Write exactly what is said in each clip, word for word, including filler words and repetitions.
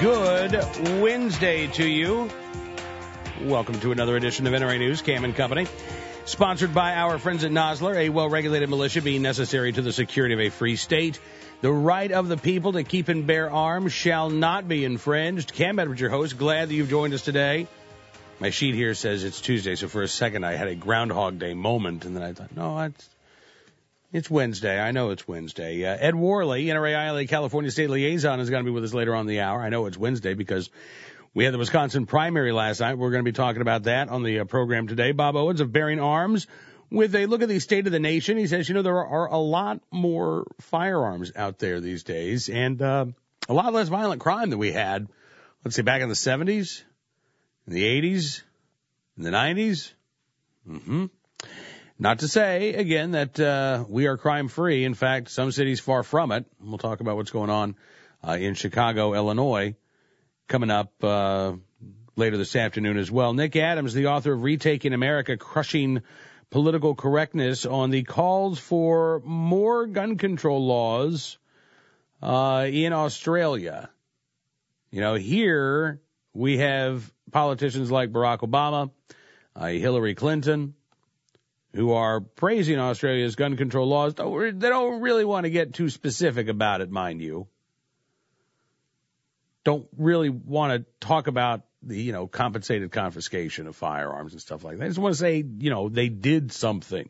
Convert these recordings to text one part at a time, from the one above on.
good Wednesday to you. Welcome to another edition of N R A News, Cam and Company. Sponsored by our friends at Nosler, a well-regulated militia being necessary to the security of a free state. The right of the people to keep and bear arms shall not be infringed. Cam Edwards, your host. Glad that you've joined us today. My sheet here says it's Tuesday, so for a second I had a Groundhog Day moment, and then I thought, no, it's, it's Wednesday. I know it's Wednesday. Uh, Ed Worley, N R A I L A California State Liaison, is going to be with us later on in the hour. I know it's Wednesday because we had the Wisconsin primary last night. We're going to be talking about that on the uh, program today. Bob Owens of Bearing Arms with a look at the state of the nation. He says, you know, there are a lot more firearms out there these days and uh, a lot less violent crime than we had, let's say, back in the seventies, in the eighties, in the nineties. Mm-hmm. Not to say, again, that uh, we are crime-free. In fact, some cities far from it. We'll talk about what's going on uh, in Chicago, Illinois, coming up uh, later this afternoon as well. Nick Adams, the author of Retaking America, Crushing Political Correctness, on the calls for more gun control laws uh, in Australia. You know, here we have politicians like Barack Obama, uh, Hillary Clinton, who are praising Australia's gun control laws. They don't really want to get too specific about it, mind you. Don't really want to talk about the, you know, compensated confiscation of firearms and stuff like that. They just want to say, you know, they did something.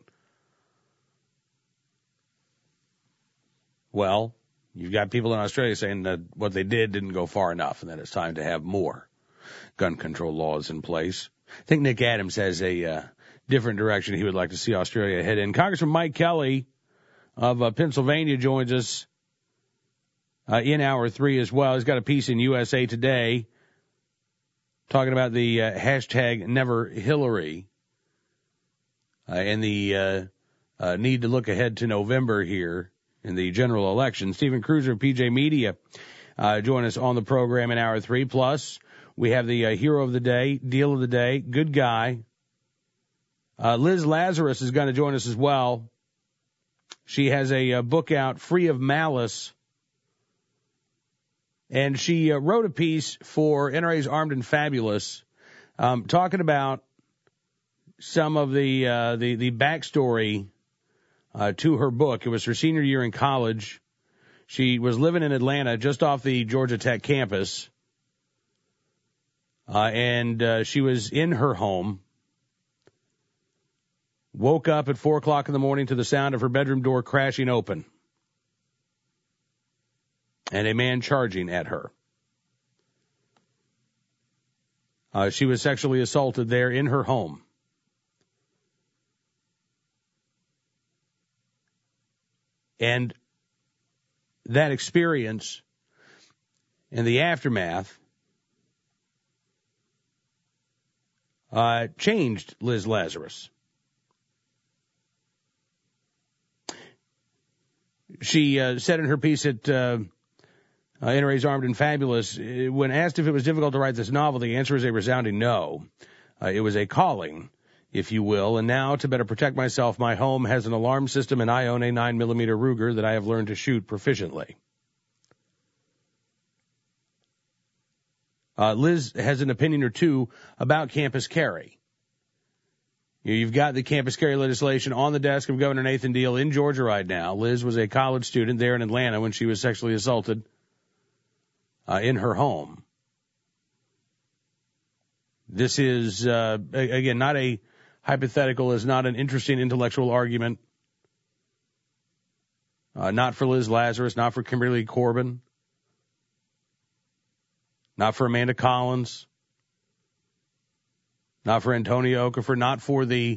Well, you've got people in Australia saying that what they did didn't go far enough and that it's time to have more gun control laws in place. I think Nick Adams has a uh, different direction he would like to see Australia head in. Congressman Mike Kelly of uh, Pennsylvania joins us Uh, in hour three as well. He's got a piece in U S A Today talking about the uh, hashtag Never Hillary uh, and the uh, uh, need to look ahead to November here in the general election. Stephen Cruiser of P J Media uh, join us on the program in hour three. Plus, we have the uh, hero of the day, deal of the day, good guy. Uh, Liz Lazarus is going to join us as well. She has a, a book out, Free of Malice. And she uh, wrote a piece for N R A's Armed and Fabulous, um, talking about some of the uh, the, the backstory uh, to her book. It was her senior year in college. She was living in Atlanta, just off the Georgia Tech campus, uh, and uh, she was in her home. Woke up at four o'clock in the morning to the sound of her bedroom door crashing open and a man charging at her. Uh, she was sexually assaulted there in her home. And that experience and the aftermath uh, changed Liz Lazarus. She uh, said in her piece at uh, Uh, N R A's Armed and Fabulous, when asked if it was difficult to write this novel, the answer is a resounding no. Uh, it was a calling, if you will, and now, to better protect myself, my home has an alarm system, and I own a nine millimeter Ruger that I have learned to shoot proficiently. Uh, Liz has an opinion or two about campus carry. You've got the campus carry legislation on the desk of Governor Nathan Deal in Georgia right now. Liz was a college student there in Atlanta when she was sexually assaulted Uh, in her home. This is, uh, again, not a hypothetical, is not an interesting intellectual argument. Uh, not for Liz Lazarus, not for Kimberly Corbin, not for Amanda Collins, not for Antonio Okafor, not for the,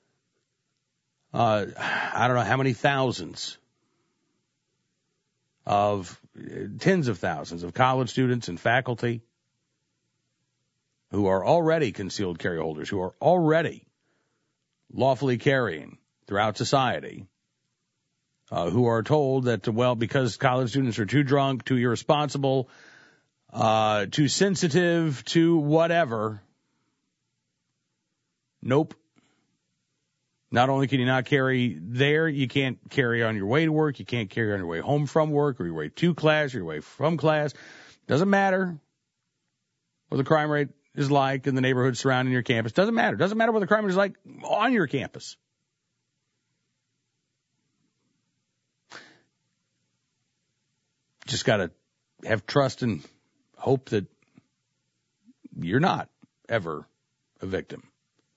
uh, I don't know how many thousands of tens of thousands of college students and faculty who are already concealed carry holders, who are already lawfully carrying throughout society, uh, who are told that, well, because college students are too drunk, too irresponsible, uh, too sensitive, too whatever, nope. Not only can you not carry there, you can't carry on your way to work, you can't carry on your way home from work, or your way to class, or your way from class. Doesn't matter. what the crime rate is like in the neighborhood surrounding your campus. Doesn't matter. Doesn't matter what the crime rate is like on your campus. Just got to have trust and hope that you're not ever a victim.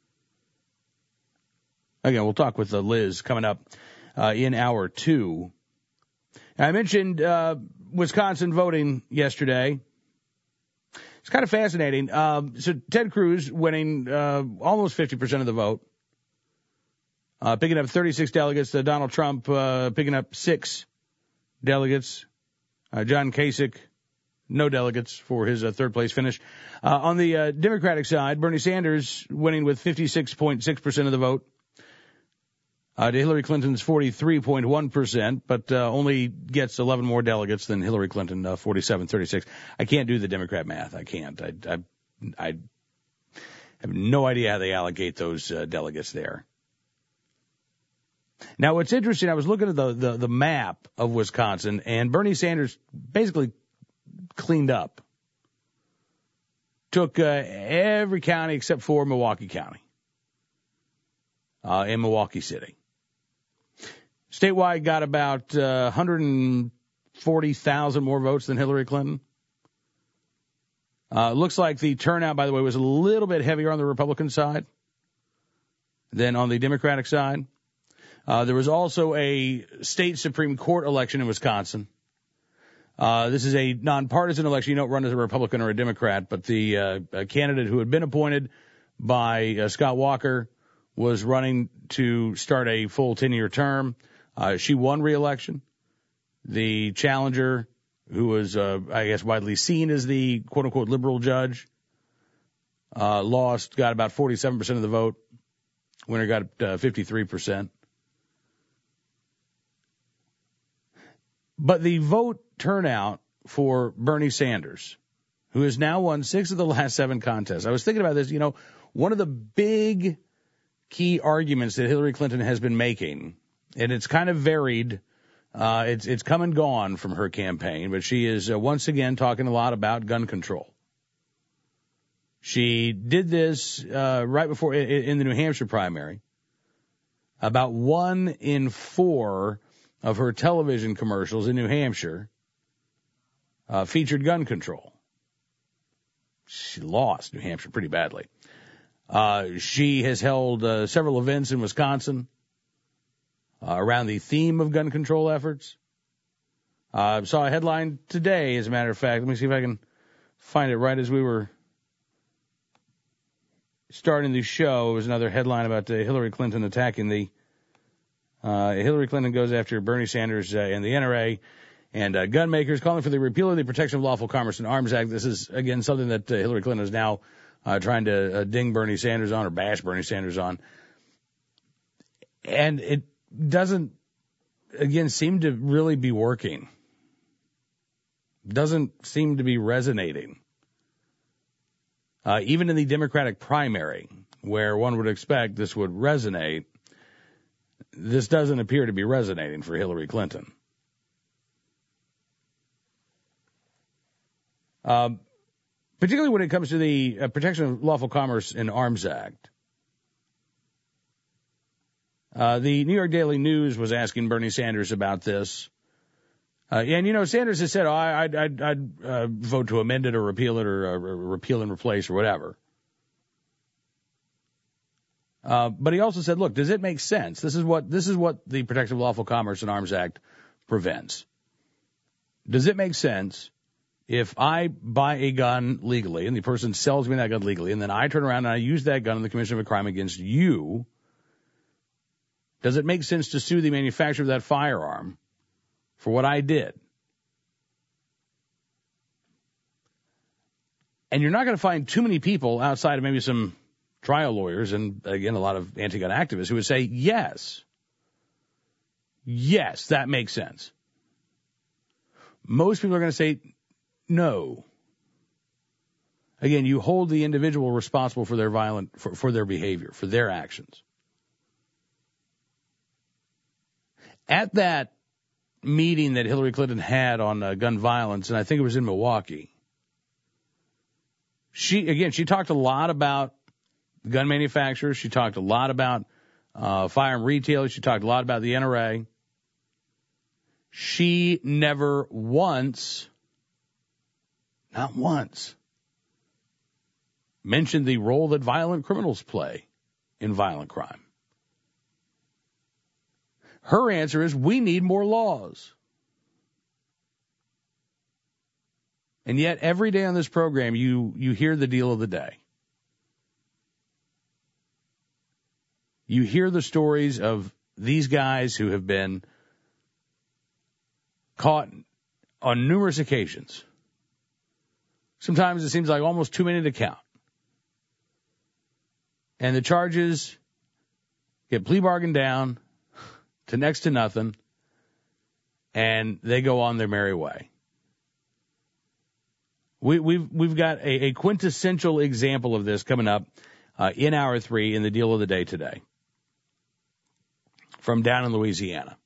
Again, we'll talk with uh, Liz coming up uh, in hour two. I mentioned uh, Wisconsin voting yesterday. It's kind of fascinating. Um, so Ted Cruz winning uh, almost fifty percent of the vote, uh, picking up thirty-six delegates. Uh, Donald Trump uh, picking up six delegates. Uh, John Kasich, no delegates for his uh, third place finish. Uh, on the uh, Democratic side, Bernie Sanders winning with fifty-six point six percent of the vote. Uh, to Hillary Clinton's forty-three point one percent, but uh, only gets eleven more delegates than Hillary Clinton, uh, forty-seven thirty-six. I can't do the Democrat math. I can't. I, I, I have no idea how they allocate those uh, delegates there. Now, what's interesting, I was looking at the, the, the map of Wisconsin, and Bernie Sanders basically cleaned up. Took uh, every county except for Milwaukee County uh, in Milwaukee City. Statewide got about uh, one hundred forty thousand more votes than Hillary Clinton. Uh, looks like the turnout, by the way, was a little bit heavier on the Republican side than on the Democratic side. Uh, there was also a state Supreme Court election in Wisconsin. Uh, this is a nonpartisan election. You don't run as a Republican or a Democrat, but the uh, a candidate who had been appointed by uh, Scott Walker was running to start a full ten-year term. Uh, she won re-election. The challenger, who was, uh, I guess, widely seen as the quote-unquote liberal judge, uh, lost, got about forty-seven percent of the vote. Winner got uh, fifty-three percent. But the vote turnout for Bernie Sanders, who has now won six of the last seven contests. I was thinking about this, you know, one of the big key arguments that Hillary Clinton has been making, and it's kind of varied. Uh, it's, it's come and gone from her campaign, but she is uh, once again talking a lot about gun control. She did this, uh, right before in, in the New Hampshire primary. About one in four of her television commercials in New Hampshire uh, featured gun control. She lost New Hampshire pretty badly. Uh, she has held uh, several events in Wisconsin uh, around the theme of gun control efforts. I uh, saw a headline today, as a matter of fact. Let me see if I can find it right as we were starting the show. It was another headline about uh, Hillary Clinton attacking the Uh, Hillary Clinton goes after Bernie Sanders uh, and the N R A and uh, gun makers, calling for the repeal of the Protection of Lawful Commerce and Arms Act. This is, again, something that uh, Hillary Clinton is now uh, trying to uh, ding Bernie Sanders on or bash Bernie Sanders on. And it doesn't, again, seem to really be working. Doesn't seem to be resonating. Uh, even in the Democratic primary, where one would expect this would resonate, this doesn't appear to be resonating for Hillary Clinton. Um, particularly when it comes to the uh, Protection of Lawful Commerce and Arms Act. Uh, the New York Daily News was asking Bernie Sanders about this. Uh, and, you know, Sanders has said, oh, I, I'd, I'd, I'd uh, vote to amend it or repeal it or uh, repeal and replace or whatever. Uh, but he also said, look, does it make sense? This is what this is what the Protection of Lawful Commerce and Arms Act prevents. Does it make sense if I buy a gun legally and the person sells me that gun legally and then I turn around and I use that gun in the commission of a crime against you? Does it make sense to sue the manufacturer of that firearm for what I did? And you're not going to find too many people outside of maybe some trial lawyers and, again, a lot of anti-gun activists who would say, yes, yes, that makes sense. Most people are going to say, no. Again, you hold the individual responsible for their violent, for, for their behavior, for their actions. At that meeting that Hillary Clinton had on uh, gun violence, and I think it was in Milwaukee, She, again, she talked a lot about gun manufacturers. She talked a lot about uh, firearm retailers. She talked a lot about the N R A. She never once, not once, mentioned the role that violent criminals play in violent crime. Her answer is, we need more laws. And yet, every day on this program, you, you hear the deal of the day. You hear the stories of these guys who have been caught on numerous occasions. Sometimes it seems like almost too many to count. And the charges get plea bargained down to next to nothing, and they go on their merry way. We, we've we've got a, a quintessential example of this coming up uh, in hour three in the deal of the day today from down in Louisiana.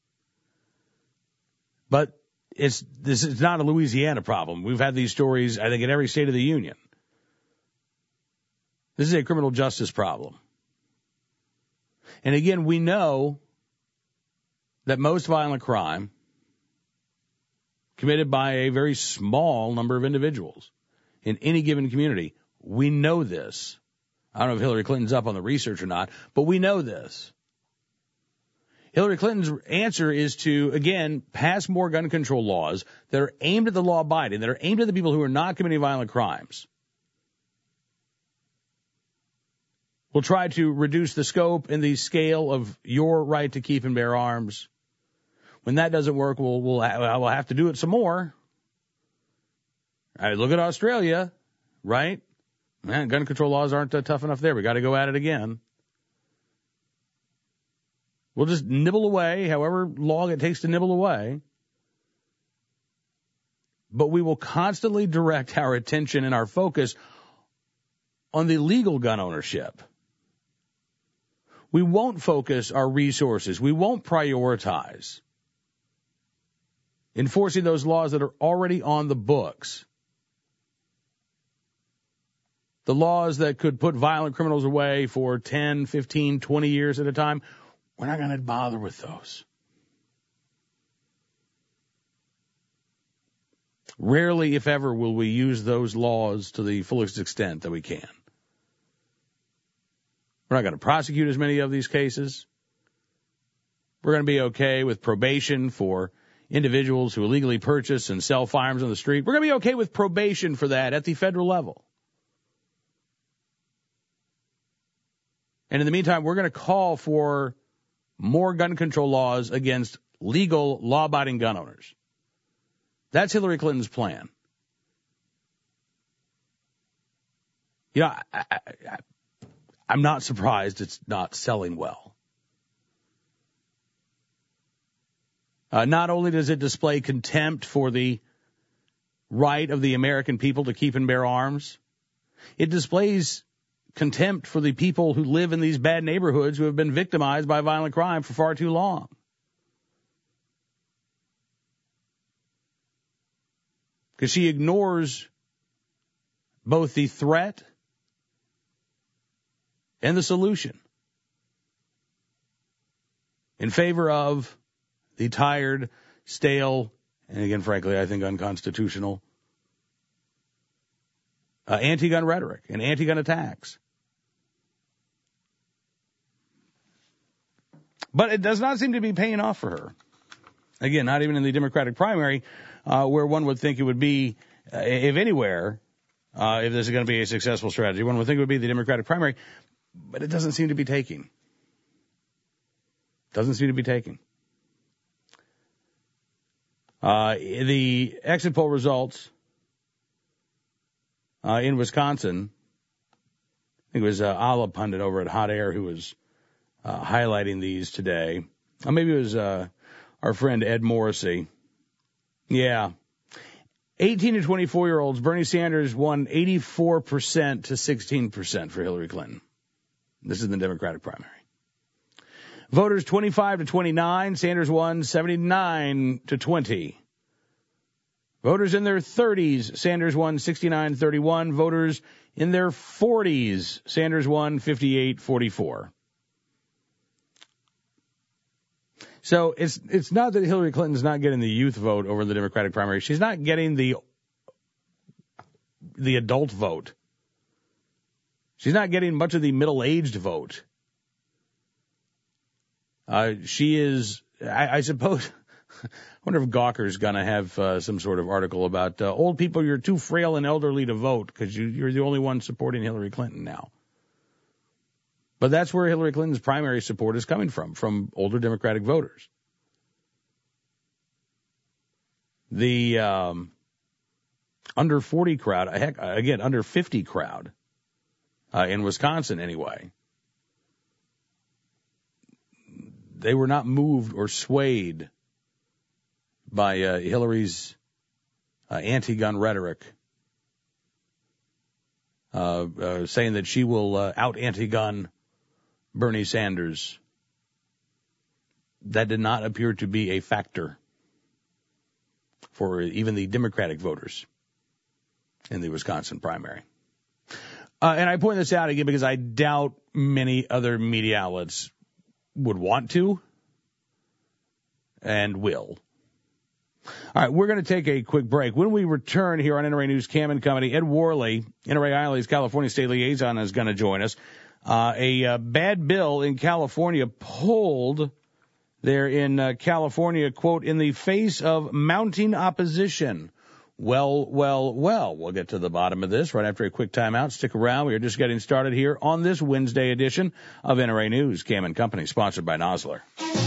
But it's this is not a Louisiana problem. We've had these stories, I think, in every state of the union. This is a criminal justice problem. And again, we know that most violent crime committed by a very small number of individuals in any given community. We know this. I don't know if Hillary Clinton's up on the research or not, but we know this. Hillary Clinton's answer is to, again, pass more gun control laws that are aimed at the law-abiding, that are aimed at the people who are not committing violent crimes. We'll try to reduce the scope and the scale of your right to keep and bear arms. When that doesn't work, we'll we'll, we'll have to do it some more. All right, look at Australia, right? Man, gun control laws aren't uh, tough enough there. We got to go at it again. We'll just nibble away, however long it takes to nibble away. But we will constantly direct our attention and our focus on the legal gun ownership. We won't focus our resources. We won't prioritize enforcing those laws that are already on the books. The laws that could put violent criminals away for ten, fifteen, twenty years at a time, we're not going to bother with those. Rarely, if ever, will we use those laws to the fullest extent that we can. We're not going to prosecute as many of these cases. We're going to be okay with probation for individuals who illegally purchase and sell firearms on the street. We're going to be okay with probation for that at the federal level. And in the meantime, we're going to call for more gun control laws against legal, law-abiding gun owners. That's Hillary Clinton's plan. You know, I, I, I, I'm not surprised it's not selling well. Uh, not only does it display contempt for the right of the American people to keep and bear arms, it displays contempt for the people who live in these bad neighborhoods who have been victimized by violent crime for far too long. Because she ignores both the threat and the solution in favor of the tired, stale, and again, frankly, I think unconstitutional uh, anti-gun rhetoric and anti-gun attacks. But it does not seem to be paying off for her. Again, not even in the Democratic primary, uh, where one would think it would be, uh, if anywhere, uh, if this is going to be a successful strategy, one would think it would be the Democratic primary, but it doesn't seem to be taking. Doesn't seem to be taking. Uh, the exit poll results uh, in Wisconsin, I think it was uh, Olive Pundit over at Hot Air who was uh, highlighting these today. Or maybe it was uh, our friend Ed Morrissey. Yeah. eighteen to twenty-four-year-olds, Bernie Sanders won eighty-four percent to sixteen percent for Hillary Clinton. This is the Democratic primary. Voters twenty-five to twenty-nine, Sanders won seventy-nine to twenty. Voters in their thirties, Sanders won sixty-nine thirty-one. Voters in their forties, Sanders won fifty-eight forty-four. So it's it's not that Hillary Clinton's not getting the youth vote over the Democratic primary. She's not getting the the adult vote. She's not getting much of the middle-aged vote. Uh, she is, I, I suppose, I wonder if Gawker's going to have uh, some sort of article about uh, old people, you're too frail and elderly to vote because you, you're the only one supporting Hillary Clinton now. But that's where Hillary Clinton's primary support is coming from, from older Democratic voters. The um, under forty crowd, heck, again, under fifty crowd, uh, in Wisconsin anyway, they were not moved or swayed by uh, Hillary's uh, anti-gun rhetoric, uh, uh, saying that she will uh, out-anti-gun Bernie Sanders. That did not appear to be a factor for even the Democratic voters in the Wisconsin primary. Uh, and I point this out again because I doubt many other media outlets would want to and will. All right, we're going to take a quick break. When we return here on N R A News, Cam and Company, Ed Worley, N R A Isley's California State Liaison, is going to join us. Uh, a uh, bad bill in California pulled there in uh, California, quote, in the face of mounting opposition. Well, well, well, we'll get to the bottom of this right after a quick timeout. Stick around. We are just getting started here on this Wednesday edition of N R A News, Cam and Company, sponsored by Nosler.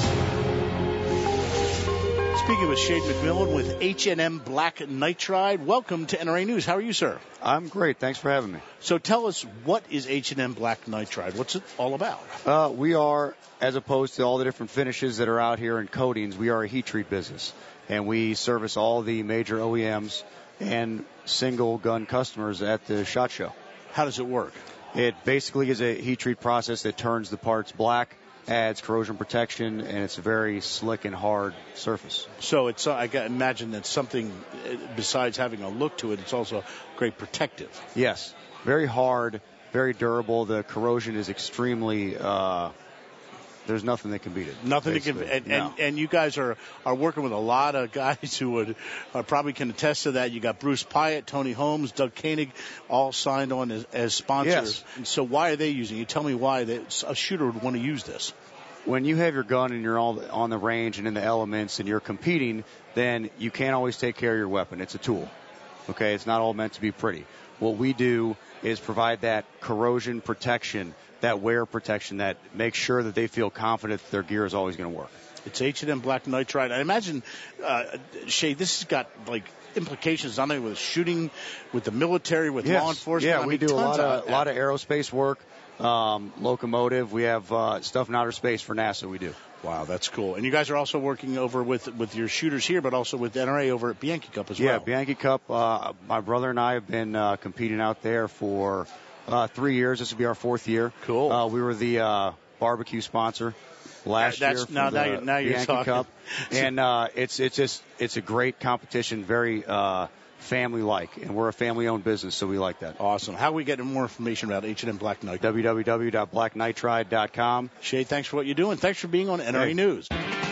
Speaking with Shade McMillan with H and M Black Nitride. Welcome to N R A News. How are you, sir? I'm great. Thanks for having me. So tell us, what is H and M Black Nitride? What's it all about? Uh, we are, as opposed to all the different finishes that are out here in coatings, we are a heat treat business. And we service all the major O E Ms and single gun customers at the SHOT Show. How does it work? It basically is a heat treat process that turns the parts black, adds corrosion protection, and it's a very slick and hard surface. So it's, uh, I can imagine that something, besides having a look to it, it's also great protective. Yes. Very hard, very durable. The corrosion is extremely, uh, there's nothing that can beat it. Nothing that can, and, no. and, and you guys are, are working with a lot of guys who would uh, probably can attest to that. You got Bruce Pyatt, Tony Holmes, Doug Koenig, all signed on as, as sponsors. Yes. And so why are they using it? Tell me why they, a shooter would want to use this. When you have your gun and you're all on the range and in the elements and you're competing, then you can't always take care of your weapon. It's a tool. Okay? It's not all meant to be pretty. What we do is provide that corrosion protection, that wear protection that makes sure that they feel confident that their gear is always going to work. It's H and M Black Nitride. I imagine, uh, Shay, this has got, like, implications not only with shooting, with the military, with yes. law enforcement. Yeah, I we mean, do a lot of, of, a lot of aerospace work, um, locomotive. We have uh, stuff in outer space for NASA we do. Wow, that's cool. And you guys are also working over with, with your shooters here, but also with N R A over at Bianchi Cup as yeah, well. Yeah, Bianchi Cup. Uh, my brother and I have been uh, competing out there for uh, three years. This will be our fourth year. Cool. Uh, we were the uh, barbecue sponsor last That's, year for now, the now you're, now you're Bianchi talking. Cup. And uh, it's it's just it's a great competition, very uh, family-like, and we're a family-owned business, so we like that. Awesome. How are we getting more information about H and M Black Nitride? w w w dot black nitride dot com. Shay, thanks for what you're doing. Thanks for being on N R A hey. News.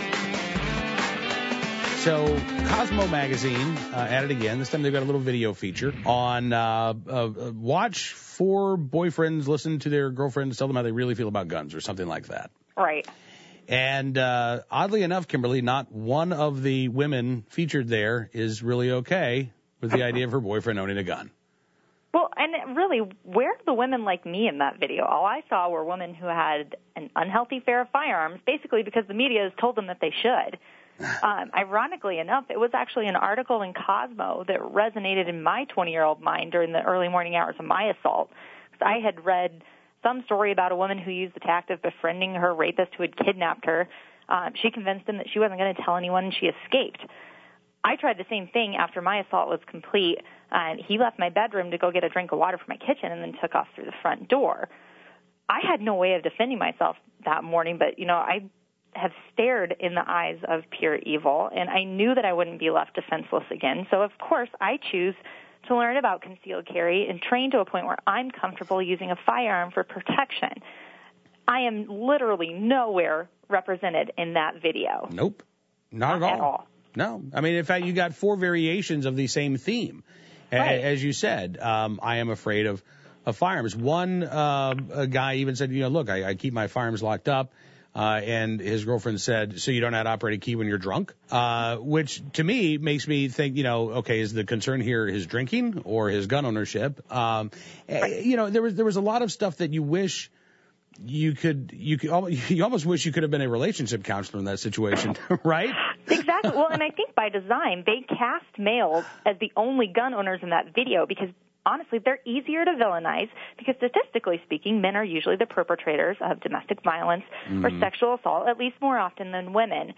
So Cosmo Magazine uh, at it again. This time they've got a little video feature on uh, uh, watch four boyfriends listen to their girlfriends tell them how they really feel about guns or something like that. Right. And uh, oddly enough, Kimberly, not one of the women featured there is really okay with the idea of her boyfriend owning a gun. Well, and really, where are the women like me in that video? All I saw were women who had an unhealthy fear of firearms, basically because the media has told them that they should. Um, ironically enough, it was actually an article in Cosmo that resonated in my twenty-year-old mind during the early morning hours of my assault. I had read some story about a woman who used the tact of befriending her rapist who had kidnapped her. Um, she convinced him that she wasn't going to tell anyone, and she escaped. I tried the same thing after my assault was complete. Uh, he left my bedroom to go get a drink of water from my kitchen and then took off through the front door. I had no way of defending myself that morning, but, you know, I have stared in the eyes of pure evil, and I knew that I wouldn't be left defenseless again. So, of course, I choose to learn about concealed carry and train to a point where I'm comfortable using a firearm for protection. I am literally nowhere represented in that video. Nope, not, not at all. At all. No, I mean, in fact, you got four variations of the same theme. Right. As you said, um, I am afraid of, of firearms. One uh, a guy even said, you know, look, I, I keep my firearms locked up. Uh, and his girlfriend said, so you don't know how to operate a key when you're drunk? Uh, which to me makes me think, you know, okay, is the concern here his drinking or his gun ownership? Um, right. You know, there was, there was a lot of stuff that you wish you could, you could, you almost wish you could have been a relationship counselor in that situation, right? Exactly. Well, and I think by design, they cast males as the only gun owners in that video because honestly, they're easier to villainize because statistically speaking, men are usually the perpetrators of domestic violence mm-hmm. or sexual assault, at least more often than women.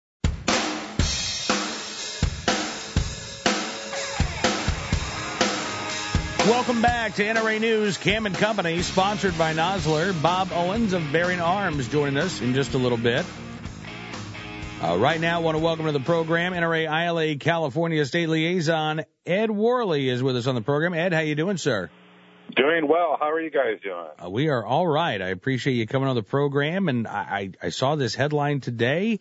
Welcome back to N R A News, Cam and Company, sponsored by Nosler. Bob Owens of Bearing Arms joining us in just a little bit. Uh, right now, I want to welcome to the program N R A I L A California State Liaison Ed Worley is with us on the program. Ed, how you doing, sir? Doing well. How are you guys doing? Uh, we are all right. I appreciate you coming on the program, and I, I, I saw this headline today.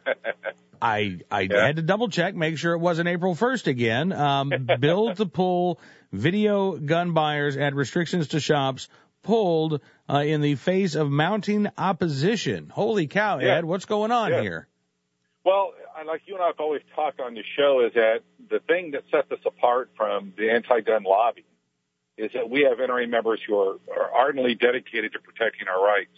I I yeah. had to double check, make sure it wasn't April first again. Um, bill to pull video gun buyers add restrictions to shops pulled uh, in the face of mounting opposition. Holy cow, Ed! Yeah. What's going on yeah. here? Well, like you and I have always talked on the show, is that the thing that sets us apart from the anti-gun lobby is that we have N R A members who are, are ardently dedicated to protecting our rights.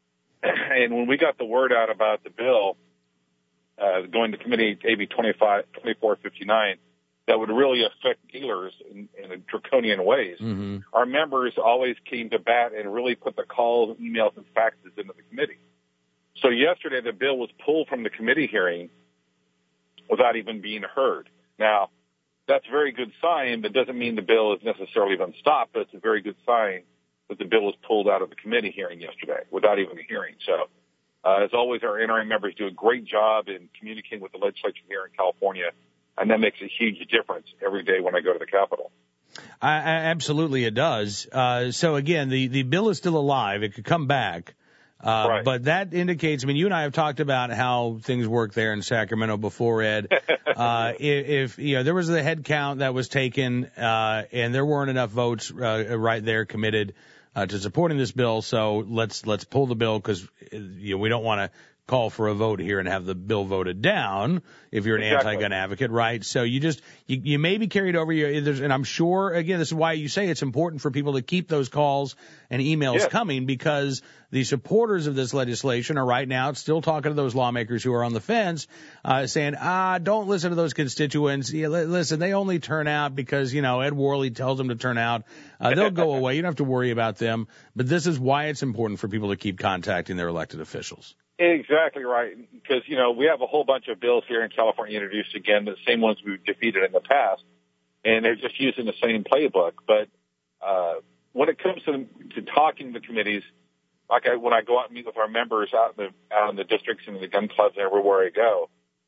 And when we got the word out about the bill uh, going to committee A B twenty-four fifty-nine, that would really affect dealers in, in draconian ways, mm-hmm. our members always came to bat and really put the calls, emails, and faxes into the committee. So yesterday, the bill was pulled from the committee hearing without even being heard. Now, that's a very good sign. That doesn't mean the bill has necessarily been stopped, but it's a very good sign that the bill was pulled out of the committee hearing yesterday without even a hearing. So, uh, as always, our N R A members do a great job in communicating with the legislature here in California, and that makes a huge difference every day when I go to the Capitol. I, I, absolutely, it does. Uh, so, again, the, the bill is still alive. It could come back. Uh, right. But that indicates, I mean, you and I have talked about how things work there in Sacramento before, Ed. uh, if, if, you know, there was the head count that was taken, uh, and there weren't enough votes, uh, right there committed, uh, to supporting this bill. So let's, let's pull the bill because, you know, we don't want to call for a vote here and have the bill voted down if you're an exactly. anti-gun advocate, right? So you just, you, you may be carried over your, and I'm sure, again, this is why you say it's important for people to keep those calls and emails yes. coming because the supporters of this legislation are right now still talking to those lawmakers who are on the fence, uh, saying, ah, don't listen to those constituents. Yeah, li- listen, they only turn out because, you know, Ed Worley tells them to turn out. Uh, they'll go away. You don't have to worry about them. But this is why it's important for people to keep contacting their elected officials. Exactly right, because, you know, we have a whole bunch of bills here in California introduced again, the same ones we've defeated in the past, and they're just using the same playbook. But uh, when it comes to, to talking to the committees, like I, when I go out and meet with our members out in the, out in the districts and the gun clubs and everywhere I go,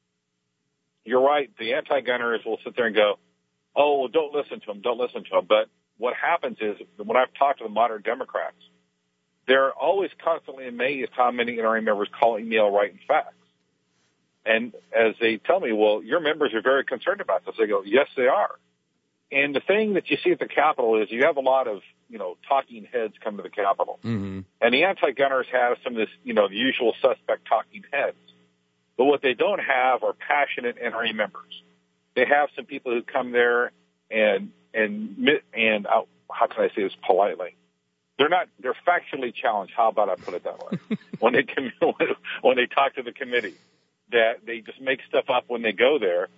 you're right, the anti-gunners will sit there and go, oh, well, don't listen to them, don't listen to them. But what happens is, when I've talked to the moderate Democrats, they're always constantly amazed how many N R A members call, email, write, and fax. And as they tell me, well, your members are very concerned about this. I go, yes, they are. And the thing that you see at the Capitol is you have a lot of, you know, talking heads come to the Capitol. Mm-hmm. And the anti-gunners have some of this, you know, the usual suspect talking heads. But what they don't have are passionate N R A members. They have some people who come there and, and, and uh, how can I say this politely? They're not, they're factually challenged. How about I put it that way? when they come, when they talk to the committee, that they just make stuff up when they go there.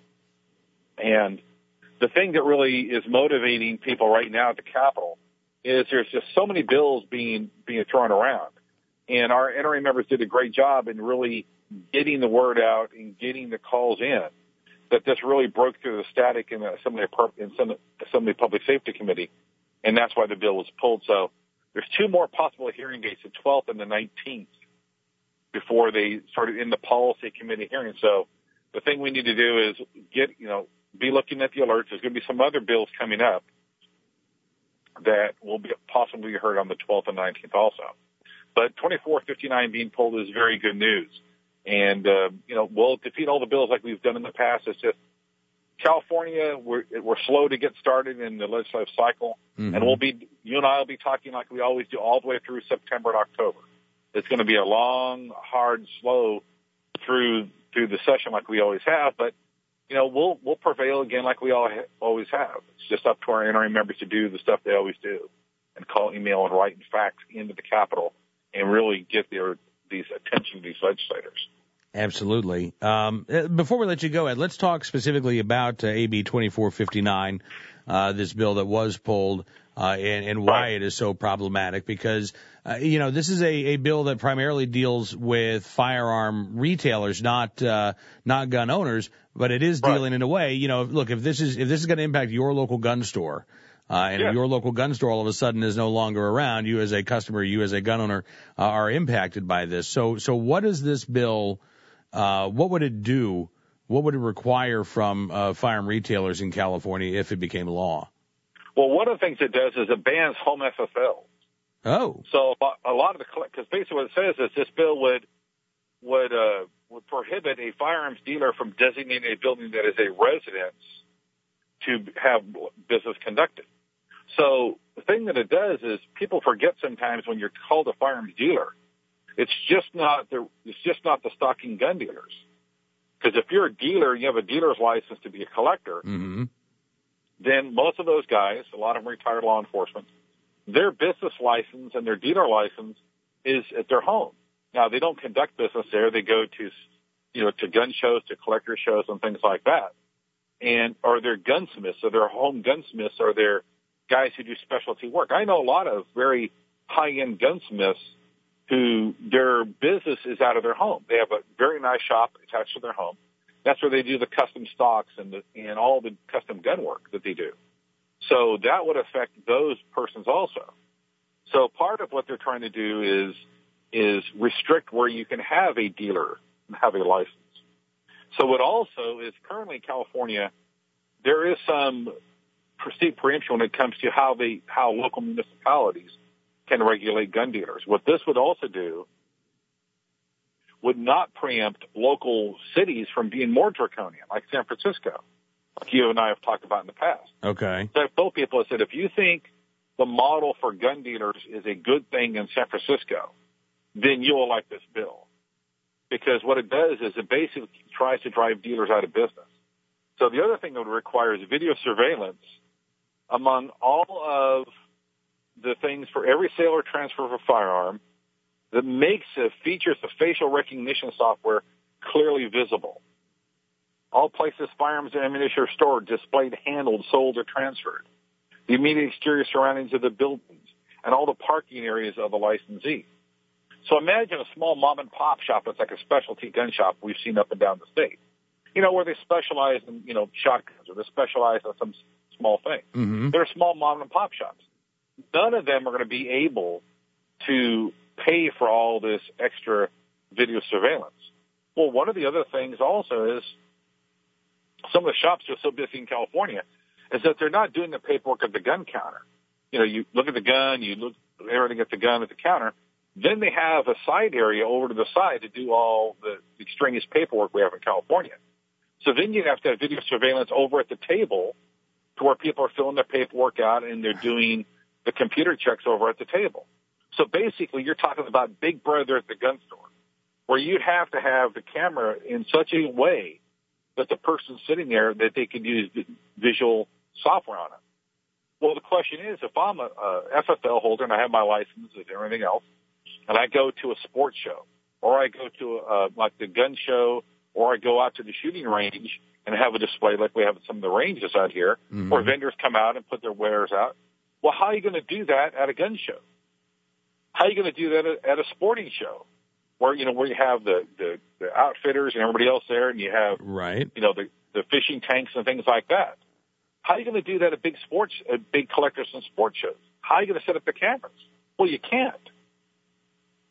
And the thing that really is motivating people right now at the Capitol is there's just so many bills being, being thrown around. And our N R A members did a great job in really getting the word out and getting the calls in that this really broke through the static in the Assembly, in Assembly Public Safety Committee. And that's why the bill was pulled. So, there's two more possible hearing dates, the twelfth and the nineteenth. before they started in the policy committee hearing. So the thing we need to do is get, you know, be looking at the alerts. There's going to be some other bills coming up that will be possibly heard on the twelfth and nineteenth also. But twenty-four fifty-nine being pulled is very good news. And, uh, you know, we'll defeat all the bills like we've done in the past. It's just California, we're, we're slow to get started in the legislative cycle. Mm-hmm. And we'll be, you and I will be talking like we always do all the way through September and October. It's going to be a long, hard, slow through through the session like we always have. But, you know, we'll we'll prevail again like we all ha- always have. It's just up to our N R A members to do the stuff they always do and call, email, and write fax into the Capitol and really get their these attention to these legislators. Absolutely. Um, before we let you go, Ed, let's talk specifically about uh, A B twenty-four fifty-nine, uh, this bill that was pulled, uh, and, and why right. it is so problematic. Because, uh, you know, this is a, a bill that primarily deals with firearm retailers, not uh, not gun owners, but it is dealing right. in a way. You know, look, if this is if this is going to impact your local gun store. Uh, and yeah. if your local gun store all of a sudden is no longer around, you as a customer, you as a gun owner, uh, are impacted by this. So, so what is this bill? Uh, what would it do? What would it require from uh, firearm retailers in California if it became law? Well, one of the things it does is it bans home F F Ls. Oh. So a lot of the, because basically what it says is this bill would would uh, would prohibit a firearms dealer from designating a building that is a residence to have business conducted. So the thing that it does is people forget sometimes when you're called a firearms dealer, it's just not the it's just not the stocking gun dealers. Because if you're a dealer, you have a dealer's license to be a collector. Mm-hmm. Then most of those guys, a lot of them retired law enforcement, their business license and their dealer license is at their home. Now they don't conduct business there; they go to, you know, to gun shows, to collector shows, and things like that. And or they're gunsmiths, so they're home gunsmiths, or they're guys who do specialty work. I know a lot of very high-end gunsmiths who their business is out of their home. They have a very nice shop attached to their home. That's where they do the custom stocks and the, and all the custom gun work that they do. So that would affect those persons also. So part of what they're trying to do is is restrict where you can have a dealer and have a license. So what also is currently in California, there is some perceived preemption when it comes to how they how local municipalities can regulate gun dealers. What this would also do would not preempt local cities from being more draconian, like San Francisco, like you and I have talked about in the past. Okay. So I've told people, I said, if you think the model for gun dealers is a good thing in San Francisco, then you'll like this bill. Because what it does is it basically tries to drive dealers out of business. So the other thing it would require is video surveillance among all of the things for every sale or transfer of a firearm that makes the features of facial recognition software clearly visible. All places firearms and ammunition are stored, displayed, handled, sold, or transferred. The immediate exterior surroundings of the buildings and all the parking areas of the licensee. So imagine a small mom and pop shop that's like a specialty gun shop we've seen up and down the state. You know, where they specialize in, you know, shotguns or they specialize in some small thing. Mm-hmm. They're small mom and pop shops. None of them are going to be able to pay for all this extra video surveillance. Well, one of the other things also is some of the shops are so busy in California is that they're not doing the paperwork at the gun counter. You know, you look at the gun, you look everything at the gun at the counter. Then they have a side area over to the side to do all the extraneous paperwork we have in California. So then you have to have video surveillance over at the table to where people are filling their paperwork out and they're doing the computer checks over at the table. So basically you're talking about Big Brother at the gun store, where you'd have to have the camera in such a way that the person sitting there that they can use visual software on it. Well, the question is, if I'm a, a F F L holder and I have my license and everything else, and I go to a sports show, or I go to uh, like the gun show, or I go out to the shooting range and have a display like we have at some of the ranges out here, mm-hmm. where vendors come out and put their wares out. Well, how are you going to do that at a gun show? How are you going to do that at, at a sporting show, where you know where you have the, the, the outfitters and everybody else there, and you have right, you know the, the fishing tanks and things like that? How are you going to do that at big sports, at big collectors and sports shows? How are you going to set up the cameras? Well, you can't.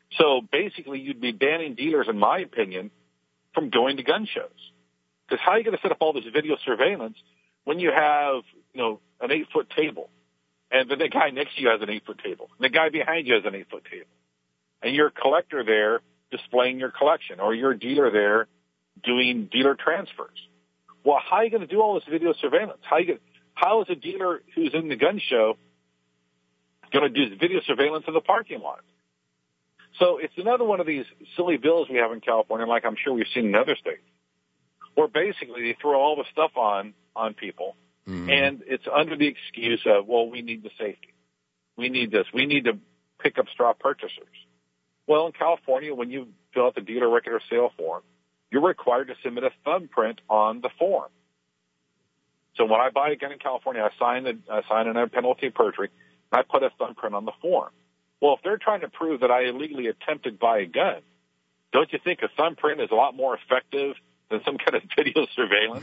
So basically, you'd be banning dealers, in my opinion, from going to gun shows. Because how are you going to set up all this video surveillance when you have, you know, an eight-foot table, and then the guy next to you has an eight-foot table, and the guy behind you has an eight-foot table, and you're a collector there displaying your collection, or you're a dealer there doing dealer transfers? Well, how are you going to do all this video surveillance? How, you get, how is a dealer who's in the gun show going to do video surveillance in the parking lot? So it's another one of these silly bills we have in California, like I'm sure we've seen in other states, where basically they throw all the stuff on, on people, mm-hmm. and it's under the excuse of, well, we need the safety. We need this. We need to pick up straw purchasers. Well, in California, when you fill out the dealer record of sale form, you're required to submit a thumbprint on the form. So when I buy a gun in California, I sign, the, I sign under penalty of perjury, and I put a thumbprint on the form. Well, if they're trying to prove that I illegally attempted to buy a gun, don't you think a thumbprint is a lot more effective than some kind of video surveillance?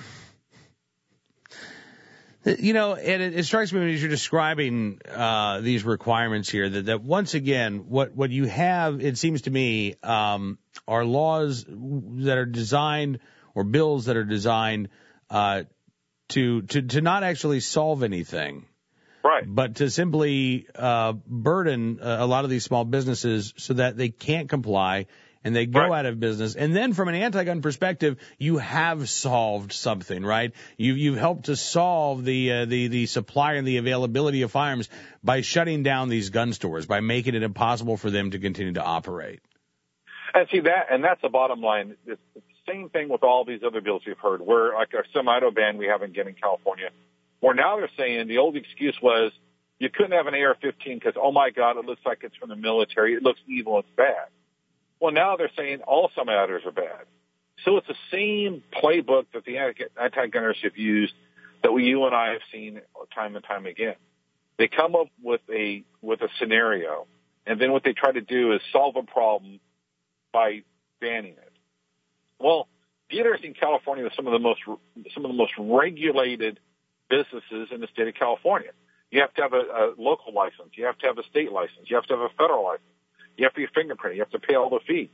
You know, and it, it strikes me as you're describing uh, these requirements here that, that once again, what, what you have, it seems to me, um, are laws that are designed or bills that are designed uh, to, to to not actually solve anything. Right. But to simply uh, burden uh, a lot of these small businesses so that they can't comply and they go right. out of business. And then from an anti-gun perspective, you have solved something, right? You, you've helped to solve the, uh, the, the supply and the availability of firearms by shutting down these gun stores, by making it impossible for them to continue to operate. And see that, and that's the bottom line. It's the same thing with all these other bills we've heard, where like our semi-auto ban we haven't get in California, where now they're saying the old excuse was you couldn't have an A R fifteen because, oh, my God, it looks like it's from the military. It looks evil. It's bad. Well, now they're saying all semi-autos are bad. So it's the same playbook that the anti-gunners have used that we, you and I have seen time and time again. They come up with a with a scenario, and then what they try to do is solve a problem by banning it. Well, dealers in California are some of the most some of the most regulated businesses in the state of California. You have to have a, a local license. You have to have a state license. You have to have a federal license. You have to be fingerprinted. You have to pay all the fees.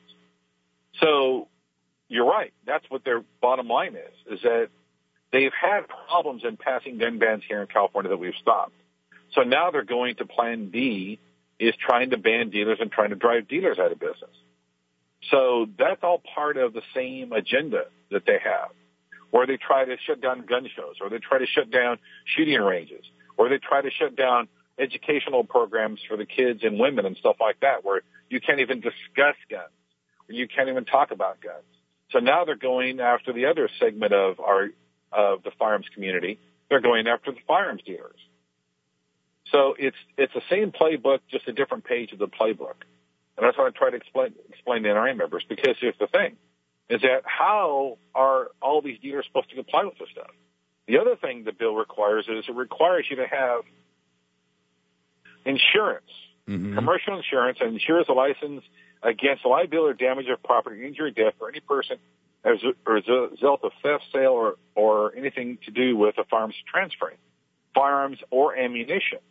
So you're right. That's what their bottom line is, is that they've had problems in passing gun bans here in California that we've stopped. So now they're going to plan B, is trying to ban dealers and trying to drive dealers out of business. So that's all part of the same agenda that they have, where they try to shut down gun shows, or they try to shut down shooting ranges, or they try to shut down educational programs for the kids and women and stuff like that, where you can't even discuss guns, or you can't even talk about guns. So now they're going after the other segment of our of the firearms community. They're going after the firearms dealers. So it's it's the same playbook, just a different page of the playbook. And that's what I try to explain explain to N R A members, because here's the thing, is that how are all these dealers supposed to comply with this stuff? The other thing the bill requires is it requires you to have insurance, mm-hmm. commercial insurance, and insures a license against liability or damage of property, injury, death, or any person as a result of theft, sale, or, or anything to do with a firearms transferring, firearms or ammunition.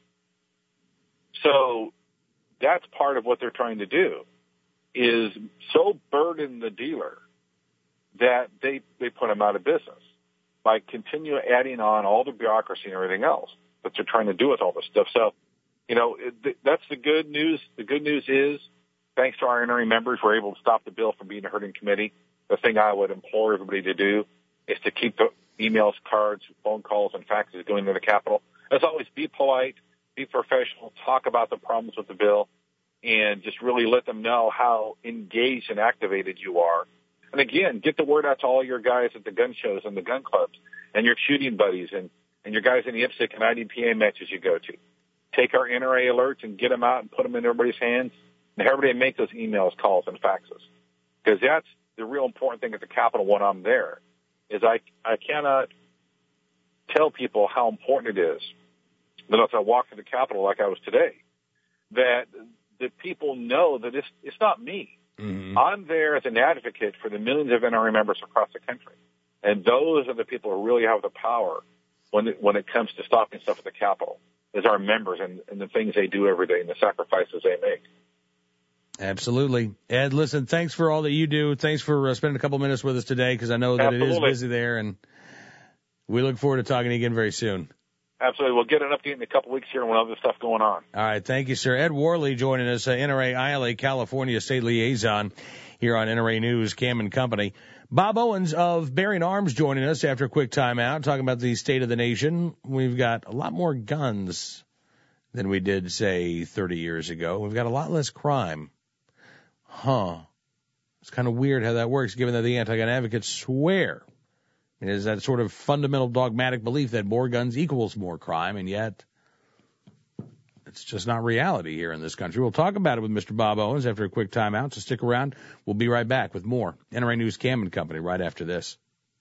So that's part of what they're trying to do, is so burden the dealer that they, they put them out of business by continue adding on all the bureaucracy and everything else that they're trying to do with all this stuff. So, you know, it, that's the good news. The good news is, thanks to our N R A members, we're able to stop the bill from being heard in committee. The thing I would implore everybody to do is to keep the emails, cards, phone calls, and faxes going to the Capitol. As always, be polite, be professional, talk about the problems with the bill, and just really let them know how engaged and activated you are. And again, get the word out to all your guys at the gun shows and the gun clubs and your shooting buddies and, and your guys in the I P S C and I D P A matches you go to. Take our N R A alerts and get them out and put them in everybody's hands, and have everybody make those emails, calls, and faxes. Because that's the real important thing at the Capitol when I'm there, is I, I cannot tell people how important it is that as I walk through the Capitol like I was today, that that people know that it's, it's not me. Mm-hmm. I'm there as an advocate for the millions of N R A members across the country. And those are the people who really have the power when it, when it comes to stopping stuff at the Capitol, is our members and, and the things they do every day and the sacrifices they make. Absolutely. Ed, listen, thanks for all that you do. Thanks for uh, spending a couple minutes with us today, because I know that Absolutely. It is busy there, and we look forward to talking to you again very soon. Absolutely. We'll get an update in a couple weeks here when other stuff going on. All right. Thank you, sir. Ed Worley joining us, uh, N R A I L A California State Liaison here on N R A News, Cam and Company. Bob Owens of Bearing Arms joining us after a quick timeout, talking about the state of the nation. We've got a lot more guns than we did, say, thirty years ago. We've got a lot less crime. Huh. It's kind of weird how that works, given that the anti-gun advocates swear. It is that sort of fundamental dogmatic belief that more guns equals more crime, and yet it's just not reality here in this country. We'll talk about it with Mister Bob Owens after a quick timeout, so stick around. We'll be right back with more N R A News Cam and Company right after this.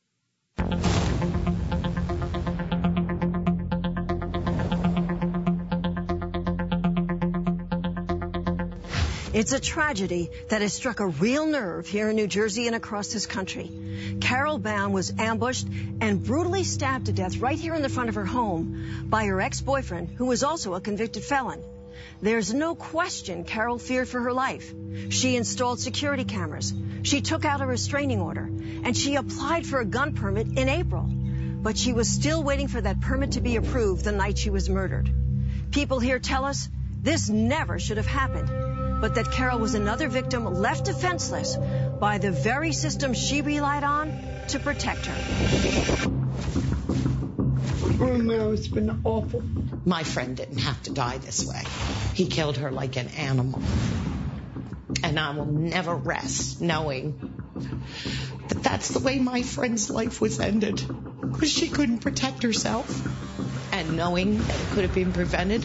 It's a tragedy that has struck a real nerve here in New Jersey and across this country. Carol Baum was ambushed and brutally stabbed to death right here in the front of her home by her ex-boyfriend, who was also a convicted felon. There's no question Carol feared for her life. She installed security cameras. She took out a restraining order, and she applied for a gun permit in April. But she was still waiting for that permit to be approved the night she was murdered. People here tell us this never should have happened, but that Carol was another victim left defenseless by the very system she relied on to protect her. Oh no, it's been awful. My friend didn't have to die this way. He killed her like an animal. And I will never rest knowing that that's the way my friend's life was ended, because she couldn't protect herself. And knowing that it could have been prevented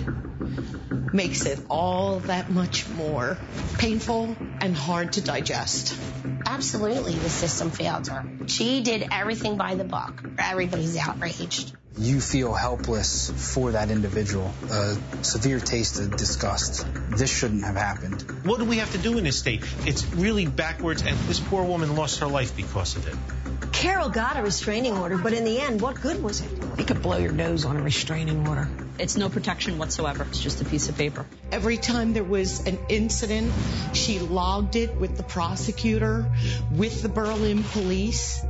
makes it all that much more painful and hard to digest. Absolutely, the system failed her. She did everything by the book. Everybody's outraged. You feel helpless for that individual. A severe taste of disgust. This shouldn't have happened. What do we have to do in this state? It's really backwards, and this poor woman lost her life because of it. Carol got a restraining order, but in the end, what good was it? You could blow your nose on a restraining order. It's no protection whatsoever. It's just a piece of paper. Every time there was an incident, she logged it with the prosecutor, with the Berlin police.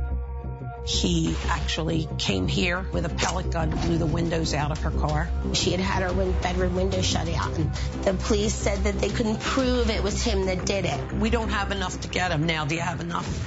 He actually came here with a pellet gun, blew the windows out of her car. She had had her win- bedroom window shut out, and the police said that they couldn't prove it was him that did it. We don't have enough to get him now. Do you have enough?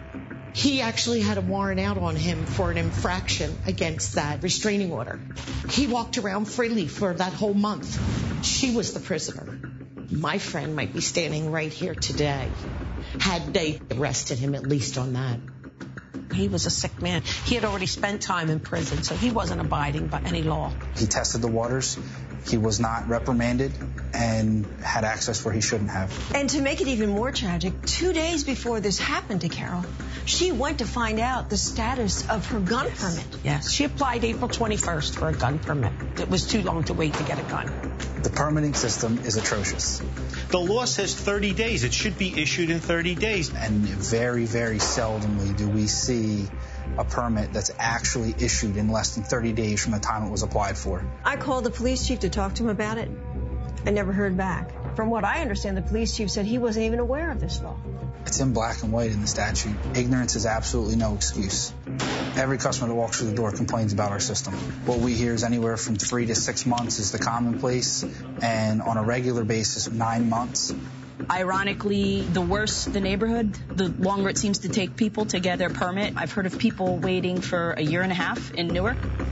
He actually had a warrant out on him for an infraction against that restraining order. He walked around freely for that whole month. She was the prisoner. My friend might be standing right here today had they arrested him, at least on that. He was a sick man. He had already spent time in prison, so he wasn't abiding by any law. He tested the waters. He was not reprimanded and had access where he shouldn't have. And to make it even more tragic, two days before this happened to Carol, she went to find out the status of her gun permit. Yes, she applied April twenty-first for a gun permit. It was too long to wait to get a gun. The permitting system is atrocious. The law says thirty days. It should be issued in thirty days. And very, very seldomly do we see a permit that's actually issued in less than thirty days from the time it was applied for. I called the police chief to talk to him about it. I never heard back. From what I understand, the police chief said he wasn't even aware of this law. It's in black and white in the statute. Ignorance is absolutely no excuse. Every customer that walks through the door complains about our system. What we hear is anywhere from three to six months is the commonplace, and on a regular basis, nine months. Ironically, the worse the neighborhood, the longer it seems to take people to get their permit. I've heard of people waiting for a year and a half in Newark.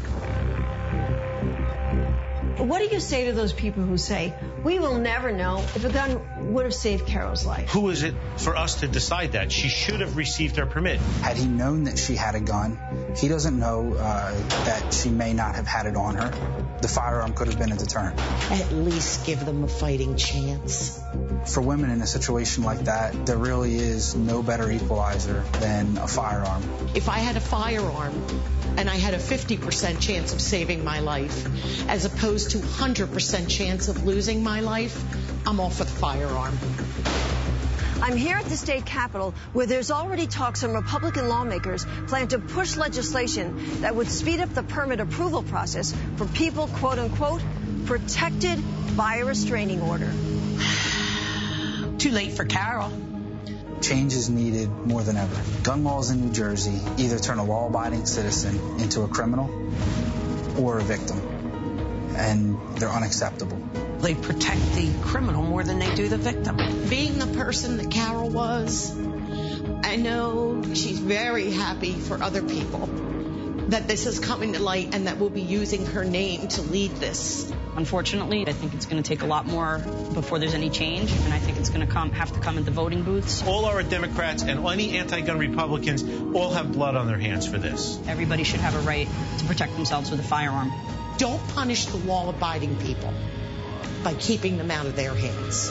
What do you say to those people who say, we will never know if a gun would have saved Carol's life? Who is it for us to decide that? She should have received her permit. Had he known that she had a gun, he doesn't know uh, that she may not have had it on her. The firearm could have been a deterrent. At least give them a fighting chance. For women in a situation like that, there really is no better equalizer than a firearm. If I had a firearm and I had a fifty percent chance of saving my life, as opposed to one hundred percent chance of losing my life, I'm all for the firearm. I'm here at the state capitol where there's already talk some Republican lawmakers plan to push legislation that would speed up the permit approval process for people, quote unquote, protected by a restraining order. too late for Carol. Change is needed more than ever. Gun laws in New Jersey either turn a law-abiding citizen into a criminal or a victim, and they're unacceptable. They protect the criminal more than they do the victim. Being the person that Carol was, I know she's very happy for other people that this is coming to light and that we'll be using her name to lead this. Unfortunately, I think it's going to take a lot more before there's any change, and I think it's going to come have to come at the voting booths. All our Democrats and any anti-gun Republicans all have blood on their hands for this. Everybody should have a right to protect themselves with a firearm. Don't punish the law-abiding people by keeping them out of their hands.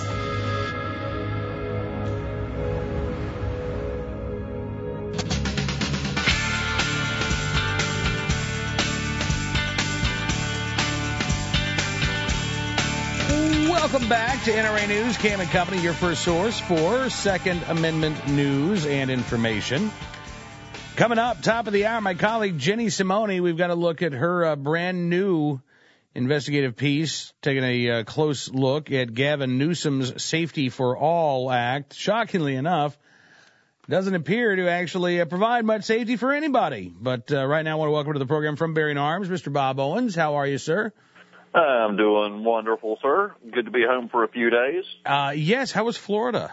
Welcome back to N R A News, Cam and Company, your first source for Second Amendment news and information. Coming up, top of the hour, my colleague Jenny Simone, we've got to look at her uh, brand new investigative piece, taking a uh, close look at Gavin Newsom's Safety for All Act. Shockingly enough, doesn't appear to actually uh, provide much safety for anybody. But uh, right now, I want to welcome to the program from Bearing Arms, Mister Bob Owens. How are you, sir? I'm doing wonderful, sir. Good to be home for a few days. Uh, yes, how was Florida?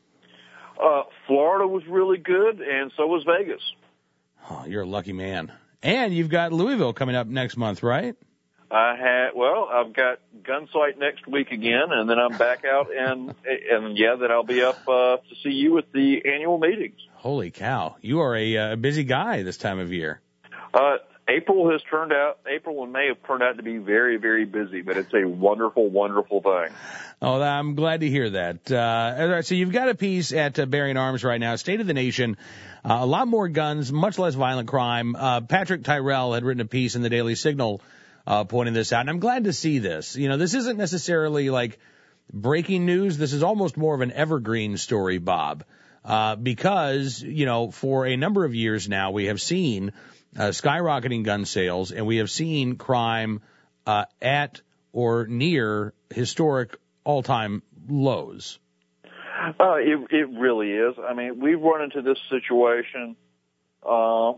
Uh, Florida was really good, and so was Vegas. Oh, you're a lucky man. And you've got Louisville coming up next month, right? I had, well, I've got Gunsight next week again, and then I'm back out, and, and yeah, then I'll be up uh, to see you at the annual meetings. Holy cow. You are a uh, busy guy this time of year. Uh April has turned out, April and May have turned out to be very, very busy, but it's a wonderful, wonderful thing. Oh, I'm glad to hear that. Uh, all right, so you've got a piece at uh, Bearing Arms right now, State of the Nation, uh, a lot more guns, much less violent crime. Uh, Patrick Tyrell had written a piece in the Daily Signal uh, pointing this out, and I'm glad to see this. You know, this isn't necessarily like breaking news. This is almost more of an evergreen story, Bob, uh, because, you know, for a number of years now, we have seen Uh, skyrocketing gun sales, and we have seen crime uh, at or near historic all-time lows. Uh, it, it really is. I mean, we've run into this situation. Uh,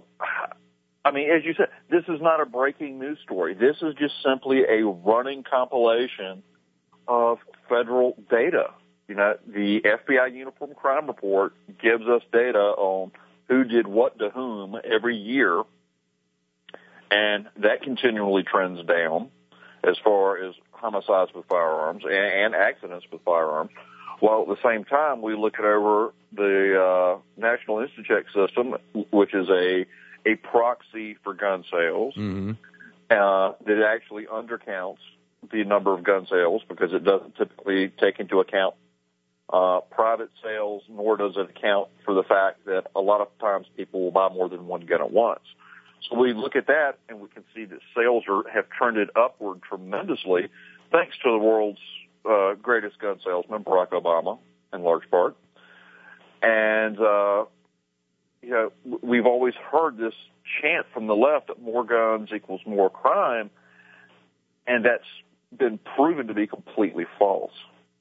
I mean, as you said, this is not a breaking news story. This is just simply a running compilation of federal data. You know, the F B I Uniform Crime Report gives us data on who did what to whom every year. And that continually trends down as far as homicides with firearms and, and accidents with firearms. While at the same time, we look at over the uh, National InstaCheck system, which is a a proxy for gun sales, mm-hmm. uh, that actually undercounts the number of gun sales because it doesn't typically take into account uh, private sales, nor does it account for the fact that a lot of times people will buy more than one gun at once. So we look at that, and we can see that sales are, have trended upward tremendously, thanks to the world's uh, greatest gun salesman, Barack Obama, in large part. And, uh, you know, we've always heard this chant from the left that more guns equals more crime, and that's been proven to be completely false.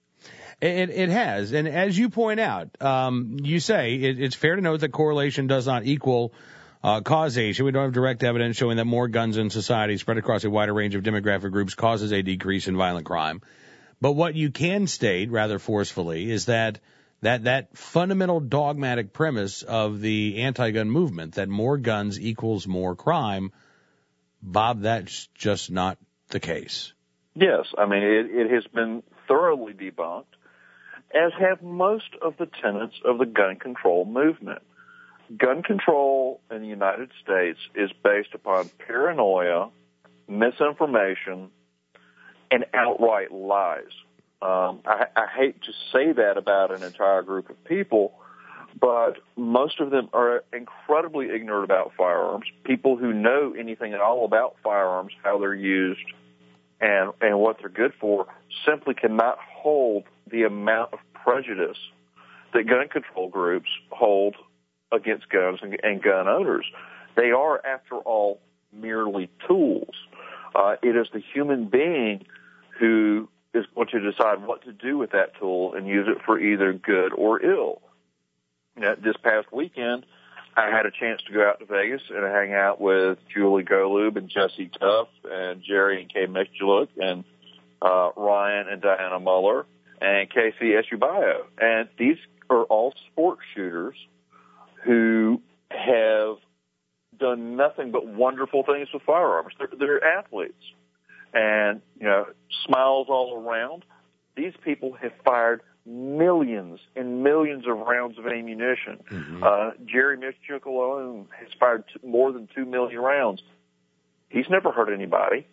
It, it has. And as you point out, um, you say it, it's fair to note that correlation does not equal Uh, causation. We don't have direct evidence showing that more guns in society spread across a wider range of demographic groups causes a decrease in violent crime. But what you can state rather forcefully is that that, that fundamental dogmatic premise of the anti-gun movement, that more guns equals more crime, Bob, that's just not the case. Yes. I mean, it, it has been thoroughly debunked, as have most of the tenets of the gun control movement. Gun control in the United States is based upon paranoia, misinformation, and outright lies. Um, I, I hate to say that about an entire group of people, but most of them are incredibly ignorant about firearms. People who know anything at all about firearms, how they're used, and, and what they're good for, simply cannot hold the amount of prejudice that gun control groups hold against guns and, and gun owners. They are, after all, merely tools. Uh, it is the human being who is going to decide what to do with that tool and use it for either good or ill. You know, this past weekend, I had a chance to go out to Vegas and hang out with Julie Golub and Jesse Tuff and Jerry and Kay Mikulik and uh, Ryan and Diana Muller and Casey Echubayo. And these are all sports shooters who have done nothing but wonderful things with firearms. They're, they're athletes. And, you know, smiles all around. These people have fired millions and millions of rounds of ammunition. Mm-hmm. Uh, Jerry Mikulik alone has fired t- more than two million rounds. He's never hurt anybody.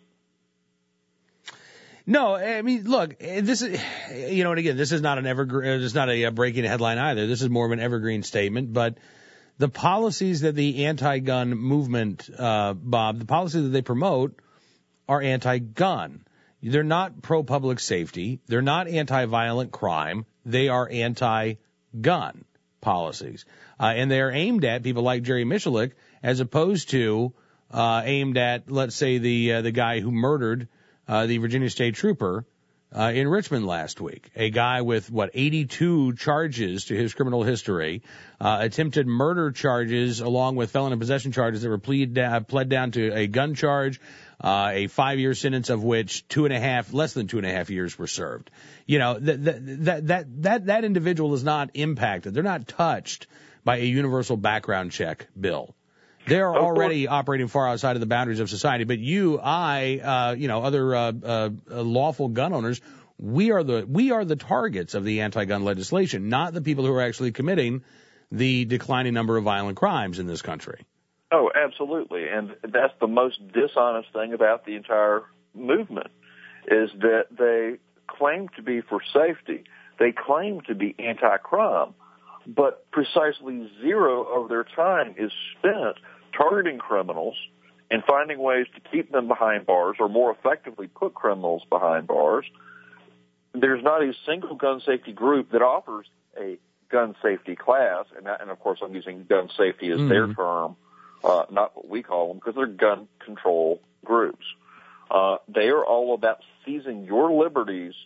No, I mean, look, this is, you know, and again, this is not an evergreen, it's not a breaking headline either. This is more of an evergreen statement, but the policies that the anti-gun movement, uh, Bob, the policies that they promote are anti-gun. They're not pro-public safety. They're not anti-violent crime. They are anti-gun policies. Uh, and they're aimed at people like Jerry Mikulik as opposed to uh, aimed at, let's say, the uh, the guy who murdered uh, the Virginia State Trooper uh, in Richmond last week. A guy with, what, eighty-two charges to his criminal history, uh, attempted murder charges along with felon in possession charges that were plead, uh, pled down to a gun charge, Uh, a five-year sentence of which two and a half, less than two and a half years were served. You know, that, that, that, that, that individual is not impacted. They're not touched by a universal background check bill. They're already operating far outside of the boundaries of society. But you, I, uh, you know, other, uh, uh, lawful gun owners, we are the, we are the targets of the anti-gun legislation, not the people who are actually committing the declining number of violent crimes in this country. Oh, absolutely. And that's the most dishonest thing about the entire movement is that they claim to be for safety. They claim to be anti-crime, but precisely zero of their time is spent targeting criminals and finding ways to keep them behind bars or more effectively put criminals behind bars. There's not a single gun safety group that offers a gun safety class, and, that, and of course I'm using gun safety as mm-hmm. their term. Uh, not what we call them, because they're gun control groups. Uh, they are all about seizing your liberties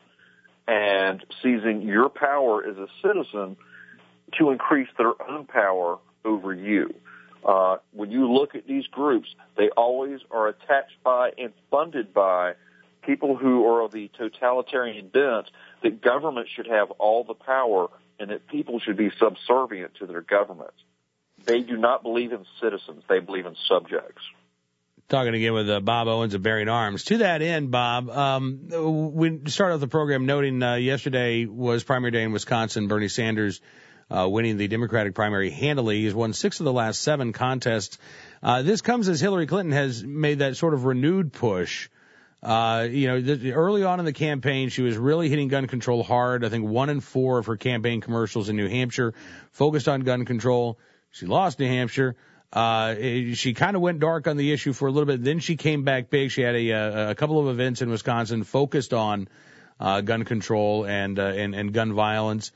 and seizing your power as a citizen to increase their own power over you. Uh, when you look at these groups, they always are attached by and funded by people who are of the totalitarian bent that government should have all the power and that people should be subservient to their government. They do not believe in citizens. They believe in subjects. Talking again with uh, Bob Owens of Bearing Arms. To that end, Bob, um, we started off the program noting uh, yesterday was primary day in Wisconsin. Bernie Sanders uh, winning the Democratic primary handily. He's won six of the last seven contests. Uh, this comes as Hillary Clinton has made that sort of renewed push. Uh, you know, th- early on in the campaign, she was really hitting gun control hard. I think one in four of her campaign commercials in New Hampshire focused on gun control. She lost New Hampshire. Uh, she kind of went dark on the issue for a little bit. Then she came back big. She had a, a couple of events in Wisconsin focused on uh, gun control and, uh, and and gun violence.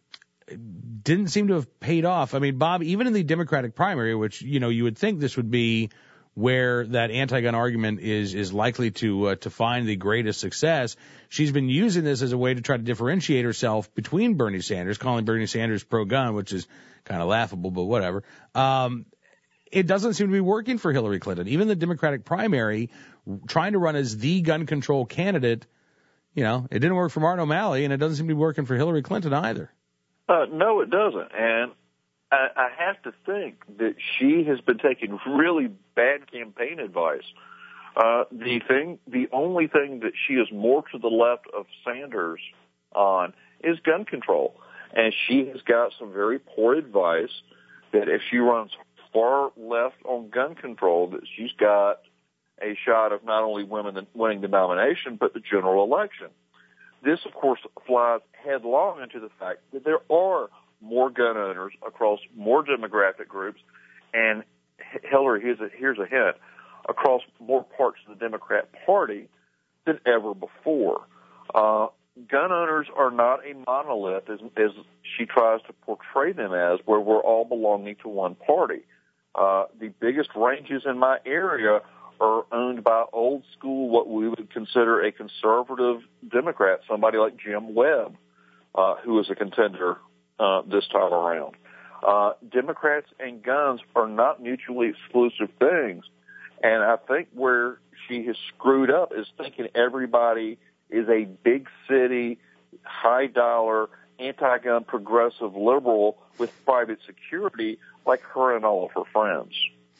Didn't seem to have paid off. I mean, Bob, even in the Democratic primary, which you know you would think this would be where that anti-gun argument is is likely to uh, to find the greatest success, she's been using this as a way to try to differentiate herself between Bernie Sanders, calling Bernie Sanders pro-gun, which is kind of laughable, but whatever. Um, it doesn't seem to be working for Hillary Clinton. Even the Democratic primary, trying to run as the gun control candidate, you know, it didn't work for Martin O'Malley, and it doesn't seem to be working for Hillary Clinton either. Uh, no, it doesn't. And I, I have to think that she has been taking really bad campaign advice. Uh, the thing, the only thing that she is more to the left of Sanders on is gun control. And she has got some very poor advice that if she runs far left on gun control, that she's got a shot of not only women winning the nomination, but the general election. This, of course, flies headlong into the fact that there are more gun owners across more demographic groups, and Hillary, here's a, here's a hint, across more parts of the Democrat Party than ever before. Uh, gun owners are not a monolith, as, as she tries to portray them as, where we're all belonging to one party. Uh, the biggest ranges in my area are owned by old school, what we would consider a conservative Democrat, somebody like Jim Webb, uh, who is a contender uh, this time around. Uh, Democrats and guns are not mutually exclusive things. And I think where she has screwed up is thinking everybody is a big city, high dollar, anti-gun progressive liberal with private security like her and all of her friends.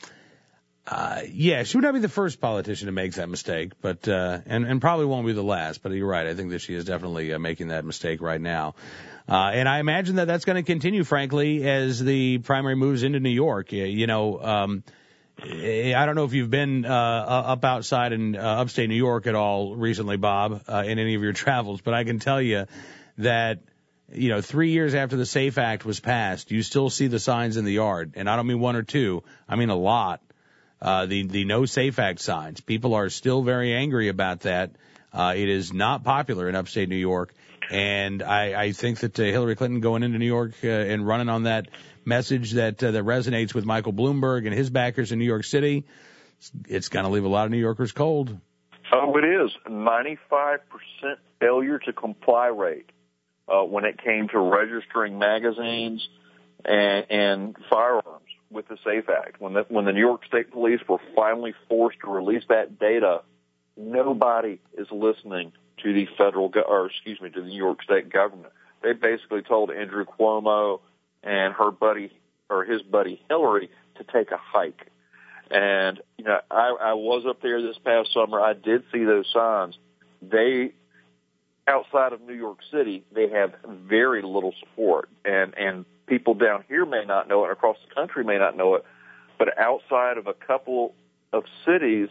Uh, yeah, she would not be the first politician to make that mistake, but, uh, and, and probably won't be the last, but you're right. I think that she is definitely uh, making that mistake right now. Uh, and I imagine that that's going to continue, frankly, as the primary moves into New York. You, you know, um, I don't know if you've been, uh, up outside in uh, upstate New York at all recently, Bob, uh, in any of your travels, but I can tell you that, you know, three years after the SAFE Act was passed, you still see the signs in the yard. And I don't mean one or two. I mean a lot. Uh, the, the No SAFE Act signs. People are still very angry about that. Uh, it is not popular in upstate New York. And I, I think that uh, Hillary Clinton going into New York uh, and running on that message that, uh, that resonates with Michael Bloomberg and his backers in New York City, it's, it's going to leave a lot of New Yorkers cold. Oh, it is. ninety-five percent failure to comply rate uh, when it came to registering magazines and, and firearms with the SAFE Act. When the, when the New York State Police were finally forced to release that data, nobody is listening to the federal, go- or excuse me, to the New York State government. They basically told Andrew Cuomo and her buddy, or his buddy Hillary, to take a hike. And, you know, I, I was up there this past summer. I did see those signs. They, outside of New York City, they have very little support. And, and people down here may not know it, across the country may not know it, but outside of a couple of cities,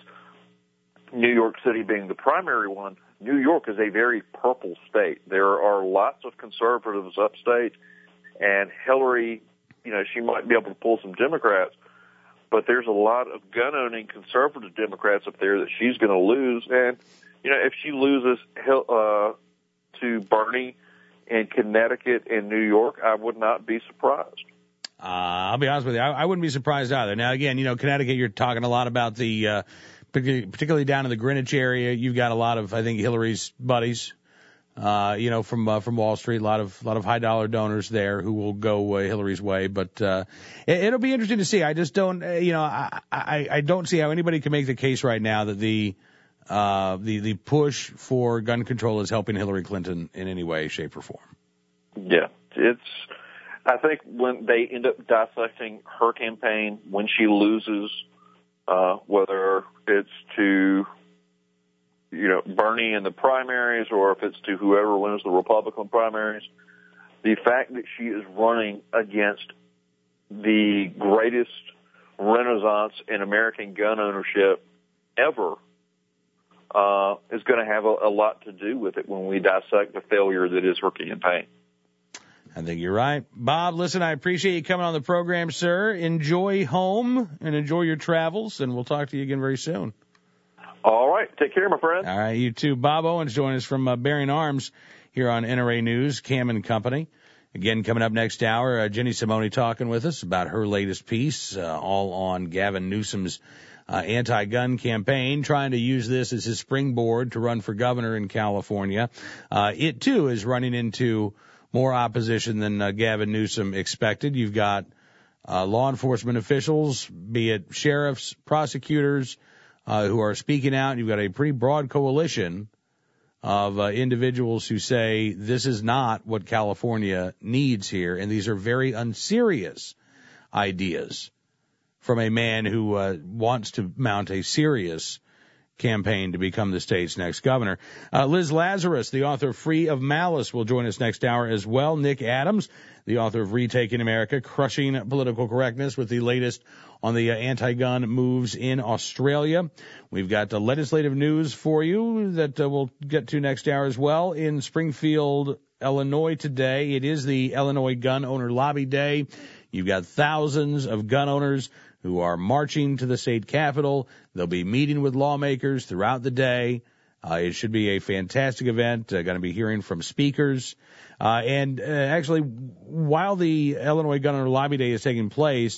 New York City being the primary one, New York is a very purple state. There are lots of conservatives upstate, and Hillary, you know, she might be able to pull some Democrats, but there's a lot of gun-owning conservative Democrats up there that she's going to lose. And, you know, if she loses uh, to Bernie in Connecticut and New York, I would not be surprised. Uh, I'll be honest with you. I, I wouldn't be surprised either. Now, again, you know, Connecticut, you're talking a lot about the, uh, particularly down in the Greenwich area. You've got a lot of, I think, Hillary's buddies, uh, you know, from, uh, from Wall Street, a lot of, a lot of high dollar donors there who will go uh, Hillary's way. But, uh, it, it'll be interesting to see. I just don't, uh, you know, I, I, I don't see how anybody can make the case right now that the, uh, the, the push for gun control is helping Hillary Clinton in any way, shape, or form. Yeah, it's, I think when they end up dissecting her campaign, when she loses, uh, whether it's to, you know, Bernie in the primaries or if it's to whoever wins the Republican primaries, the fact that she is running against the greatest renaissance in American gun ownership ever, uh, is going to have a, a lot to do with it when we dissect the failure that is her campaign. I think you're right. Bob, listen, I appreciate you coming on the program, sir. Enjoy home and enjoy your travels, and we'll talk to you again very soon. All right. Take care, my friend. All right, you too. Bob Owens joining us from uh, Bearing Arms here on N R A News, Cam and Company. Again, coming up next hour, uh, Jenny Simone talking with us about her latest piece, uh, all on Gavin Newsom's uh, anti-gun campaign, trying to use this as his springboard to run for governor in California. Uh, it, too, is running into more opposition than uh, Gavin Newsom expected. You've got uh, law enforcement officials, be it sheriffs, prosecutors, uh, who are speaking out. You've got a pretty broad coalition of uh, individuals who say this is not what California needs here, and these are very unserious ideas from a man who uh, wants to mount a serious campaign to become the state's next governor. Uh, Liz Lazarus, the author of Free of Malice, will join us next hour as well. Nick Adams, the author of Retaking America, Crushing Political Correctness, with the latest on the uh, anti-gun moves in Australia. We've got uh, legislative news for you that uh, we'll get to next hour as well. In Springfield, Illinois today, it is the Illinois Gun Owner Lobby Day. You've got thousands of gun owners who are marching to the state capitol. They'll be meeting with lawmakers throughout the day. Uh, it should be a fantastic event. Uh, going to be hearing from speakers. Uh, and uh, actually, while the Illinois Gun Owner Lobby Day is taking place,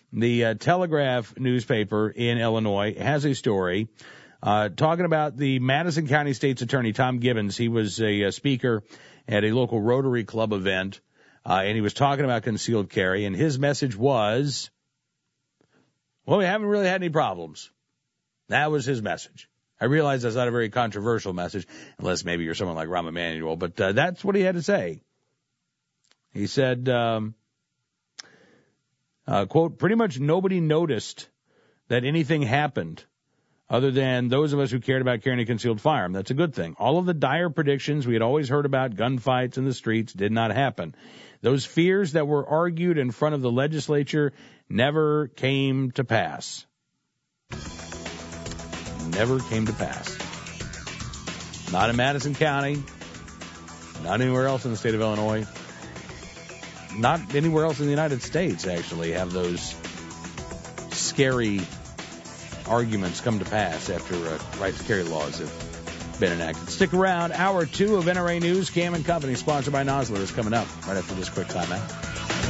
The uh, Telegraph newspaper in Illinois has a story uh, talking about the Madison County State's Attorney, Tom Gibbons. He was a, a speaker at a local Rotary Club event, uh, and he was talking about concealed carry, and his message was, well, we haven't really had any problems. That was his message. I realize that's not a very controversial message, unless maybe you're someone like Rahm Emanuel, but uh, that's what he had to say. He said, um, uh, quote, pretty much nobody noticed that anything happened other than those of us who cared about carrying a concealed firearm. That's a good thing. All of the dire predictions we had always heard about, gunfights in the streets, did not happen. Those fears that were argued in front of the legislature never came to pass. Never came to pass. Not in Madison County, not anywhere else in the state of Illinois, not anywhere else in the United States, actually, have those scary arguments come to pass after uh, right to carry laws have been enacted. Stick around. Hour two of N R A News, Cam and Company, sponsored by Nosler, is coming up right after this quick timeout.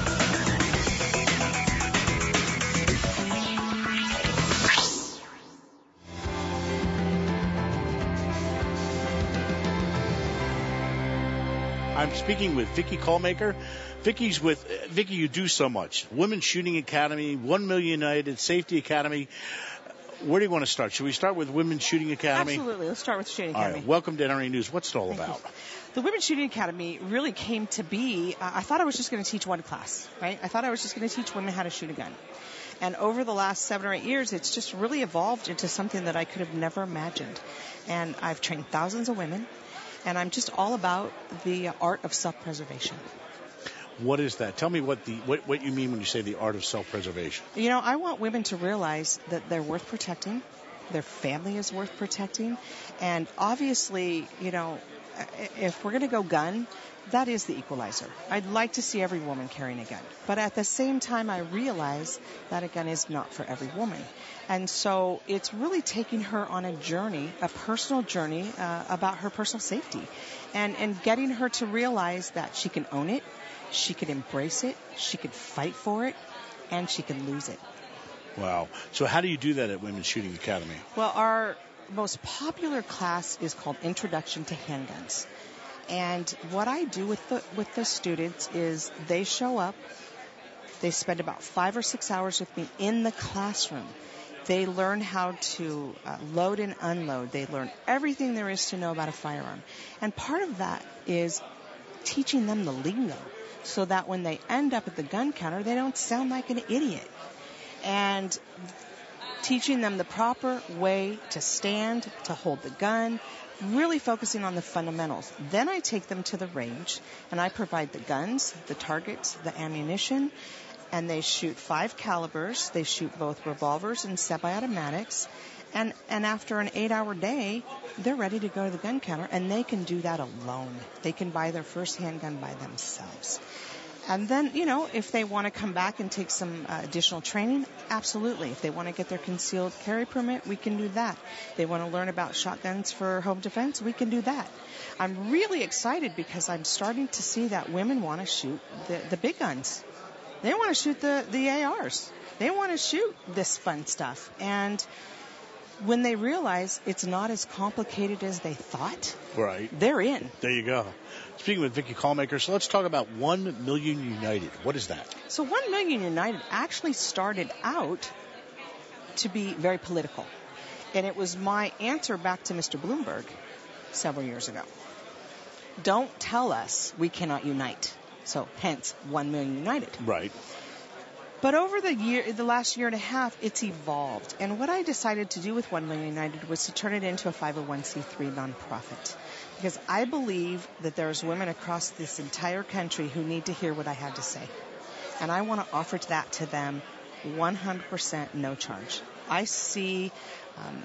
I'm speaking with Vicki Callmaker. Vicki's with uh, Vicki. You do so much. Women's Shooting Academy, One Million United, Safety Academy. Where do you want to start? Should we start with Women's Shooting Academy? Absolutely. Let's start with Shooting All Academy. right. Welcome to N R A News. What's it all Thank about? You. The Women's Shooting Academy really came to be, uh, I thought I was just going to teach one class, right? I thought I was just going to teach women how to shoot a gun. And over the last seven or eight years, it's just really evolved into something that I could have never imagined. And I've trained thousands of women, and I'm just all about the art of self-preservation. What is that? Tell me what the what, what you mean when you say the art of self-preservation. You know, I want women to realize that they're worth protecting, their family is worth protecting, and obviously, you know, if we're going to go gun, that is the equalizer. I'd like to see every woman carrying a gun. But at the same time, I realize that a gun is not for every woman. And so it's really taking her on a journey, a personal journey uh, about her personal safety, and, and getting her to realize that she can own it, she can embrace it, she can fight for it, and she can lose it. Wow. So how do you do that at Women's Shooting Academy? Well, our most popular class is called Introduction to Handguns. And what I do with the with the students is they show up, they spend about five or six hours with me in the classroom. They learn how to uh, load and unload. They learn everything there is to know about a firearm. And part of that is teaching them the lingo so that when they end up at the gun counter, they don't sound like an idiot. And teaching them the proper way to stand, to hold the gun, really focusing on the fundamentals. Then I take them to the range, and I provide the guns, the targets, the ammunition, and they shoot five calibers. They shoot both revolvers and semi-automatics. And, and after an eight-hour day, they're ready to go to the gun counter, and they can do that alone. They can buy their first handgun by themselves. And then, you know, if they want to come back and take some uh, additional training, absolutely. If they want to get their concealed carry permit, we can do that. They want to learn about shotguns for home defense, we can do that. I'm really excited because I'm starting to see that women want to shoot the, the big guns. They want to shoot the, the A Rs. They want to shoot this fun stuff. And when they realize it's not as complicated as they thought, right, they're in. There you go. Speaking with Vicki Callmaker, so let's talk about One Million United. What is that? So One Million United actually started out to be very political. And it was my answer back to Mister Bloomberg several years ago. Don't tell us we cannot unite. So hence One Million United. Right. But over the year, the last year and a half, it's evolved. And what I decided to do with One Million United was to turn it into a five oh one c three nonprofit. Because I believe that there's women across this entire country who need to hear what I had to say. And I want to offer that to them one hundred percent no charge. I see um,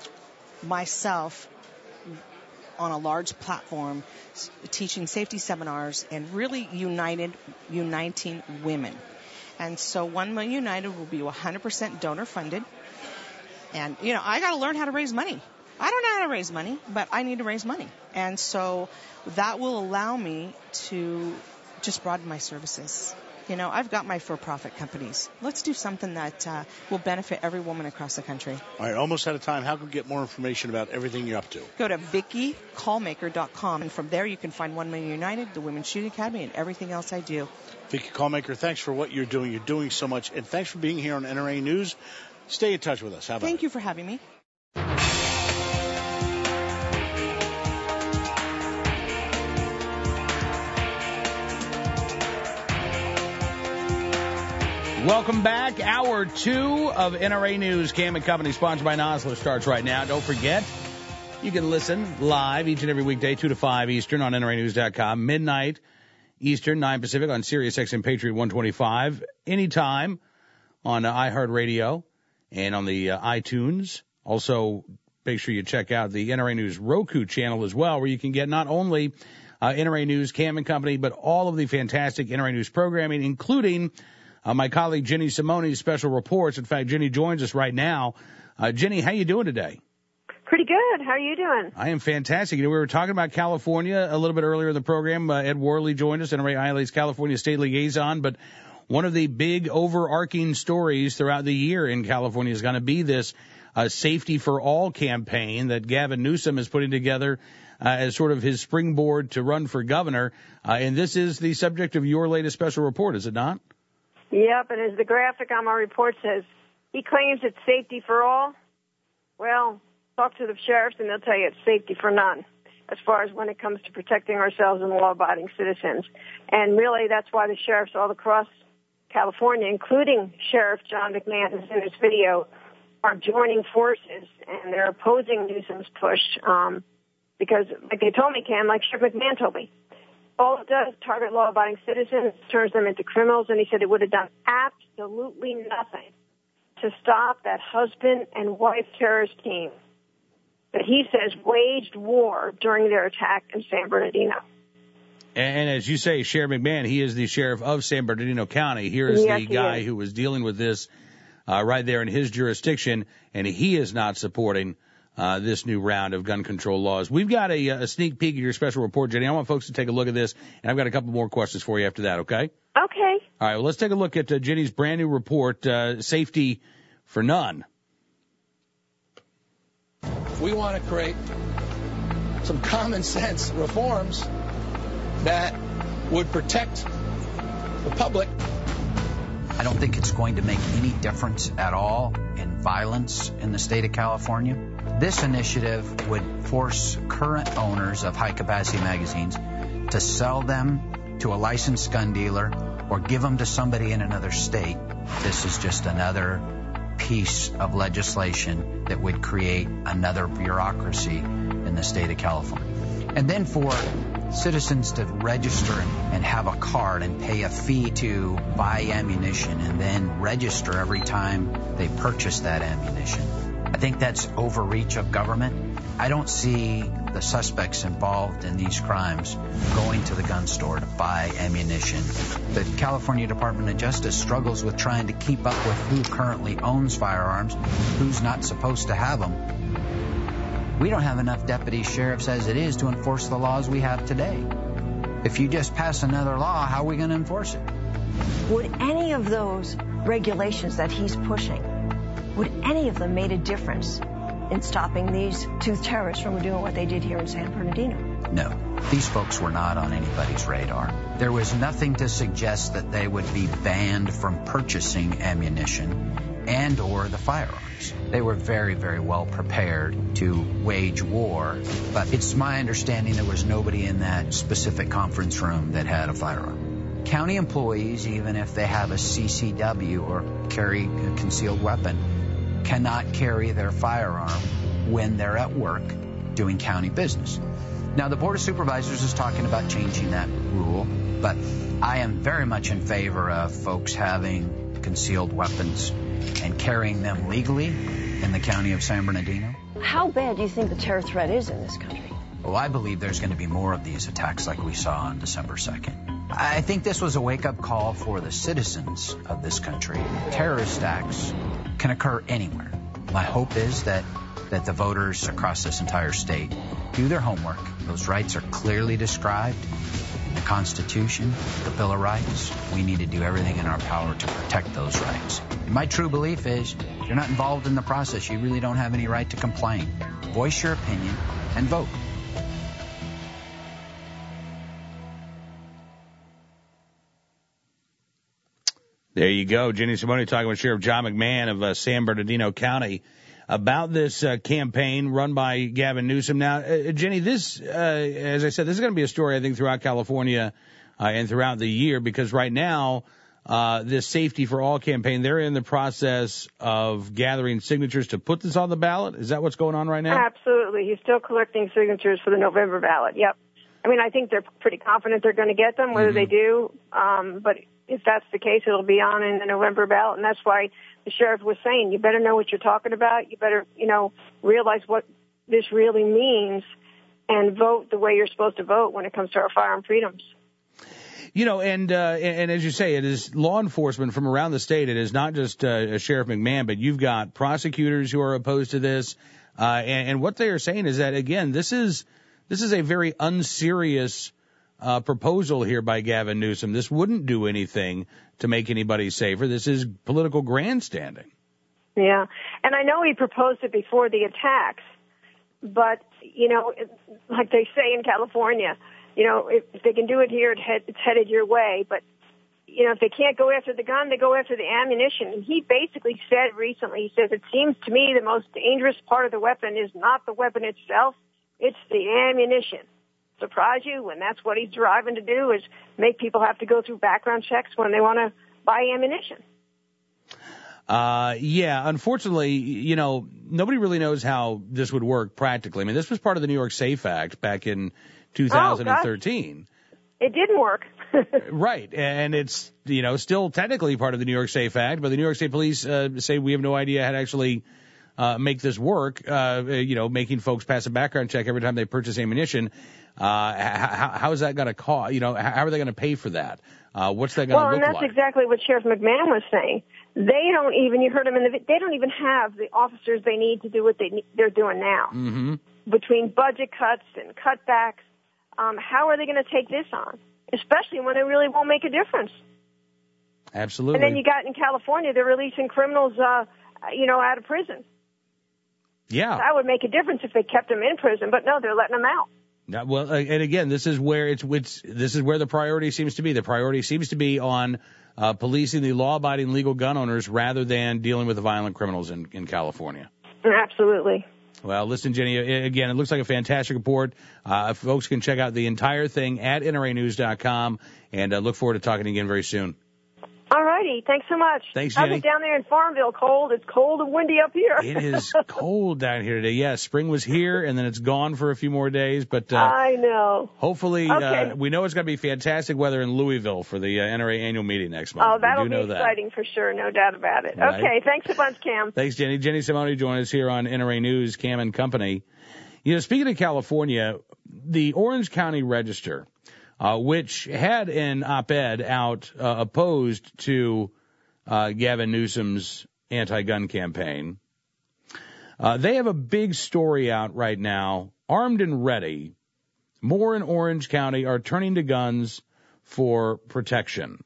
myself on a large platform teaching safety seminars and really united, uniting women. And so One Million United will be one hundred percent donor funded. And, you know, I got to learn how to raise money. I don't know how to raise money, but I need to raise money. And so that will allow me to just broaden my services. You know, I've got my for-profit companies. Let's do something that uh, will benefit every woman across the country. All right, almost out of time. How can we get more information about everything you're up to? Go to Vicki Callmaker dot com, and from there you can find One Million United, the Women's Shooting Academy, and everything else I do. Vicki Callmaker, thanks for what you're doing. You're doing so much, and thanks for being here on N R A News. Stay in touch with us. How about Thank it? you for having me. Welcome back. Hour two of N R A News, Cam and Company, sponsored by Nosler, starts right now. Don't forget, you can listen live each and every weekday, two to five Eastern on N R A news dot com, midnight Eastern, nine Pacific on Sirius X M Patriot one twenty-five, anytime on uh, iHeartRadio and on the uh, iTunes. Also, make sure you check out the N R A News Roku channel as well, where you can get not only uh, N R A News, Cam and Company, but all of the fantastic N R A News programming, including Uh, my colleague Jenny Simone's special reports. In fact, Jenny joins us right now. Uh, Jenny, how you doing today? Pretty good. How are you doing? I am fantastic. You know, we were talking about California a little bit earlier in the program. Uh, Ed Worley joined us, N R A I L A's California State Liaison. But one of the big overarching stories throughout the year in California is going to be this uh, Safety for All campaign that Gavin Newsom is putting together uh, as sort of his springboard to run for governor. Uh, and this is the subject of your latest special report, is it not? Yep, and as the graphic on my report says, he claims it's safety for all. Well, talk to the sheriffs and they'll tell you it's safety for none, as far as when it comes to protecting ourselves and law-abiding citizens. And really, that's why the sheriffs all across California, including Sheriff John McMahon, who's in this video, are joining forces, and they're opposing Newsom's push um, because, like they told me, Cam, like Sheriff McMahon told me, all it does is target law-abiding citizens, turns them into criminals, and he said it would have done absolutely nothing to stop that husband and wife terrorist team that he says waged war during their attack in San Bernardino. And, and as you say, Sheriff McMahon, he is the sheriff of San Bernardino County. Here is yes, the guy who was dealing with this uh, right there in his jurisdiction, and he is not supporting Uh, this new round of gun control laws. We've got a, a sneak peek of your special report, Jenny. I want folks to take a look at this, and I've got a couple more questions for you after that, okay? Okay. All right, well, let's take a look at uh, Jenny's brand new report, uh, Safety for None. We want to create some common sense reforms that would protect the public. I don't think it's going to make any difference at all in violence in the state of California. This initiative would force current owners of high-capacity magazines to sell them to a licensed gun dealer or give them to somebody in another state. This is just another piece of legislation that would create another bureaucracy in the state of California. And then for citizens to register and have a card and pay a fee to buy ammunition and then register every time they purchase that ammunition. I think that's overreach of government. I don't see the suspects involved in these crimes going to the gun store to buy ammunition. The California Department of Justice struggles with trying to keep up with who currently owns firearms, who's not supposed to have them. We don't have enough deputy sheriffs as it is to enforce the laws we have today. If you just pass another law, how are we going to enforce it? Would any of those regulations that he's pushing, would any of them made a difference in stopping these two terrorists from doing what they did here in San Bernardino? No. These folks were not on anybody's radar. There was nothing to suggest that they would be banned from purchasing ammunition and or the firearms. They were very, very well prepared to wage war, but it's my understanding there was nobody in that specific conference room that had a firearm. County employees, even if they have a C C W or carry a concealed weapon, cannot carry their firearm when they're at work doing county business. Now, the Board of Supervisors is talking about changing that rule, but I am very much in favor of folks having concealed weapons and carrying them legally in the county of San Bernardino. How bad do you think the terror threat is in this country? Well, I believe there's going to be more of these attacks like we saw on December second. I think this was a wake-up call for the citizens of this country. Terrorist acts can occur anywhere. My hope is that, that the voters across this entire state do their homework. Those rights are clearly described in the Constitution, the Bill of Rights. We need to do everything in our power to protect those rights. And my true belief is, if you're not involved in the process, you really don't have any right to complain. Voice your opinion and vote. There you go. Jenny Simone talking with Sheriff John McMahon of uh, San Bernardino County about this uh, campaign run by Gavin Newsom. Now, uh, Jenny, this, uh, as I said, this is going to be a story, I think, throughout California uh, and throughout the year, because right now, uh, this Safety for All campaign, they're in the process of gathering signatures to put this on the ballot. Is that what's going on right now? Absolutely. He's still collecting signatures for the November ballot. Yep. I mean, I think they're pretty confident they're going to get them, whether mm-hmm. they do. Um, but if that's the case, it'll be on in the November ballot. And that's why the sheriff was saying, you better know what you're talking about. You better, you know, realize what this really means and vote the way you're supposed to vote when it comes to our firearm freedoms. You know, and, uh, and as you say, it is law enforcement from around the state. It is not just, uh, Sheriff McMahon, but you've got prosecutors who are opposed to this. Uh, and, and what they are saying is that, again, this is, this is a very unserious, uh, proposal here by Gavin Newsom. This wouldn't do anything to make anybody safer. This is political grandstanding. Yeah. And I know he proposed it before the attacks, but, you know, like they say in California, you know, if, if they can do it here, it head, it's headed your way. But, you know, if they can't go after the gun, they go after the ammunition. And he basically said recently, he says, it seems to me the most dangerous part of the weapon is not the weapon itself, it's the ammunition. Surprise you? When that's what he's driving to do, is make people have to go through background checks when they want to buy ammunition. Uh, yeah, unfortunately, you know, nobody really knows how this would work practically. I mean, this was part of the New York SAFE Act back in two thousand thirteen. Oh, it didn't work. Right. And it's, you know, still technically part of the New York SAFE Act, but the New York State Police uh, say we have no idea how to actually uh, make this work, uh, you know, making folks pass a background check every time they purchase ammunition. Uh, how, how is that going to cost? You know, how are they going to pay for that? Uh, what's that going to well, look like? Well, and that's like? exactly what Sheriff McMahon was saying. They don't even, you heard him in the, they don't even have the officers they need to do what they, they're doing now. Mm-hmm. Between budget cuts and cutbacks, um, how are they going to take this on? Especially when it really won't make a difference. Absolutely. And then you got in California, they're releasing criminals, uh, you know, out of prison. Yeah. That would make a difference if they kept them in prison, but no, they're letting them out. Now, well, and again, this is where it's, it's this is where the priority seems to be. The priority seems to be on uh, policing the law-abiding legal gun owners rather than dealing with the violent criminals in, in California. Absolutely. Well, listen, Jenny, again, it looks like a fantastic report. Uh, folks can check out the entire thing at N R A news dot com, and uh, look forward to talking again very soon. All righty. Thanks so much. Thanks, How's Jenny. it down there in Farmville? Cold? It's cold and windy up here. It is cold down here today. Yeah, spring was here, and then it's gone for a few more days. But uh, I know. Hopefully, okay. uh, we know it's going to be fantastic weather in Louisville for the uh, N R A annual meeting next month. Oh, that'll be that. exciting for sure. No doubt about it. Right. Okay. Thanks a bunch, Cam. Thanks, Jenny. Jenny Simone joining us here on N R A News, Cam and Company. You know, speaking of California, the Orange County Register, uh, which had an op-ed out uh, opposed to uh, Gavin Newsom's anti-gun campaign, uh, they have a big story out right now. Armed and ready, more in Orange County are turning to guns for protection.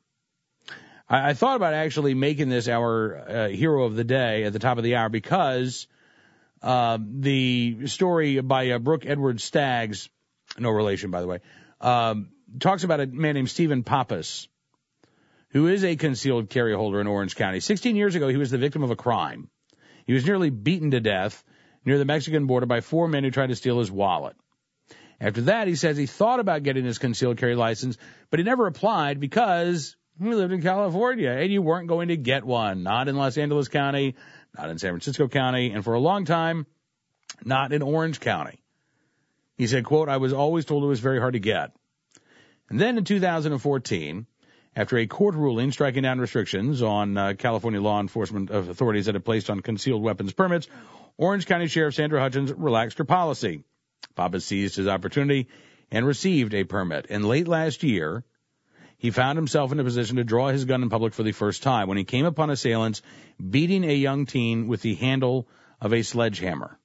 I, I thought about actually making this our uh, hero of the day at the top of the hour because Uh, the story by uh, Brooke Edwards Staggs, no relation, by the way, um, talks about a man named Stephen Pappas, who is a concealed carry holder in Orange County. sixteen years ago, he was the victim of a crime. He was nearly beaten to death near the Mexican border by four men who tried to steal his wallet. After that, he says he thought about getting his concealed carry license, but he never applied because he lived in California, and you weren't going to get one, not in Los Angeles County, not in San Francisco County, and for a long time, not in Orange County. He said, quote, I was always told it was very hard to get. And then in two thousand fourteen, after a court ruling striking down restrictions on uh, California law enforcement authorities that had placed on concealed weapons permits, Orange County Sheriff Sandra Hutchins relaxed her policy. Papa seized his opportunity and received a permit. And late last year, he found himself in a position to draw his gun in public for the first time when he came upon assailants beating a young teen with the handle of a sledgehammer.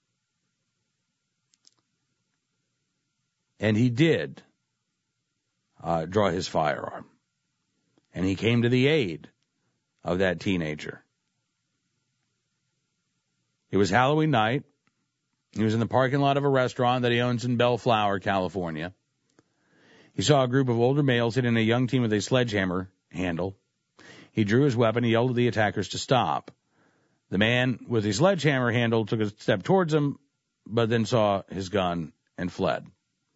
And he did. uh, draw his firearm. And he came to the aid of that teenager. It was Halloween night. He was in the parking lot of a restaurant that he owns in Bellflower, California. He saw a group of older males hitting a young teen with a sledgehammer handle. He drew his weapon. He yelled at the attackers to stop. The man with the sledgehammer handle took a step towards him, but then saw his gun and fled.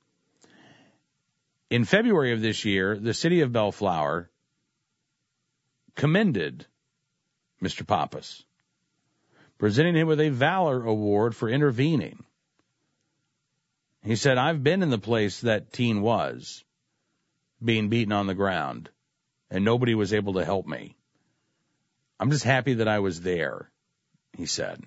In February of this year, the city of Bellflower commended Mister Pappas, presenting him with a Valor Award for intervening. He said, I've been in the place that teen was, being beaten on the ground, and nobody was able to help me. I'm just happy that I was there, he said.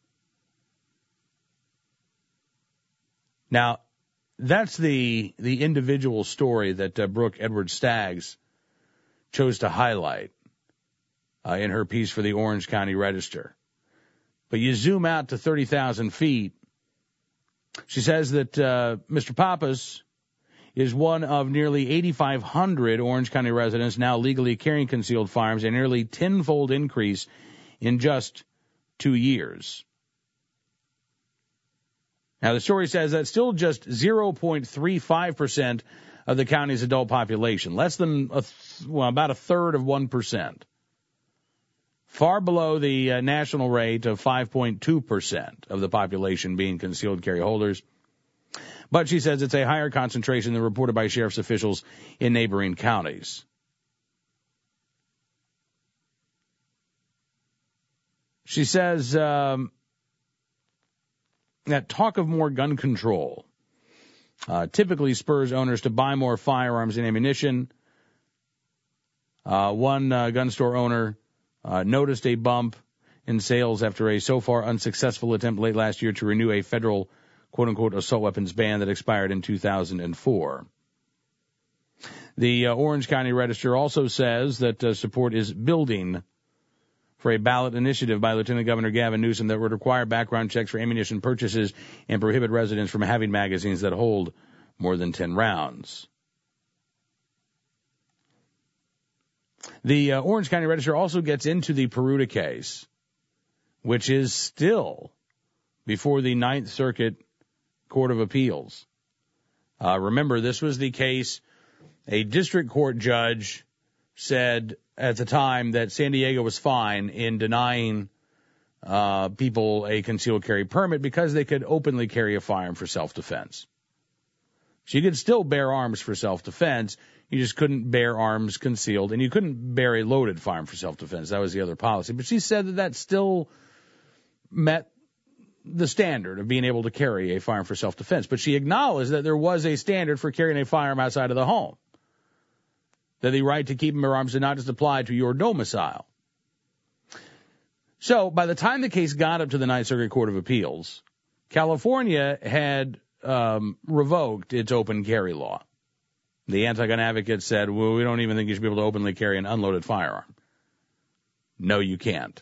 Now, that's the the individual story that uh, Brooke Edwards Staggs chose to highlight uh, in her piece for the Orange County Register. But you zoom out to thirty thousand feet, she says that uh, Mister Pappas is one of nearly eighty-five hundred Orange County residents now legally carrying concealed firearms, a nearly tenfold increase in just two years. Now, the story says that's still just zero point three five percent of the county's adult population, less than a th- well, about a third of one percent. Far below the uh, national rate of five point two percent of the population being concealed carry holders. But she says it's a higher concentration than reported by sheriff's officials in neighboring counties. She says um, that talk of more gun control uh, typically spurs owners to buy more firearms and ammunition. Uh, one uh, gun store owner uh, noticed a bump in sales after a so far unsuccessful attempt late last year to renew a federal quote-unquote assault weapons ban that expired in two thousand four. The uh, Orange County Register also says that uh, support is building for a ballot initiative by Lieutenant Governor Gavin Newsom that would require background checks for ammunition purchases and prohibit residents from having magazines that hold more than ten rounds. The uh, Orange County Register also gets into the Peruta case, which is still before the Ninth Circuit Court of Appeals. Uh, remember, this was the case a district court judge said at the time that San Diego was fine in denying uh, people a concealed carry permit because they could openly carry a firearm for self-defense. So you could still bear arms for self-defense. You just couldn't bear arms concealed, and you couldn't bear a loaded firearm for self-defense. That was the other policy. But she said that that still met the standard of being able to carry a firearm for self-defense. But she acknowledged that there was a standard for carrying a firearm outside of the home, that the right to keep and bear arms did not just apply to your domicile. So by the time the case got up to the Ninth Circuit Court of Appeals, California had um, revoked its open carry law. The anti-gun advocates said, well, we don't even think you should be able to openly carry an unloaded firearm. No, you can't.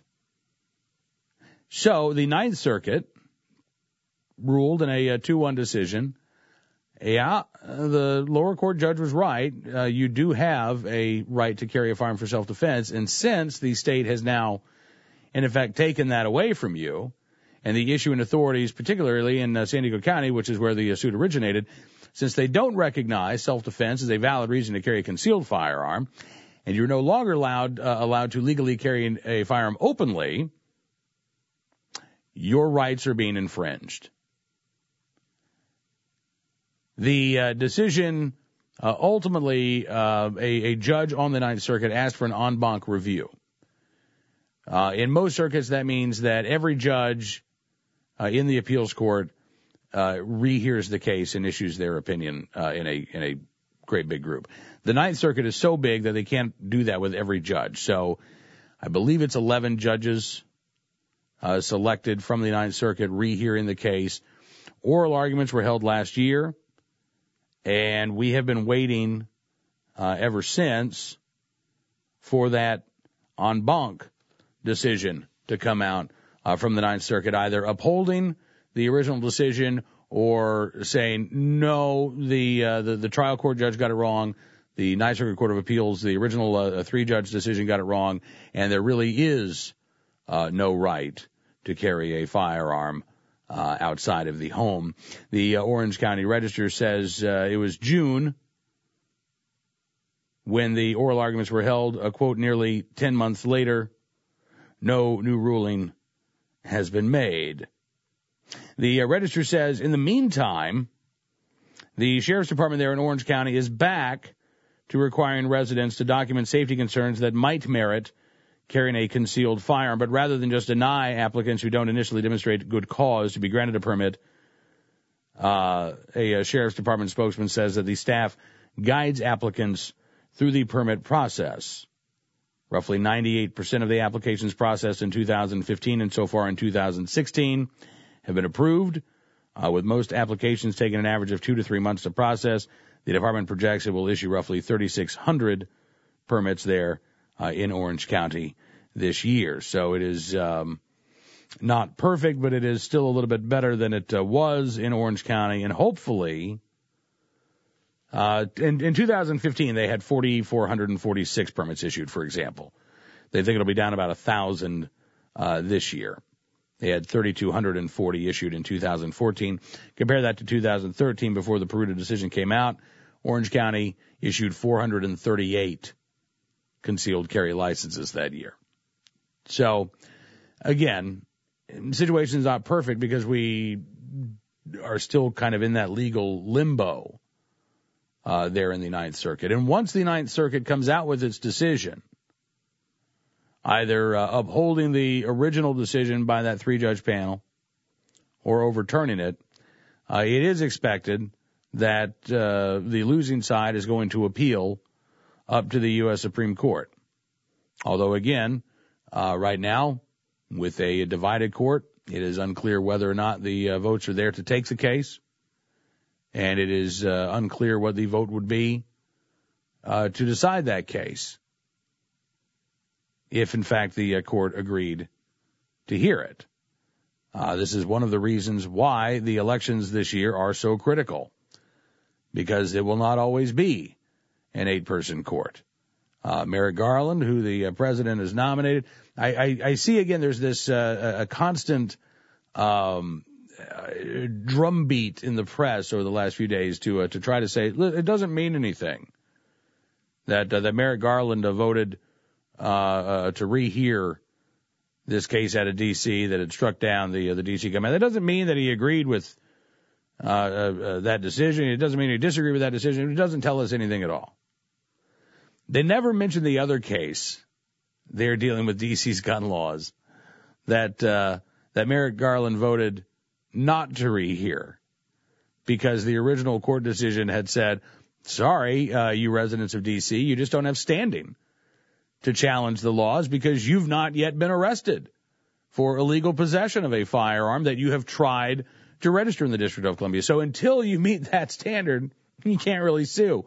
So the Ninth Circuit ruled in a two one decision, yeah, the lower court judge was right. Uh, you do have a right to carry a firearm for self-defense. And since the state has now, in effect, taken that away from you, and the issuing authorities, particularly in uh, San Diego County, which is where the uh, suit originated, since they don't recognize self-defense as a valid reason to carry a concealed firearm, and you're no longer allowed uh, allowed to legally carry a firearm openly, your rights are being infringed. The uh, decision, uh, ultimately, uh, a, a judge on the Ninth Circuit asked for an en banc review. Uh, in most circuits, that means that every judge uh, in the appeals court uh, rehears the case and issues their opinion uh, in a in a great big group. The Ninth Circuit is so big that they can't do that with every judge. So I believe it's eleven judges uh, selected from the Ninth Circuit rehearing the case. Oral arguments were held last year, and we have been waiting uh, ever since for that en banc decision to come out uh, from the Ninth Circuit, either upholding the original decision or saying, no, the, uh, the, the trial court judge got it wrong. The Ninth Circuit Court of Appeals, the original uh, three-judge decision got it wrong, and there really is uh, no right to carry a firearm uh, outside of the home. The uh, Orange County Register says uh, it was June when the oral arguments were held, a quote, nearly ten months later, no new ruling has been made. The uh, Register says, in the meantime, the Sheriff's Department there in Orange County is back to requiring residents to document safety concerns that might merit carrying a concealed firearm. But rather than just deny applicants who don't initially demonstrate good cause to be granted a permit, uh, a, a Sheriff's Department spokesman says that the staff guides applicants through the permit process. Roughly ninety-eight percent of the applications processed in two thousand fifteen and so far in two thousand sixteen have been approved, uh, with most applications taking an average of two to three months to process. The department projects it will issue roughly thirty-six hundred permits there uh, in Orange County this year. So it is um, not perfect, but it is still a little bit better than it uh, was in Orange County. And hopefully, uh, in, in two thousand fifteen, they had four thousand four hundred forty-six permits issued, for example. They think it'll be down about one thousand uh, this year. They had three thousand two hundred forty issued in two thousand fourteen. Compare that to two thousand thirteen, before the Peruta decision came out. Orange County issued four hundred thirty-eight concealed carry licenses that year. So, again, the situation is not perfect because we are still kind of in that legal limbo uh, there in the Ninth Circuit. And once the Ninth Circuit comes out with its decision, either uh, upholding the original decision by that three-judge panel or overturning it, uh, it is expected that uh, the losing side is going to appeal up to the U S Supreme Court. Although, again, uh, right now, with a divided court, it is unclear whether or not the uh, votes are there to take the case, and it is uh, unclear what the vote would be uh, to decide that case, if, in fact, the uh, court agreed to hear it. Uh, this is one of the reasons why the elections this year are so critical, because it will not always be an eight-person court. Uh, Merrick Garland, who the uh, president has nominated, I, I, I see, again, there's this uh, a constant um, uh, drumbeat in the press over the last few days to uh, to try to say it doesn't mean anything that uh, that Merrick Garland uh, voted uh, uh, to rehear this case out of D C, that had struck down the uh, the D C command. That doesn't mean that he agreed with uh, uh, uh, that decision. It doesn't mean he disagreed with that decision. It doesn't tell us anything at all. They never mentioned the other case. They're dealing with D C's gun laws that uh, that Merrick Garland voted not to rehear because the original court decision had said, sorry, uh, you residents of D C, you just don't have standing to challenge the laws because you've not yet been arrested for illegal possession of a firearm that you have tried to register in the District of Columbia. So until you meet that standard, you can't really sue.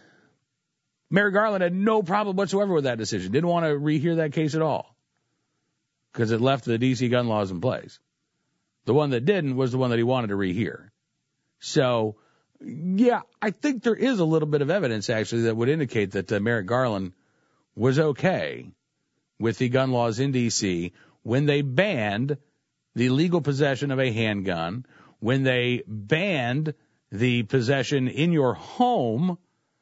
Merrick Garland had no problem whatsoever with that decision. Didn't want to rehear that case at all because it left the D C gun laws in place. The one that didn't was the one that he wanted to rehear. So, yeah, I think there is a little bit of evidence, actually, that would indicate that uh, Merrick Garland was okay with the gun laws in D C when they banned the legal possession of a handgun, when they banned the possession in your home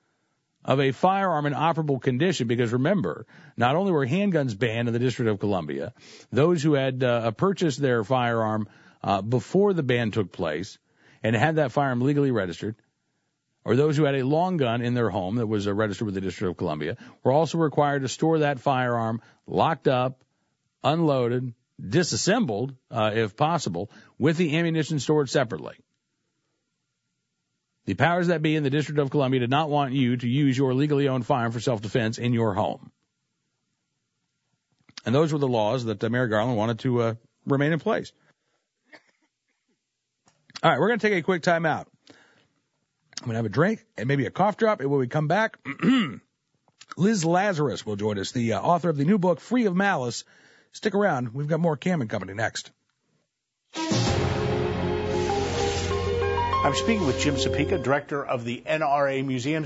of a firearm in operable condition, because remember, not only were handguns banned in the District of Columbia, those who had uh, purchased their firearm uh, before the ban took place and had that firearm legally registered, or those who had a long gun in their home that was uh, registered with the District of Columbia, were also required to store that firearm locked up, unloaded, disassembled, uh, if possible, with the ammunition stored separately. The powers that be in the District of Columbia did not want you to use your legally owned firearm for self-defense in your home. And those were the laws that uh, Merrick Garland wanted to uh, remain in place. All right, we're going to take a quick time out. I'm going to have a drink and maybe a cough drop, and when we come back, Liz Lazarus will join us, the uh, author of the new book, Free of Malice. Stick around. We've got more Cam and Company next. I'm speaking with Jim Sapika, director of the N R A Museums.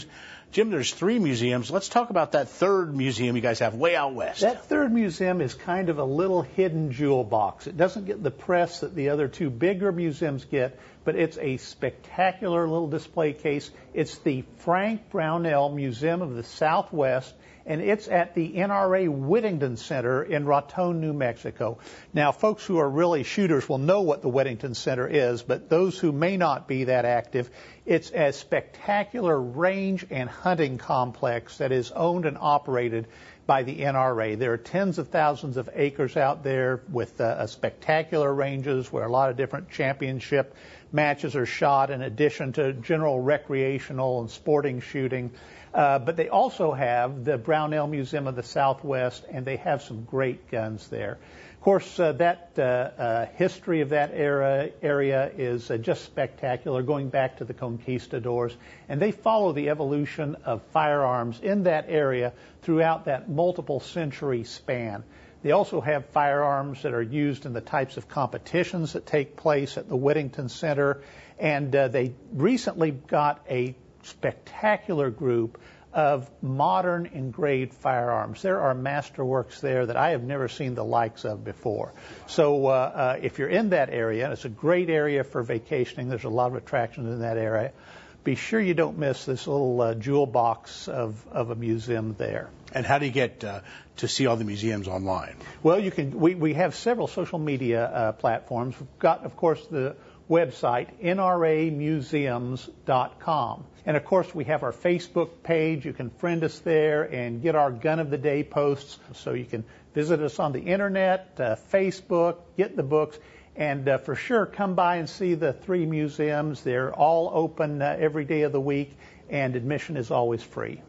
Jim, there's three museums. Let's talk about that third museum you guys have way out west. That third museum is kind of a little hidden jewel box. It doesn't get the press that the other two bigger museums get, but it's a spectacular little display case. It's the Frank Brownell Museum of the Southwest, and it's at the N R A Whittington Center in Raton, New Mexico. Now, folks who are really shooters will know what the Whittington Center is, but those who may not be that active, it's a spectacular range and hunting complex that is owned and operated by the N R A. There are tens of thousands of acres out there with uh, spectacular ranges where a lot of different championship matches are shot in addition to general recreational and sporting shooting. Uh, but they also have the Brownell Museum of the Southwest, and they have some great guns there. Of course, uh, that uh, uh, history of that era, area is uh, just spectacular, going back to the conquistadors, and they follow the evolution of firearms in that area throughout that multiple century span. They also have firearms that are used in the types of competitions that take place at the Whittington Center, and uh, they recently got a spectacular group of modern engraved firearms. There are masterworks there that I have never seen the likes of before. So uh, uh, if you're in that area, it's a great area for vacationing. There's a lot of attractions in that area. Be sure you don't miss this little uh, jewel box of, of a museum there. And how do you get uh, to see all the museums online? Well, you can. We, we have several social media uh, platforms. We've got, of course, the website, N R A museums dot com. And, of course, we have our Facebook page. You can friend us there and get our Gun of the Day posts. So you can visit us on the Internet, uh, Facebook, get the books, and uh, for sure come by and see the three museums. They're all open uh, every day of the week, and admission is always free.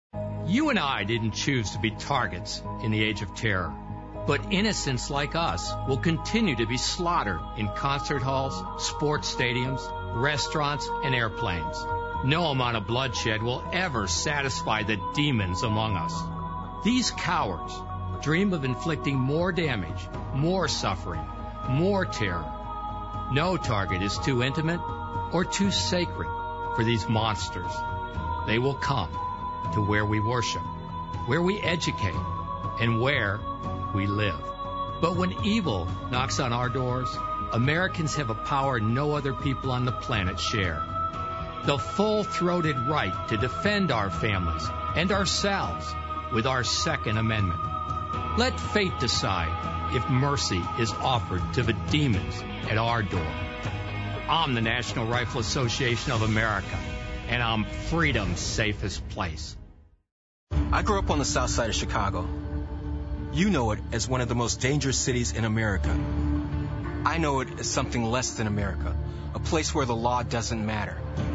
You and I didn't choose to be targets in the age of terror. But innocents like us will continue to be slaughtered in concert halls, sports stadiums, restaurants, and airplanes. No amount of bloodshed will ever satisfy the demons among us. These cowards dream of inflicting more damage, more suffering, more terror. No target is too intimate or too sacred for these monsters. They will come to where we worship, where we educate, and where we live. But when evil knocks on our doors, Americans have a power no other people on the planet share. The full-throated right to defend our families and ourselves with our Second Amendment. Let fate decide if mercy is offered to the demons at our door. I'm the National Rifle Association of America, and I'm freedom's safest place. I grew up on the south side of Chicago. You know it as one of the most dangerous cities in America. I know it as something less than America, a place where the law doesn't matter.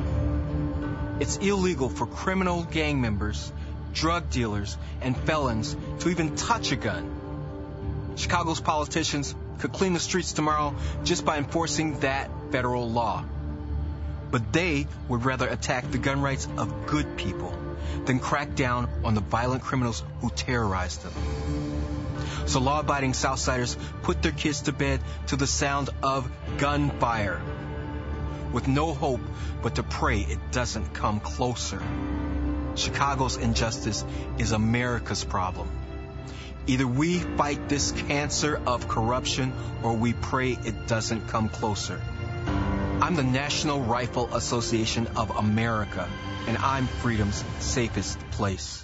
It's illegal for criminal gang members, drug dealers, and felons to even touch a gun. Chicago's politicians could clean the streets tomorrow just by enforcing that federal law. But they would rather attack the gun rights of good people than crack down on the violent criminals who terrorize them. So law-abiding Southsiders put their kids to bed to the sound of gunfire, with no hope but to pray it doesn't come closer. Chicago's injustice is America's problem. Either we fight this cancer of corruption or we pray it doesn't come closer. I'm the National Rifle Association of America, and I'm freedom's safest place.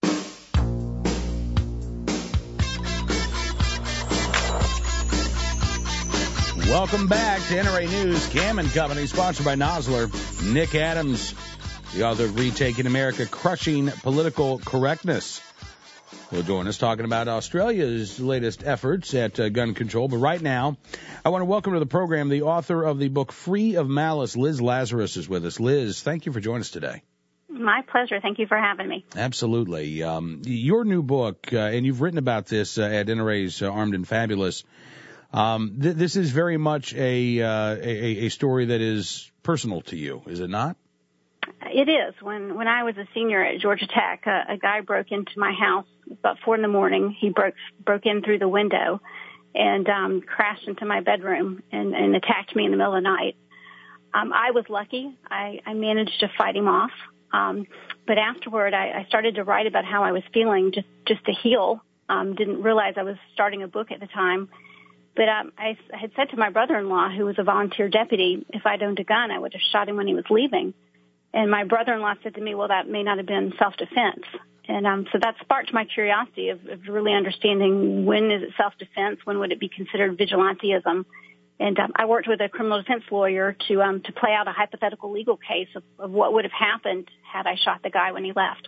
Welcome back to N R A News, Cam and Company, sponsored by Nosler. Nick Adams, the author of Retaking America, Crushing Political Correctness, will join us talking about Australia's latest efforts at uh, gun control. But right now, I want to welcome to the program the author of the book Free of Malice, Liz Lazarus, is with us. Liz, thank you for joining us today. My pleasure. Thank you for having me. Absolutely. Um, your new book, uh, and you've written about this uh, at N R A's uh, Armed and Fabulous. Um, th- this is very much a, uh, a a story that is personal to you, is it not? It is. When when I was a senior at Georgia Tech, a, a guy broke into my house about four in the morning. He broke broke in through the window and um, crashed into my bedroom and, and attacked me in the middle of the night. Um, I was lucky. I, I managed to fight him off, Um, but afterward, I, I started to write about how I was feeling just, just to heal. Um, didn't realize I was starting a book at the time. But um, I had said to my brother-in-law, who was a volunteer deputy, if I'd owned a gun, I would have shot him when he was leaving. And my brother-in-law said to me, well, that may not have been self-defense. And um, so that sparked my curiosity of, of really understanding when is it self-defense, when would it be considered vigilantism. And um, I worked with a criminal defense lawyer to um, to play out a hypothetical legal case of, of what would have happened had I shot the guy when he left.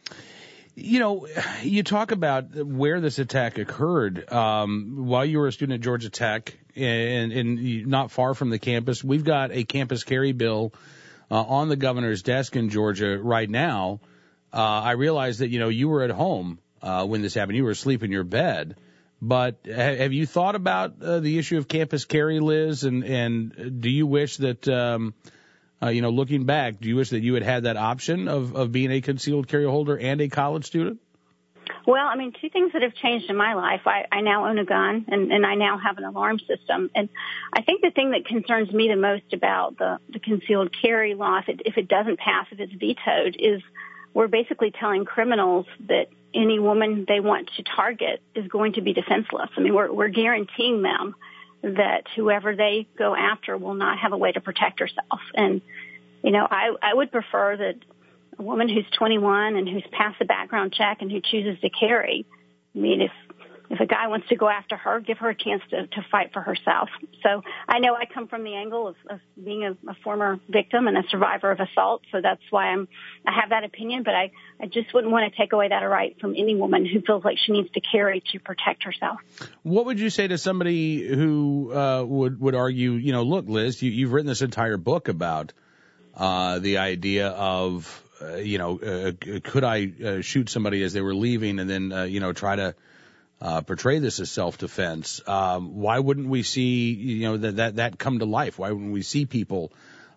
You know, you talk about where this attack occurred um, while you were a student at Georgia Tech, and, and not far from the campus. We've got a campus carry bill uh, on the governor's desk in Georgia right now. Uh, I realize that, you know, you were at home uh, when this happened. You were asleep in your bed. But ha- have you thought about uh, the issue of campus carry, Liz? And, and do you wish that, um, uh, you know, looking back, do you wish that you had had that option of, of being a concealed carry holder and a college student? Well, I mean, two things that have changed in my life. I, I now own a gun, and, and I now have an alarm system. And I think the thing that concerns me the most about the, the concealed carry law, if it, if it doesn't pass, if it's vetoed, is we're basically telling criminals that any woman they want to target is going to be defenseless. I mean, we're, we're guaranteeing them that whoever they go after will not have a way to protect herself. And, you know, I, I would prefer that a woman who's twenty-one and who's passed the background check and who chooses to carry, I mean, if if a guy wants to go after her, give her a chance to, to fight for herself. So I know I come from the angle of, of being a, a former victim and a survivor of assault, so that's why I'm I have that opinion, but I, I just wouldn't want to take away that right from any woman who feels like she needs to carry to protect herself. What would you say to somebody who uh, would, would argue, you know, look, Liz, you, you've written this entire book about uh, the idea of, uh, you know, uh, could I uh, shoot somebody as they were leaving and then, uh, you know, try to Uh, portray this as self-defense. Um, why wouldn't we see, you know, that, that, that come to life? Why wouldn't we see people,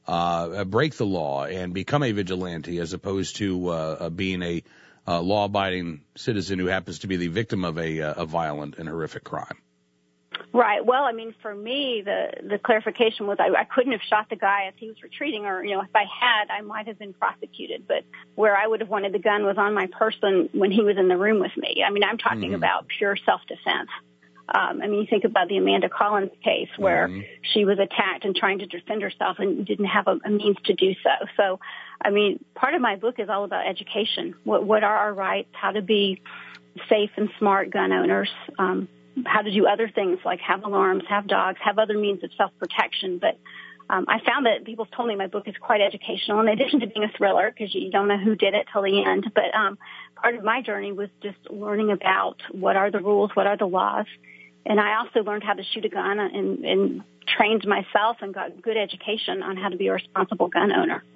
uh, break the law and become a vigilante as opposed to, uh, being a, uh, law-abiding citizen who happens to be the victim of a, a violent and horrific crime? Right. Well, I mean, for me, the, the clarification was I, I couldn't have shot the guy as he was retreating, or, you know, if I had, I might have been prosecuted. But where I would have wanted the gun was on my person when he was in the room with me. I mean, I'm talking mm-hmm. about pure self-defense. Um, I mean, you think about the Amanda Collins case where mm-hmm. she was attacked and trying to defend herself and didn't have a, a means to do so. So, I mean, part of my book is all about education. What, what are our rights, how to be safe and smart gun owners, um, how to do other things like have alarms, have dogs, have other means of self-protection. But um, I found that people told me my book is quite educational, in addition to being a thriller, because you don't know who did it till the end. But um, part of my journey was just learning about what are the rules, what are the laws. And I also learned how to shoot a gun and, and trained myself and got good education on how to be a responsible gun owner.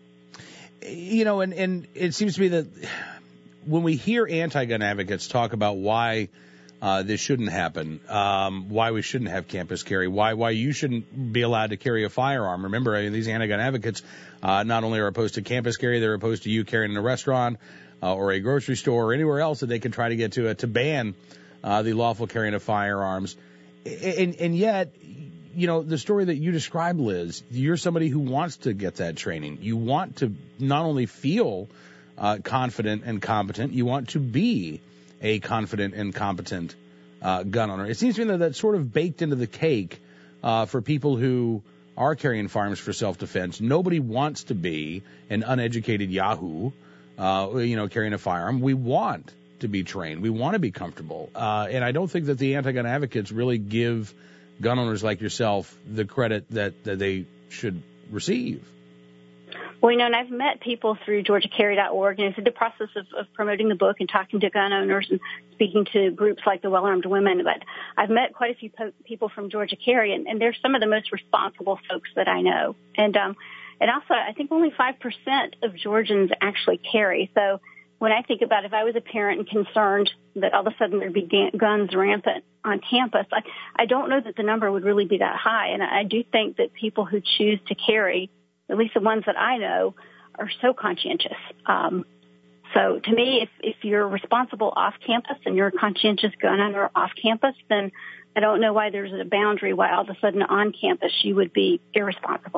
You know, and, and it seems to me that when we hear anti-gun advocates talk about why Uh, this shouldn't happen, um, why we shouldn't have campus carry, why why you shouldn't be allowed to carry a firearm. Remember, I mean, these anti-gun advocates uh, not only are opposed to campus carry, they're opposed to you carrying in a restaurant uh, or a grocery store or anywhere else that they can try to get to uh, to ban uh, the lawful carrying of firearms. And, and yet, you know, the story that you described, Liz, you're somebody who wants to get that training. You want to not only feel uh, confident and competent, you want to be a confident and competent uh, gun owner. It seems to me that that's sort of baked into the cake uh, for people who are carrying firearms for self-defense. Nobody wants to be an uneducated yahoo, uh, you know, carrying a firearm. We want to be trained. We want to be comfortable. Uh, and I don't think that the anti-gun advocates really give gun owners like yourself the credit that, that they should receive. Well, you know, and I've met people through Georgia Carry dot org, and through the process of, of promoting the book and talking to gun owners and speaking to groups like the Well-Armed Women. But I've met quite a few po- people from Georgia Carry, and, and they're some of the most responsible folks that I know. And um, and also, I think only five percent of Georgians actually carry. So when I think about if I was a parent and concerned that all of a sudden there'd be ga- guns rampant on campus, I, I don't know that the number would really be that high. And I, I do think that people who choose to carry, at least the ones that I know, are so conscientious. Um, so to me, if, if you're responsible off campus and you're a conscientious gun owner off campus, then I don't know why there's a boundary why all of a sudden on campus you would be irresponsible.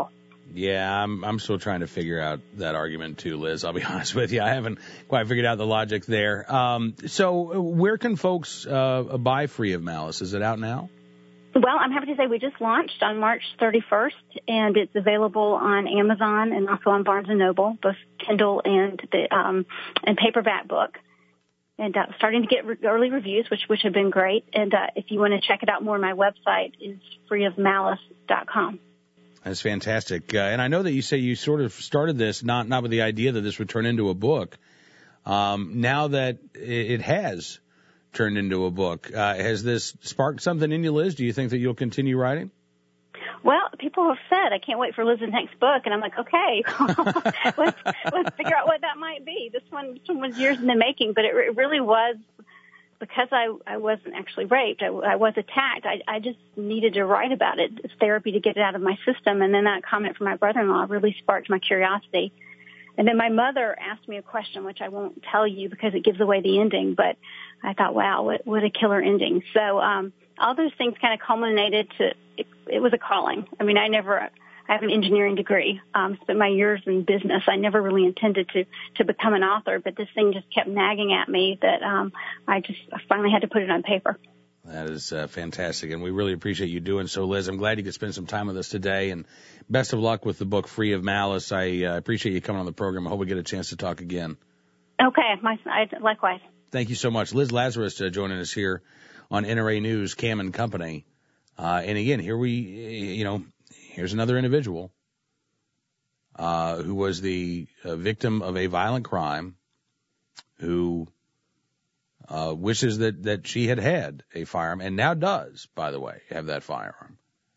Yeah, I'm I'm still trying to figure out that argument too, Liz. I'll be honest with you. I haven't quite figured out the logic there. Um, so where can folks uh, buy Free of Malice? Is it out now? Well, I'm happy to say we just launched on March thirty-first, and it's available on Amazon and also on Barnes and Noble, both Kindle and the um, and paperback book. And uh, starting to get re- early reviews, which which have been great. And uh, if you want to check it out more, my website is free of malice dot com. That's fantastic. Uh, and I know that you say you sort of started this not not with the idea that this would turn into a book. Um, now that it has turned into a book, uh, has this sparked something in you, Liz? Do you think that you'll continue writing? Well, people have said, I can't wait for Liz's next book. And I'm like, okay, let's, let's figure out what that might be. This one, this one was years in the making, but it, it really was because I, I wasn't actually raped. I, I was attacked. I, I just needed to write about it. It's therapy to get it out of my system. And then that comment from my brother-in-law really sparked my curiosity. And then my mother asked me a question, which I won't tell you because it gives away the ending, but I thought, wow, what, what a killer ending. So, um, all those things kind of culminated to, it, it was a calling. I mean, I never, I have an engineering degree, um, spent my years in business. I never really intended to, to become an author, but this thing just kept nagging at me that, um, I just I finally had to put it on paper. That is uh, fantastic, and we really appreciate you doing so, Liz. I'm glad you could spend some time with us today, and best of luck with the book Free of Malice. I uh, appreciate you coming on the program. I hope we get a chance to talk again. Okay, my, I, likewise. Thank you so much. Liz Lazarus uh, joining us here on N R A News, Cam and Company. Uh, and again, here we, you know, here's another individual uh, who was the uh, victim of a violent crime, who Uh, wishes that, that she had had a firearm, and now does, by the way, have that firearm.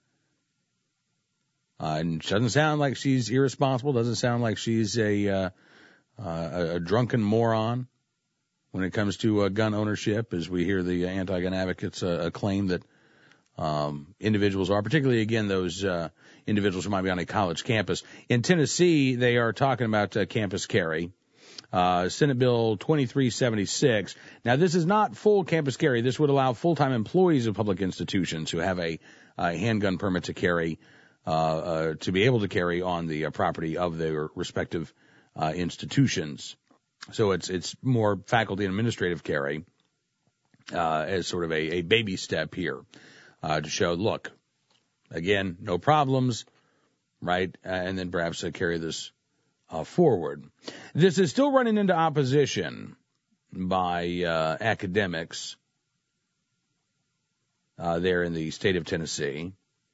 Uh, and doesn't sound like she's irresponsible, doesn't sound like she's a, uh, uh, a drunken moron when it comes to uh, gun ownership, as we hear the anti-gun advocates uh, claim that um, individuals are, particularly, again, those uh, individuals who might be on a college campus. In Tennessee, they are talking about uh, campus carry. Uh, Senate Bill twenty-three seventy-six. Now, this is not full campus carry. This would allow full-time employees of public institutions who have a, a handgun permit to carry, uh, uh, to be able to carry on the uh, property of their respective uh, institutions. So it's it's more faculty and administrative carry uh, as sort of a, a baby step here uh, to show, look, again, no problems, right? Uh, and then perhaps uh, carry this Uh, forward. This is still running into opposition by uh, academics uh, there in the state of Tennessee.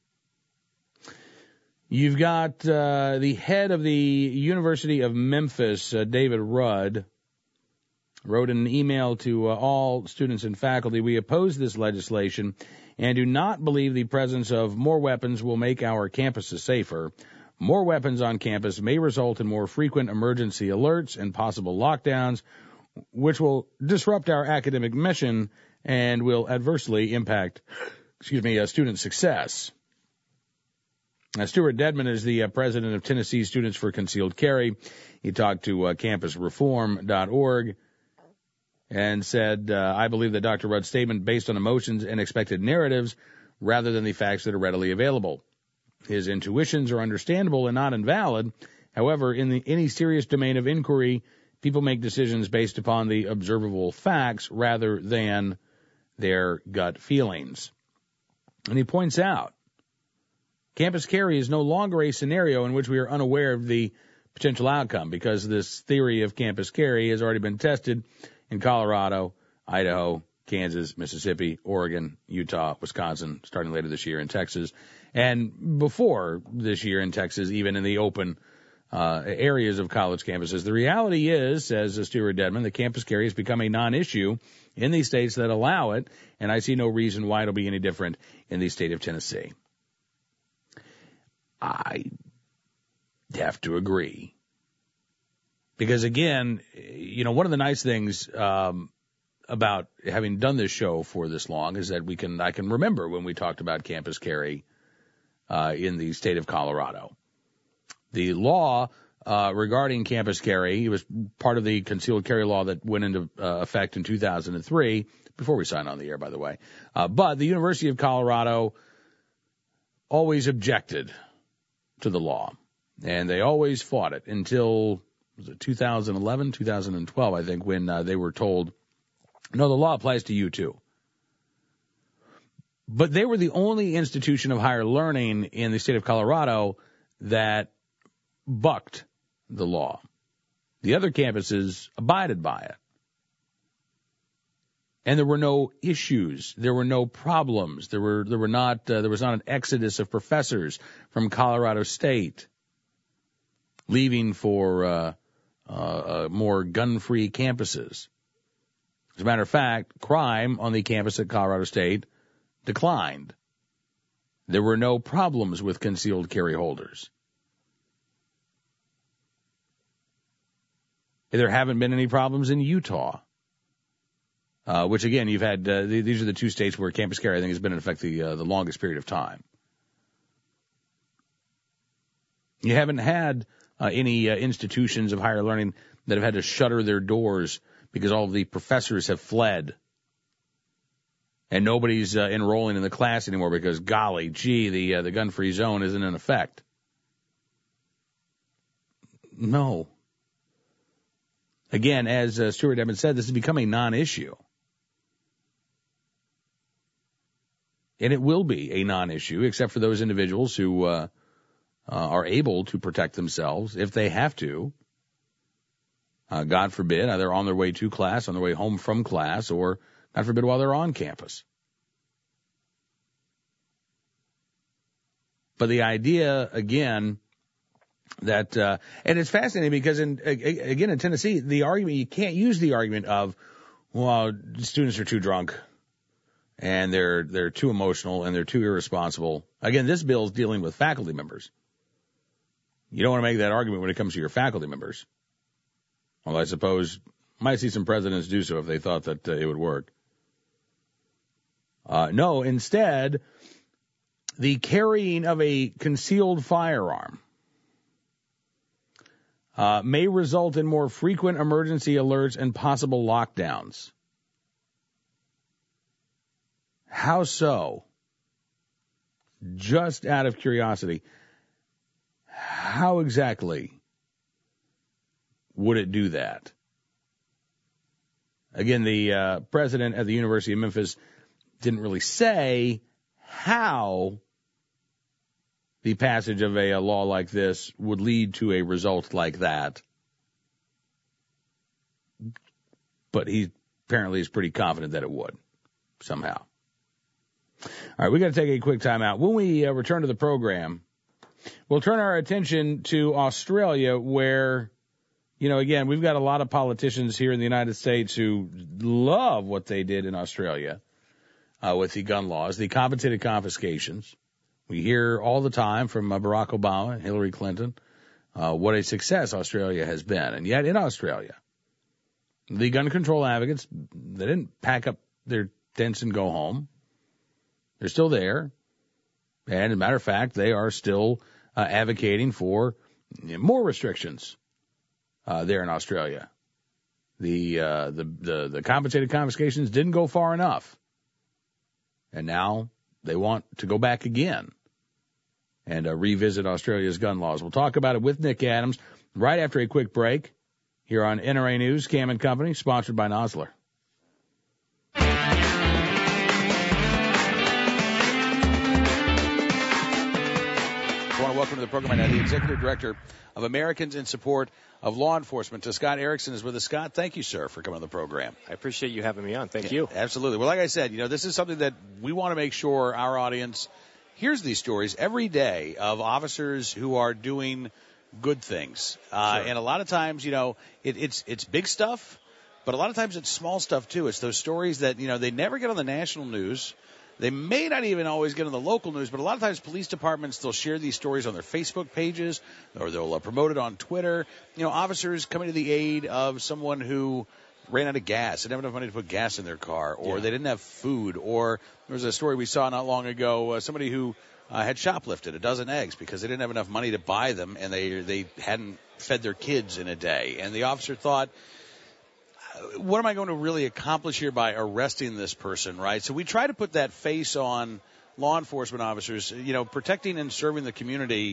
You've got uh, the head of the University of Memphis, uh, David Rudd, wrote an email to uh, all students and faculty. We oppose this legislation and do not believe the presence of more weapons will make our campuses safer. More weapons on campus may result in more frequent emergency alerts and possible lockdowns, which will disrupt our academic mission and will adversely impact, excuse me, uh, student success. Now, Stuart Dedman is the uh, president of Tennessee Students for Concealed Carry. He talked to uh, campus reform dot org and said, uh, I believe that Doctor Rudd's statement based on emotions and expected narratives rather than the facts that are readily available. His intuitions are understandable and not invalid. However, in the, any serious domain of inquiry, people make decisions based upon the observable facts rather than their gut feelings. And he points out, campus carry is no longer a scenario in which we are unaware of the potential outcome because this theory of campus carry has already been tested in Colorado, Idaho, Kansas, Mississippi, Oregon, Utah, Wisconsin, starting later this year in Texas, and before this year in Texas, even in the open uh, areas of college campuses. The reality is, says Stuart Dedman, that campus carry has become a non-issue in these states that allow it, and I see no reason why it'll be any different in the state of Tennessee. I have to agree. Because, again, you know, one of the nice things um, about having done this show for this long is that we can I can remember when we talked about campus carry uh, in the state of Colorado. The law uh, regarding campus carry, it was part of the concealed carry law that went into uh, effect in two thousand three, before we signed on the air, by the way. Uh, but the University of Colorado always objected to the law. And they always fought it until was it two thousand eleven, two thousand twelve, I think, when uh, they were told, no, the law applies to you too. But they were the only institution of higher learning in the state of Colorado that bucked the law. The other campuses abided by it. And there were no issues. There were no problems. There were there were not uh, there was not an exodus of professors from Colorado State leaving for uh, uh, uh, more gun-free campuses. As a matter of fact, crime on the campus at Colorado State declined. There were no problems with concealed carry holders. There haven't been any problems in Utah, uh, which, again, you've had, uh, these are the two states where campus carry, I think, has been in effect the, uh, the longest period of time. You haven't had uh, any uh, institutions of higher learning that have had to shutter their doors because all of the professors have fled. And nobody's uh, enrolling in the class anymore because, golly, gee, the uh, the gun-free zone isn't in effect. No. Again, as uh, Stuart Edmonds said, this has become a non-issue. And it will be a non-issue, except for those individuals who uh, uh, are able to protect themselves if they have to. Uh, God forbid, either on their way to class, on their way home from class, or, God forbid, while they're on campus. But the idea, again, that, uh, and it's fascinating because, in, again, in Tennessee, the argument, you can't use the argument of, well, students are too drunk and they're, they're too emotional and they're too irresponsible. Again, this bill is dealing with faculty members. You don't want to make that argument when it comes to your faculty members. Although I suppose might see some presidents do so if they thought that uh, it would work. Uh, no, instead, the carrying of a concealed firearm uh, may result in more frequent emergency alerts and possible lockdowns. How so? Just out of curiosity, how exactly would it do that? Again, the uh, president at the University of Memphis didn't really say how the passage of a, a law like this would lead to a result like that. But he apparently is pretty confident that it would, somehow. All right, we got to take a quick time out. When we uh, return to the program, we'll turn our attention to Australia, where, you know, again, we've got a lot of politicians here in the United States who love what they did in Australia uh, with the gun laws, the compensated confiscations. We hear all the time from uh, Barack Obama and Hillary Clinton uh, what a success Australia has been. And yet in Australia, the gun control advocates, they didn't pack up their tents and go home. They're still there. And as a matter of fact, they are still uh, advocating for more restrictions uh, there in Australia. The, uh, the, the, the compensated confiscations didn't go far enough. And now they want to go back again and uh, revisit Australia's gun laws. We'll talk about it with Nick Adams right after a quick break here on N R A News, Cam and Company, sponsored by Nosler. I want to welcome to the program right now the Executive Director of Americans in Support of Law Enforcement. To Scott Erickson is with us. Scott, thank you, sir, for coming on the program. I appreciate you having me on. Thank yeah, you. Absolutely. Well, like I said, you know, this is something that we want to make sure our audience hears these stories every day of officers who are doing good things. Uh, sure. And a lot of times, you know, it, it's it's big stuff, but a lot of times it's small stuff, too. It's those stories that, you know, they never get on the national news. They may not even always get on the local news, but a lot of times police departments, they'll share these stories on their Facebook pages or they'll uh, promote it on Twitter. You know, officers coming to the aid of someone who ran out of gas, didn't have enough money to put gas in their car, or yeah. they didn't have food, or there was a story we saw not long ago, uh, somebody who uh, had shoplifted a dozen eggs because they didn't have enough money to buy them and they they hadn't fed their kids in a day. And the officer thought, what am I going to really accomplish here by arresting this person, right? So we try to put that face on law enforcement officers. You know, protecting and serving the community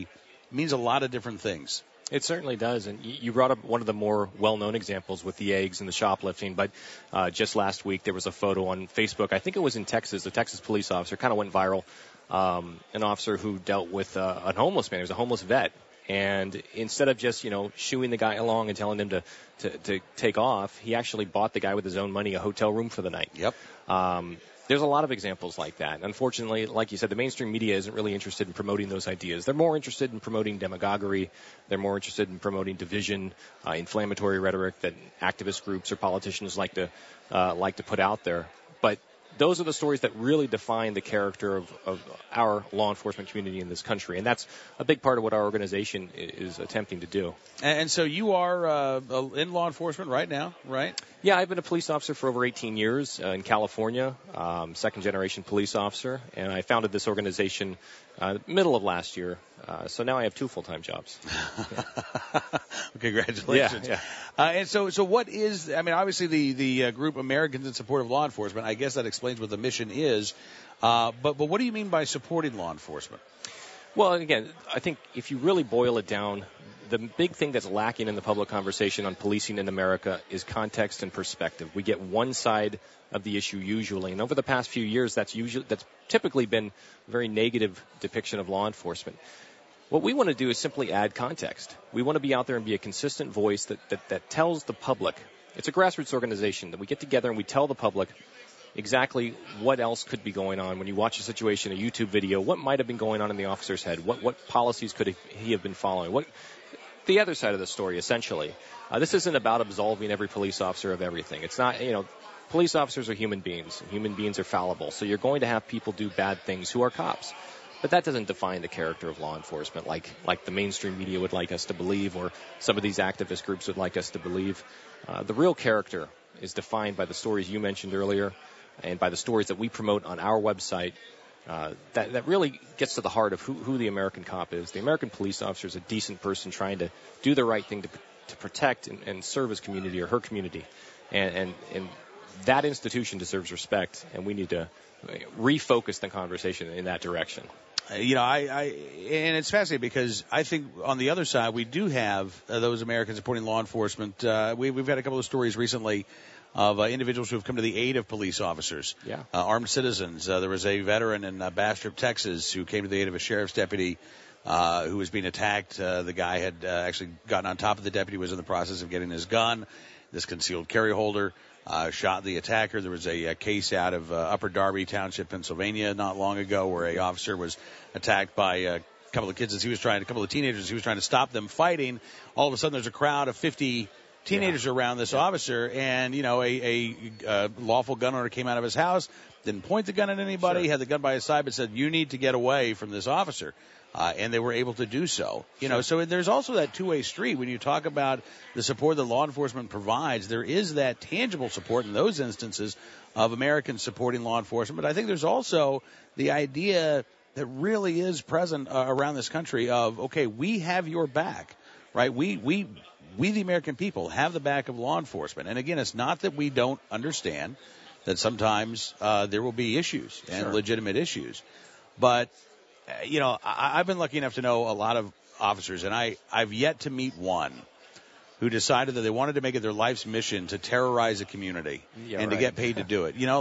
means a lot of different things. It certainly does, and you brought up one of the more well-known examples with the eggs and the shoplifting, but uh, just last week there was a photo on Facebook, I think it was in Texas, a Texas police officer, kind of went viral, um, an officer who dealt with uh, a homeless man, he was a homeless vet, and instead of just, you know, shooing the guy along and telling him to, to, to take off, he actually bought the guy with his own money a hotel room for the night. Yep. Um, There's a lot of examples like that. Unfortunately, like you said, the mainstream media isn't really interested in promoting those ideas. They're more interested in promoting demagoguery. They're more interested in promoting division, uh, inflammatory rhetoric that activist groups or politicians like to uh, like to put out there. But those are the stories that really define the character of, of our law enforcement community in this country, and that's a big part of what our organization is attempting to do. And so you are uh, in law enforcement right now, right? Yeah, I've been a police officer for over eighteen years uh, in California, um, second-generation police officer, and I founded this organization uh, middle of last year. Uh, so now I have two full-time jobs. Yeah. Congratulations. Yeah, yeah. Uh, and so, so what is? I mean, obviously the the uh, group Americans in Support of Law Enforcement. I guess that explains what the mission is. Uh, but but what do you mean by supporting law enforcement? Well, again, I think if you really boil it down, the big thing that's lacking in the public conversation on policing in America is context and perspective. We get one side of the issue usually, and over the past few years, that's usually that's typically been a very negative depiction of law enforcement. What we want to do is simply add context. We want to be out there and be a consistent voice that, that, that tells the public. It's a grassroots organization that we get together and we tell the public exactly what else could be going on. When you watch a situation, a YouTube video, what might have been going on in the officer's head? What what policies could he have been following? What the other side of the story, essentially. Uh, this isn't about absolving every police officer of everything. It's not, you know, police officers are human beings. Human beings are fallible. So you're going to have people do bad things who are cops. But that doesn't define the character of law enforcement like like the mainstream media would like us to believe, or some of these activist groups would like us to believe. Uh, the real character is defined by the stories you mentioned earlier and by the stories that we promote on our website. Uh, that, that really gets to the heart of who, who the American cop is. The American police officer is a decent person trying to do the right thing to, to protect and, and serve his community or her community. And, and, and that institution deserves respect, and we need to refocus the conversation in that direction. You know, I, I, and it's fascinating because I think on the other side, we do have uh, those Americans supporting law enforcement. Uh, we, we've had a couple of stories recently of uh, individuals who have come to the aid of police officers, yeah. uh, armed citizens. Uh, there was a veteran in uh, Bastrop, Texas, who came to the aid of a sheriff's deputy uh, who was being attacked. Uh, the guy had uh, actually gotten on top of the deputy, was in the process of getting his gun. This concealed carry holder uh, shot the attacker. There was a, a case out of uh, Upper Darby Township, Pennsylvania, not long ago, where a officer was attacked by a couple of kids as he was trying, a couple of teenagers, as he was trying to stop them fighting. All of a sudden, there's a crowd of fifty teenagers yeah. around this yeah. officer, and you know, a, a, a lawful gun owner came out of his house, didn't point the gun at anybody, sure. had the gun by his side, but said, "You need to get away from this officer." Uh, and they were able to do so. You know, so there's also that two-way street. When you talk about the support that law enforcement provides, there is that tangible support in those instances of Americans supporting law enforcement. But I think there's also the idea that really is present uh, around this country of, okay, we have your back, right? We, we, we, the American people, have the back of law enforcement. And again, it's not that we don't understand that sometimes uh, there will be issues and sure. legitimate issues. But you know, I, I've been lucky enough to know a lot of officers, and I, I've yet to meet one who decided that they wanted to make it their life's mission to terrorize a community yeah, and right. to get paid to do it. You know,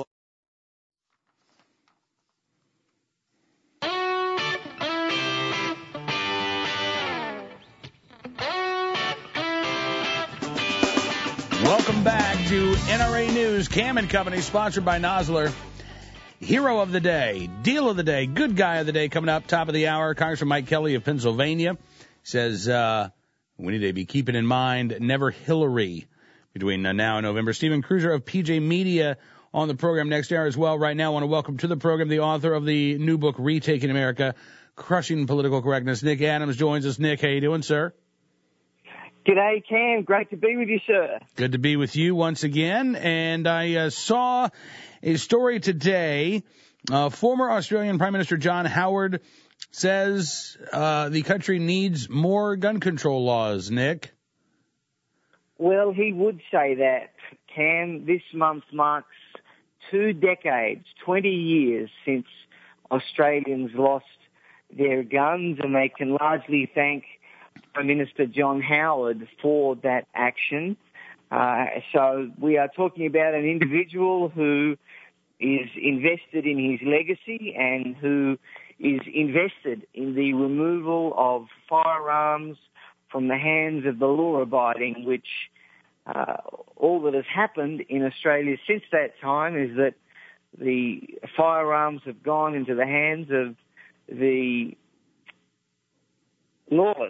welcome back to N R A News, Cam and Company, sponsored by Nosler. Hero of the day, deal of the day, good guy of the day coming up, top of the hour. Congressman Mike Kelly of Pennsylvania says uh, we need to be keeping in mind never Hillary between uh, now and November. Stephen Cruiser of P J Media on the program next hour as well. Right now, I want to welcome to the program the author of the new book, Retaking America, Crushing Political Correctness. Nick Adams joins us. Nick, how you doing, sir? G'day, Cam. Great to be with you, sir. Good to be with you once again. And I uh, saw a story today. Uh, former Australian Prime Minister John Howard says uh, the country needs more gun control laws. Nick? Well, he would say that, Cam. This month marks two decades, twenty years since Australians lost their guns, and they can largely thank Prime Minister John Howard for that action. Uh, so we are talking about an individual who is invested in his legacy and who is invested in the removal of firearms from the hands of the law-abiding, which uh, all that has happened in Australia since that time is that the firearms have gone into the hands of the lawless.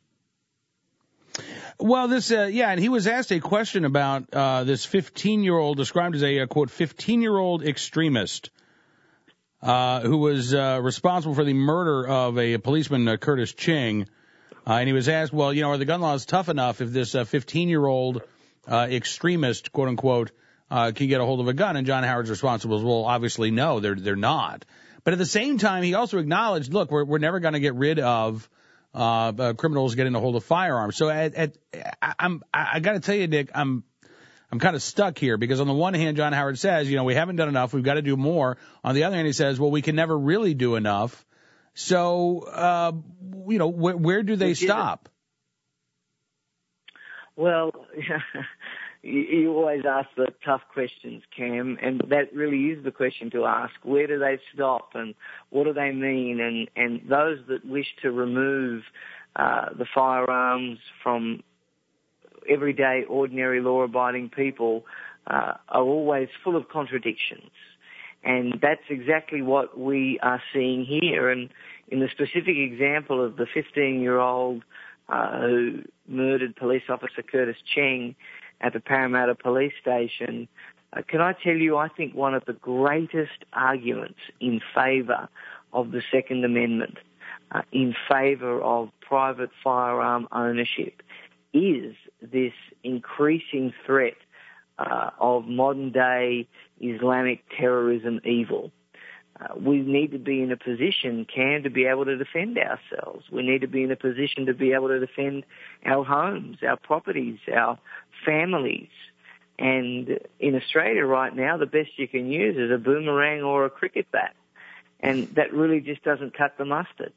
Well, this, uh, yeah, and he was asked a question about uh, this fifteen-year-old, described as a, uh, quote, fifteen-year-old extremist uh, who was uh, responsible for the murder of a policeman, uh, Curtis Ching. Uh, and he was asked, well, you know, are the gun laws tough enough if this uh, fifteen-year-old uh, extremist, quote unquote, uh, can get a hold of a gun? And John Howard's response was, well, obviously no, they're they're not. But at the same time, he also acknowledged, look, we're we're never going to get rid of uh, uh criminals getting a hold of firearms. So at, at I, I'm I, I got to tell you, Dick, I'm I'm kind of stuck here because on the one hand, John Howard says, you know, we haven't done enough, we've got to do more. On the other hand, he says, well, we can never really do enough. So, uh, you know, wh- where do they stop? Well, you, you always ask the tough questions, Cam, and that really is the question to ask. Where do they stop and what do they mean? And, and those that wish to remove uh, the firearms from everyday, ordinary, law-abiding people uh, are always full of contradictions. And that's exactly what we are seeing here. And in the specific example of the fifteen-year-old uh, who murdered police officer Curtis Ching at the Parramatta police station, uh, can I tell you, I think one of the greatest arguments in favour of the Second Amendment, uh, in favour of private firearm ownership, is this increasing threat Uh, of modern-day Islamic terrorism evil. Uh, we need to be in a position, Cam, to be able to defend ourselves. We need to be in a position to be able to defend our homes, our properties, our families. And in Australia right now, the best you can use is a boomerang or a cricket bat. And that really just doesn't cut the mustard.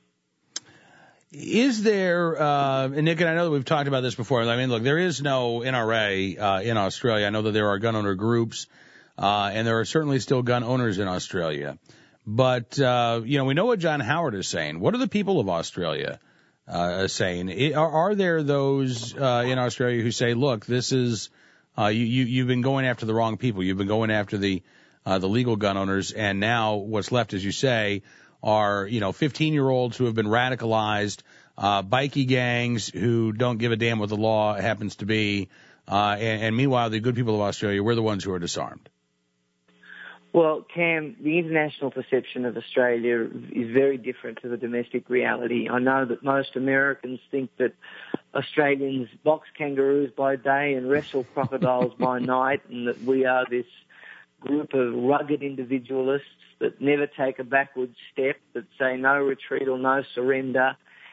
Is there, uh, and Nick, and I know that we've talked about this before. I mean, look, there is no N R A uh, in Australia. I know that there are gun owner groups, uh, and there are certainly still gun owners in Australia. But, uh, you know, we know what John Howard is saying. What are the people of Australia uh, saying? It, are, are there those uh, in Australia who say, look, this is, uh, you, you, you've been going after the wrong people. You've been going after the, uh, the legal gun owners, and now what's left, as you say, are, you know, fifteen-year-olds who have been radicalized, uh, bikie gangs who don't give a damn what the law happens to be, uh, and, and meanwhile, the good people of Australia, we're the ones who are disarmed. Well, Cam, the international perception of Australia is very different to the domestic reality. I know that most Americans think that Australians box kangaroos by day and wrestle crocodiles by night, and that we are this group of rugged individualists that never take a backward step, that say no retreat or no surrender.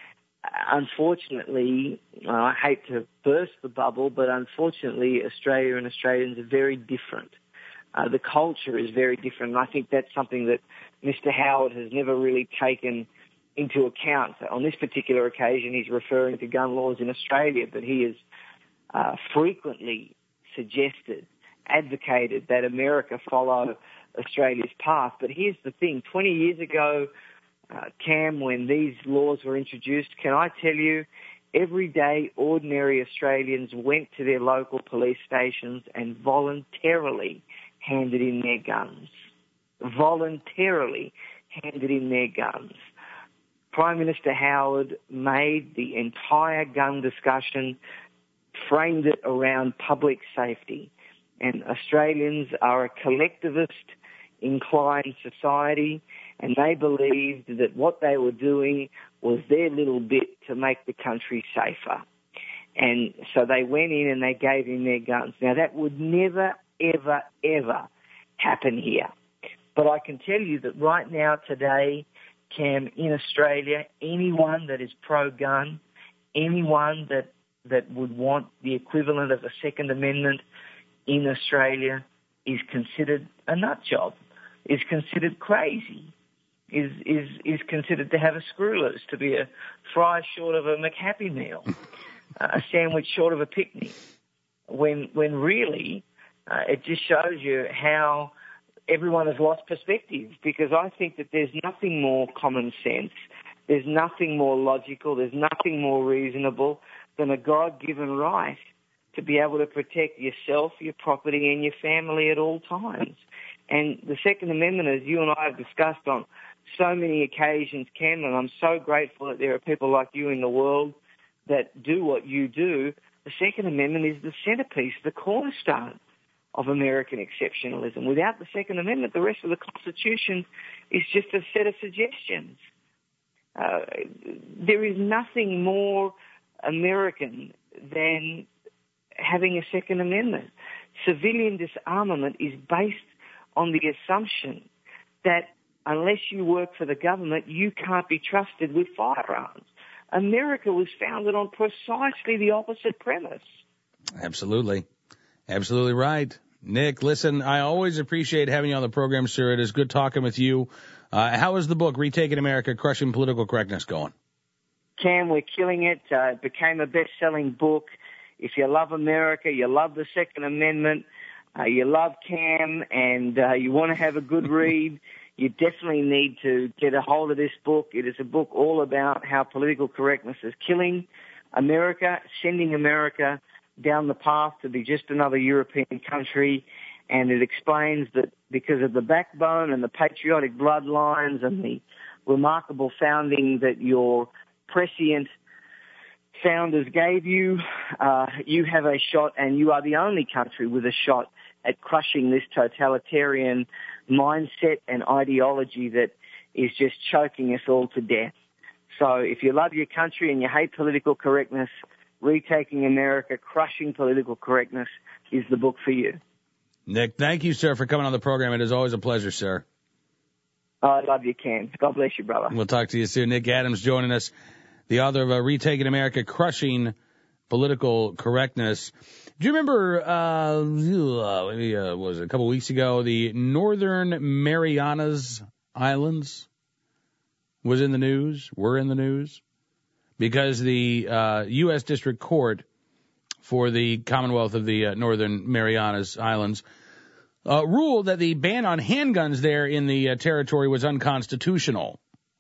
Unfortunately, I hate to burst the bubble, but unfortunately Australia and Australians are very different. Uh, the culture is very different, and I think that's something that Mister Howard has never really taken into account. On this particular occasion, he's referring to gun laws in Australia, but he has uh, frequently suggested, advocated that America follow Australia's path. But here's the thing, twenty years ago, uh, Cam, when these laws were introduced, can I tell you, everyday ordinary Australians went to their local police stations and voluntarily handed in their guns. Voluntarily handed in their guns. Prime Minister Howard made the entire gun discussion, framed it around public safety. And Australians are a collectivist inclined society, and they believed that what they were doing was their little bit to make the country safer. And so they went in and they gave in their guns. Now, that would never, ever, ever happen here. But I can tell you that right now, today, Cam, in Australia, anyone that is pro-gun, anyone that, that would want the equivalent of a Second Amendment in Australia is considered a nut job, is considered crazy. is is is considered to have a screw loose, to be a fry short of a McHappy meal, a sandwich short of a picnic. When when really uh, it just shows you how everyone has lost perspective, because I think that there's nothing more common sense, there's nothing more logical, there's nothing more reasonable than a God-given right to be able to protect yourself, your property, and your family at all times. And the Second Amendment, as you and I have discussed on so many occasions, Ken, and I'm so grateful that there are people like you in the world that do what you do, the Second Amendment is the centerpiece, the cornerstone of American exceptionalism. Without the Second Amendment, the rest of the Constitution is just a set of suggestions. Uh, there is nothing more American than having a Second Amendment. Civilian disarmament is based on the assumption that unless you work for the government, you can't be trusted with firearms. America was founded on precisely the opposite premise. Absolutely. Absolutely right. Nick, listen, I always appreciate having you on the program, sir. It is good talking with you. Uh, how is the book, Retaking America, Crushing Political Correctness, going? Cam, we're killing it. Uh, it became a best-selling book. If you love America, you love the Second Amendment, uh, you love Cam, and uh, you want to have a good read, you definitely need to get a hold of this book. It is a book all about how political correctness is killing America, sending America down the path to be just another European country. And it explains that because of the backbone and the patriotic bloodlines and the remarkable founding that your prescient founders gave you, uh, you have a shot, and you are the only country with a shot at crushing this totalitarian mindset and ideology that is just choking us all to death. So if you love your country and you hate political correctness, Retaking America, Crushing Political Correctness is the book for you. Nick, thank you, sir, for coming on the program. It is always a pleasure, sir. I love you, Ken. God bless you, brother. We'll talk to you soon. Nick Adams joining us, the author of uh, Retaking America, Crushing Political Correctness. Do you remember, uh, maybe, uh, what was it, a couple weeks ago, the Northern Marianas Islands was in the news, were in the news, because the uh, U S District Court for the Commonwealth of the uh, Northern Marianas Islands uh, ruled that the ban on handguns there in the uh, territory was unconstitutional.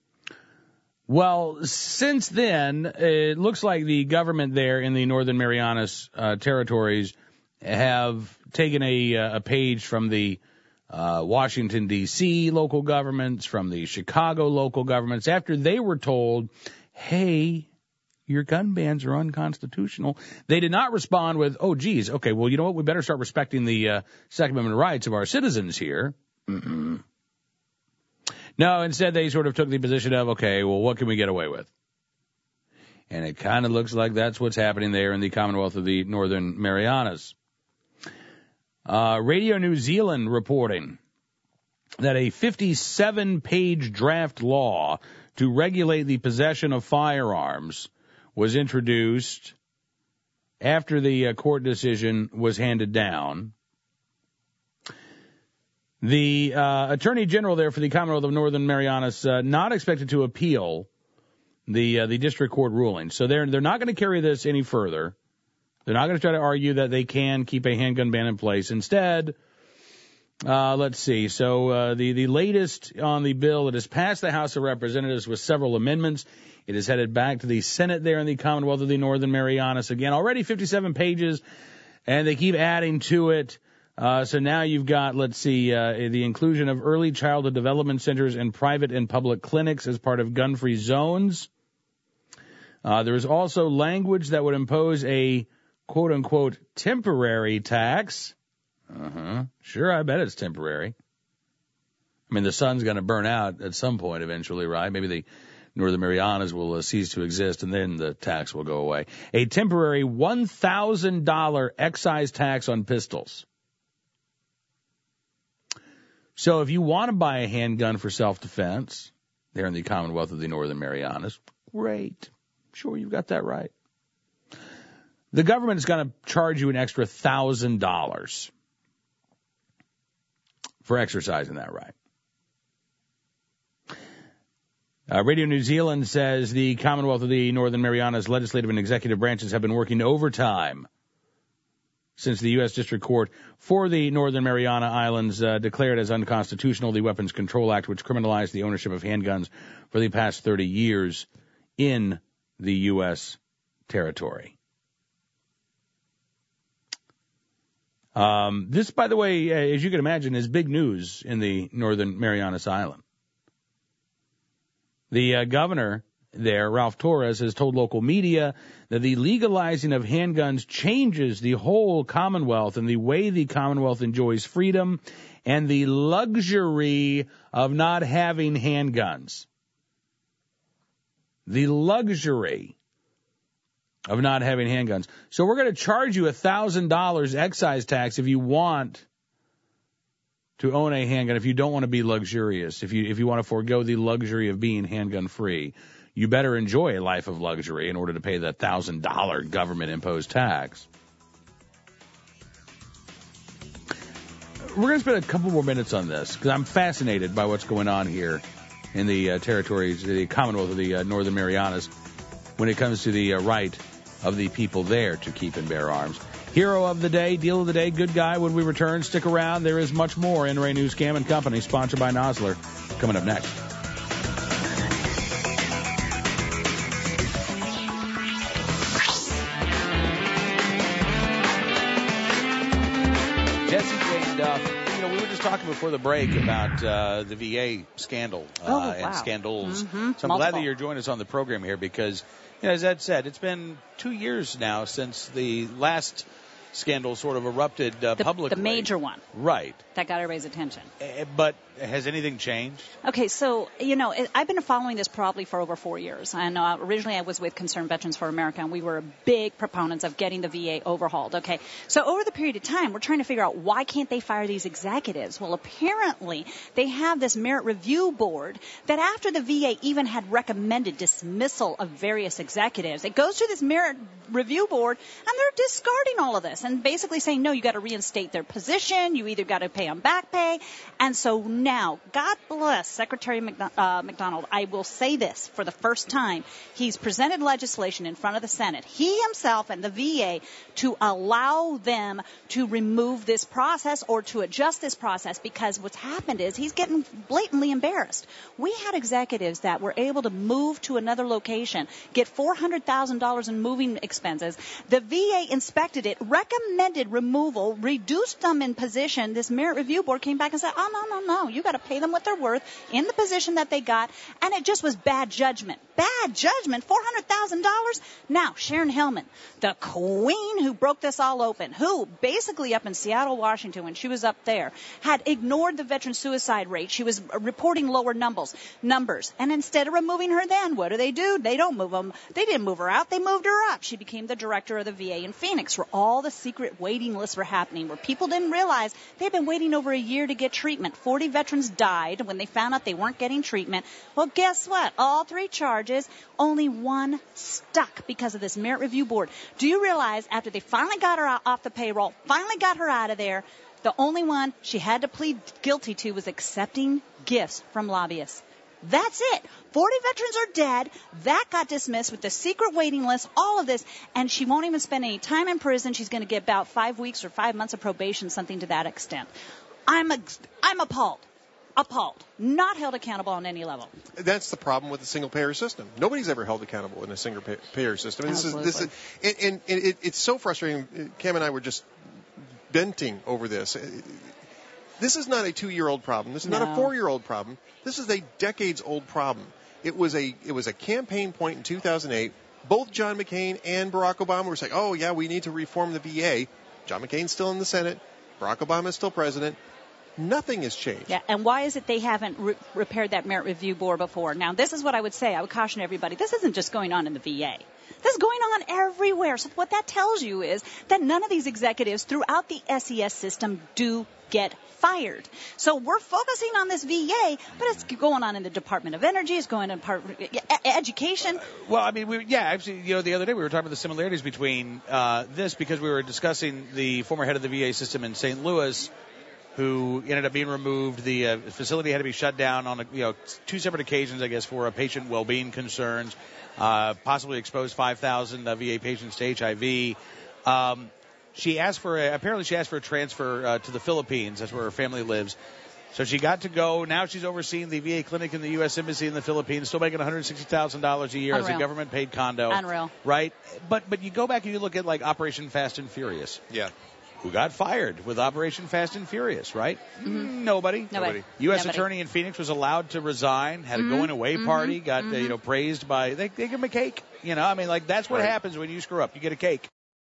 Well, since then, it looks like the government there in the Northern Marianas uh, territories have taken a, a page from the uh, Washington, D C local governments, from the Chicago local governments, after they were told, hey, your gun bans are unconstitutional. They did not respond with, oh, geez, okay, well, you know what, we better start respecting the uh, Second Amendment rights of our citizens here. Mm-mm. No, instead they sort of took the position of, okay, well, what can we get away with? And it kind of looks like that's what's happening there in the Commonwealth of the Northern Marianas. Uh, Radio New Zealand reporting that a fifty-seven page draft law to regulate the possession of firearms was introduced after the uh, court decision was handed down. The uh, Attorney General there for the Commonwealth of Northern Marianas uh, not expected to appeal the uh, the district court ruling. So they're they're not going to carry this any further. They're not going to try to argue that they can keep a handgun ban in place. Instead, uh, let's see. So uh, the the latest on the bill, it has passed the House of Representatives with several amendments. It is headed back to the Senate there in the Commonwealth of the Northern Marianas. Again, already fifty-seven pages, and they keep adding to it. Uh, so now you've got, let's see, uh, the inclusion of early childhood development centers and private and public clinics as part of gun-free zones. Uh, there is also language that would impose a quote-unquote temporary tax. Uh-huh. Sure, I bet it's temporary. I mean, the sun's going to burn out at some point eventually, right? Maybe the Northern Marianas will uh, cease to exist, and then the tax will go away. A temporary one thousand dollars excise tax on pistols. So if you want to buy a handgun for self-defense there in the Commonwealth of the Northern Marianas, great. Sure, you've got that right. The government is going to charge you an extra one thousand dollars for exercising that right. Uh, Radio New Zealand says the Commonwealth of the Northern Marianas legislative and executive branches have been working overtime since the U S District Court for the Northern Mariana Islands uh, declared as unconstitutional the Weapons Control Act, which criminalized the ownership of handguns for the past thirty years in the U S territory. Um, this, by the way, uh, as you can imagine, is big news in the Northern Marianas Island. The uh, governor there, Ralph Torres, has told local media that the legalizing of handguns changes the whole Commonwealth and the way the Commonwealth enjoys freedom and the luxury of not having handguns. The luxury of not having handguns. So we're going to charge you one thousand dollars excise tax if you want to own a handgun, if you don't want to be luxurious, if you if you want to forego the luxury of being handgun free. You better enjoy a life of luxury in order to pay the one thousand dollars government-imposed tax. We're going to spend a couple more minutes on this because I'm fascinated by what's going on here in the uh, territories, the Commonwealth of the uh, Northern Marianas, when it comes to the uh, right of the people there to keep and bear arms. Hero of the day, deal of the day, good guy. When we return, stick around. There is much more. N R A News Cam and Company, sponsored by Nosler, coming up next. Jesse Jane Duff. You know, we were just talking before the break about uh, the V A scandal uh, oh, wow. and scandals. Mm-hmm. So I'm Multiple. glad that you're joining us on the program here because, you know, as Ed said, it's been two years now since the last scandal sort of erupted uh, the, publicly. The major one. Right. That got everybody's attention. Uh, but has anything changed? Okay, so, you know, I've been following this probably for over four years. And uh, originally I was with Concerned Veterans for America, and we were big proponents of getting the V A overhauled. Okay, so over the period of time, we're trying to figure out why can't they fire these executives? Well, apparently they have this merit review board that after the V A even had recommended dismissal of various executives, it goes to this merit review board, and they're discarding all of this and basically saying, no, you got to reinstate their position. You either got to pay them back pay. And so now, God bless Secretary McDonald. I will say this for the first time. He's presented legislation in front of the Senate, he himself and the V A, to allow them to remove this process or to adjust this process, because what's happened is he's getting blatantly embarrassed. We had executives that were able to move to another location, get four hundred thousand dollars in moving expenses. The V A inspected it, recommended removal, reduced them in position. This merit review board came back and said, oh, no, no, no, you got to pay them what they're worth in the position that they got. And it just was bad judgment. Bad judgment, four hundred thousand dollars. Now, Sharon Hellman, the queen who broke this all open, who basically up in Seattle, Washington, when she was up there, had ignored the veteran suicide rate. She was reporting lower numbers. numbers. And instead of removing her then, what do they do? They don't move them. They didn't move her out. They moved her up. She became the director of the V A in Phoenix, where all the secret waiting lists were happening, where people didn't realize they'd been waiting over a year to get treatment. forty veterans died when they found out they weren't getting treatment. Well, guess what? All three charges, only one stuck because of this merit review board. Do you realize after they finally got her out, off the payroll, finally got her out of there, the only one she had to plead guilty to was accepting gifts from lobbyists? That's it. forty veterans are dead. That got dismissed with the secret waiting list, all of this, and she won't even spend any time in prison. She's going to get about five weeks or five months of probation, something to that extent. I'm a, I'm appalled. Appalled. Not held accountable on any level. That's the problem with the single-payer system. Nobody's ever held accountable in a single-payer system. And this is, this is, and, and, and it, it's so frustrating. Cam and I were just venting over this. This is not a two-year-old problem. This is no. not a four-year-old problem. This is a decades-old problem. It was a it was a campaign point in two thousand eight. Both John McCain and Barack Obama were saying, oh, yeah, we need to reform the V A. John McCain's still in the Senate. Barack Obama is still president. Nothing has changed. Yeah, and why is it they haven't re- repaired that merit review board before? Now, this is what I would say. I would caution everybody. This isn't just going on in the V A. This is going on everywhere. So what that tells you is that none of these executives throughout the S E S system do get fired. So we're focusing on this V A, but it's going on in the Department of Energy. It's going on in part, education. Uh, well, I mean, we, yeah, actually, you know, the other day we were talking about the similarities between uh, this because we were discussing the former head of the V A system in Saint Louis who ended up being removed. The uh, facility had to be shut down on a, you know two separate occasions, I guess, for uh, patient well-being concerns. Uh, possibly exposed five thousand uh, V A patients to H I V. Um, she asked for a, apparently she asked for a transfer uh, to the Philippines. That's where her family lives. So she got to go. Now she's overseeing the V A clinic in the U S Embassy in the Philippines, still making one hundred sixty thousand dollars a year Unreal. as a government-paid condo. Unreal. Right? But but you go back and you look at, like, Operation Fast and Furious. Yeah. Who got fired with Operation Fast and Furious, right? Mm-hmm. Nobody. Nobody. U S Nobody. Attorney in Phoenix was allowed to resign, had a Mm-hmm. going-away Mm-hmm. party, got, Mm-hmm. uh, you know, praised by, they, they give him a cake. You know, I mean, like, that's what Right. happens when you screw up. You get a cake.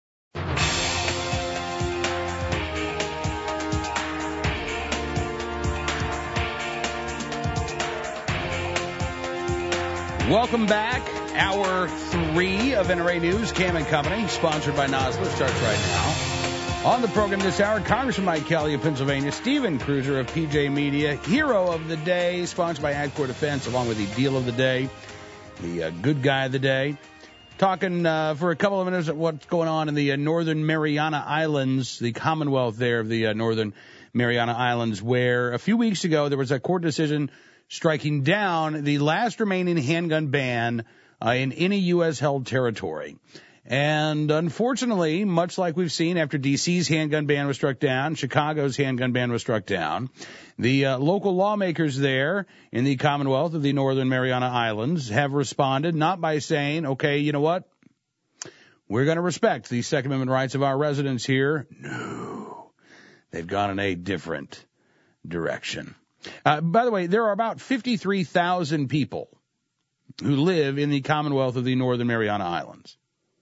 Welcome back. Hour three of N R A News, Cam and Company, sponsored by Nosler, starts right now. On the program this hour, Congressman Mike Kelly of Pennsylvania, Stephen Cruiser of P J Media, Hero of the Day, sponsored by AgCorp Defense, along with the Deal of the Day, the uh, Good Guy of the Day. Talking uh, for a couple of minutes at what's going on in the uh, Northern Mariana Islands, the Commonwealth there of the uh, Northern Mariana Islands, where a few weeks ago there was a court decision striking down the last remaining handgun ban uh, in any U S held territory. And unfortunately, much like we've seen after D C's handgun ban was struck down, Chicago's handgun ban was struck down, the uh, local lawmakers there in the Commonwealth of the Northern Mariana Islands have responded not by saying, okay, you know what, we're going to respect the Second Amendment rights of our residents here. No, they've gone in a different direction. Uh, by the way, there are about fifty-three thousand people who live in the Commonwealth of the Northern Mariana Islands.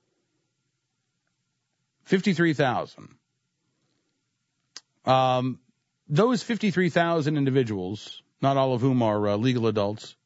fifty-three thousand. Um, those fifty-three thousand individuals, not all of whom are uh, legal adults,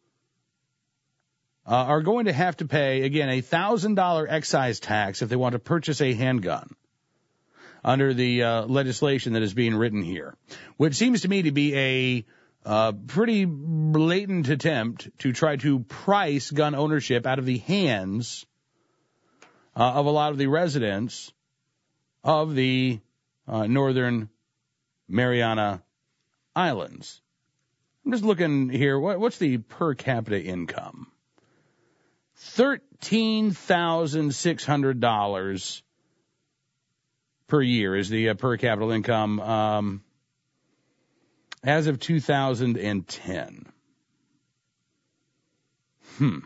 uh, are going to have to pay, again, a one thousand dollars excise tax if they want to purchase a handgun under the uh, legislation that is being written here, which seems to me to be a uh, pretty blatant attempt to try to price gun ownership out of the hands uh, of a lot of the residents of the uh, Northern Mariana Islands. I'm just looking here. What, what's the per capita income? thirteen thousand six hundred dollars per year is the uh, per capita income um, as of two thousand ten. Hmm.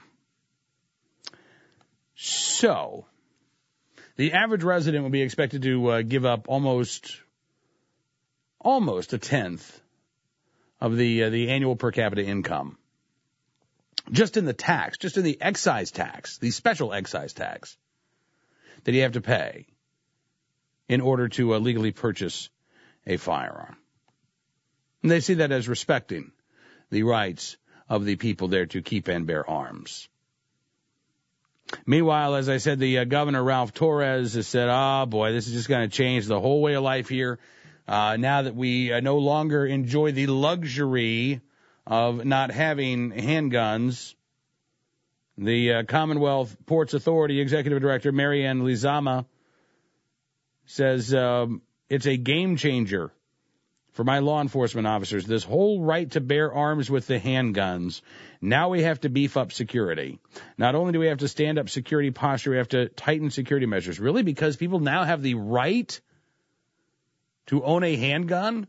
So, the average resident would be expected to uh, give up almost, almost a tenth of the uh, the annual per capita income, just in the tax, just in the excise tax, the special excise tax that you have to pay in order to uh, legally purchase a firearm. And they see that as respecting the rights of the people there to keep and bear arms. Meanwhile, as I said, the uh, Governor Ralph Torres has said, oh boy, this is just going to change the whole way of life here. Uh, now that we uh, no longer enjoy the luxury of not having handguns, the uh, Commonwealth Ports Authority Executive Director Marianne Lizama says um, it's a game changer for my law enforcement officers. This whole right to bear arms with the handguns. Now we have to beef up security. Not only do we have to stand up security posture, we have to tighten security measures. Really? Because people now have the right to own a handgun?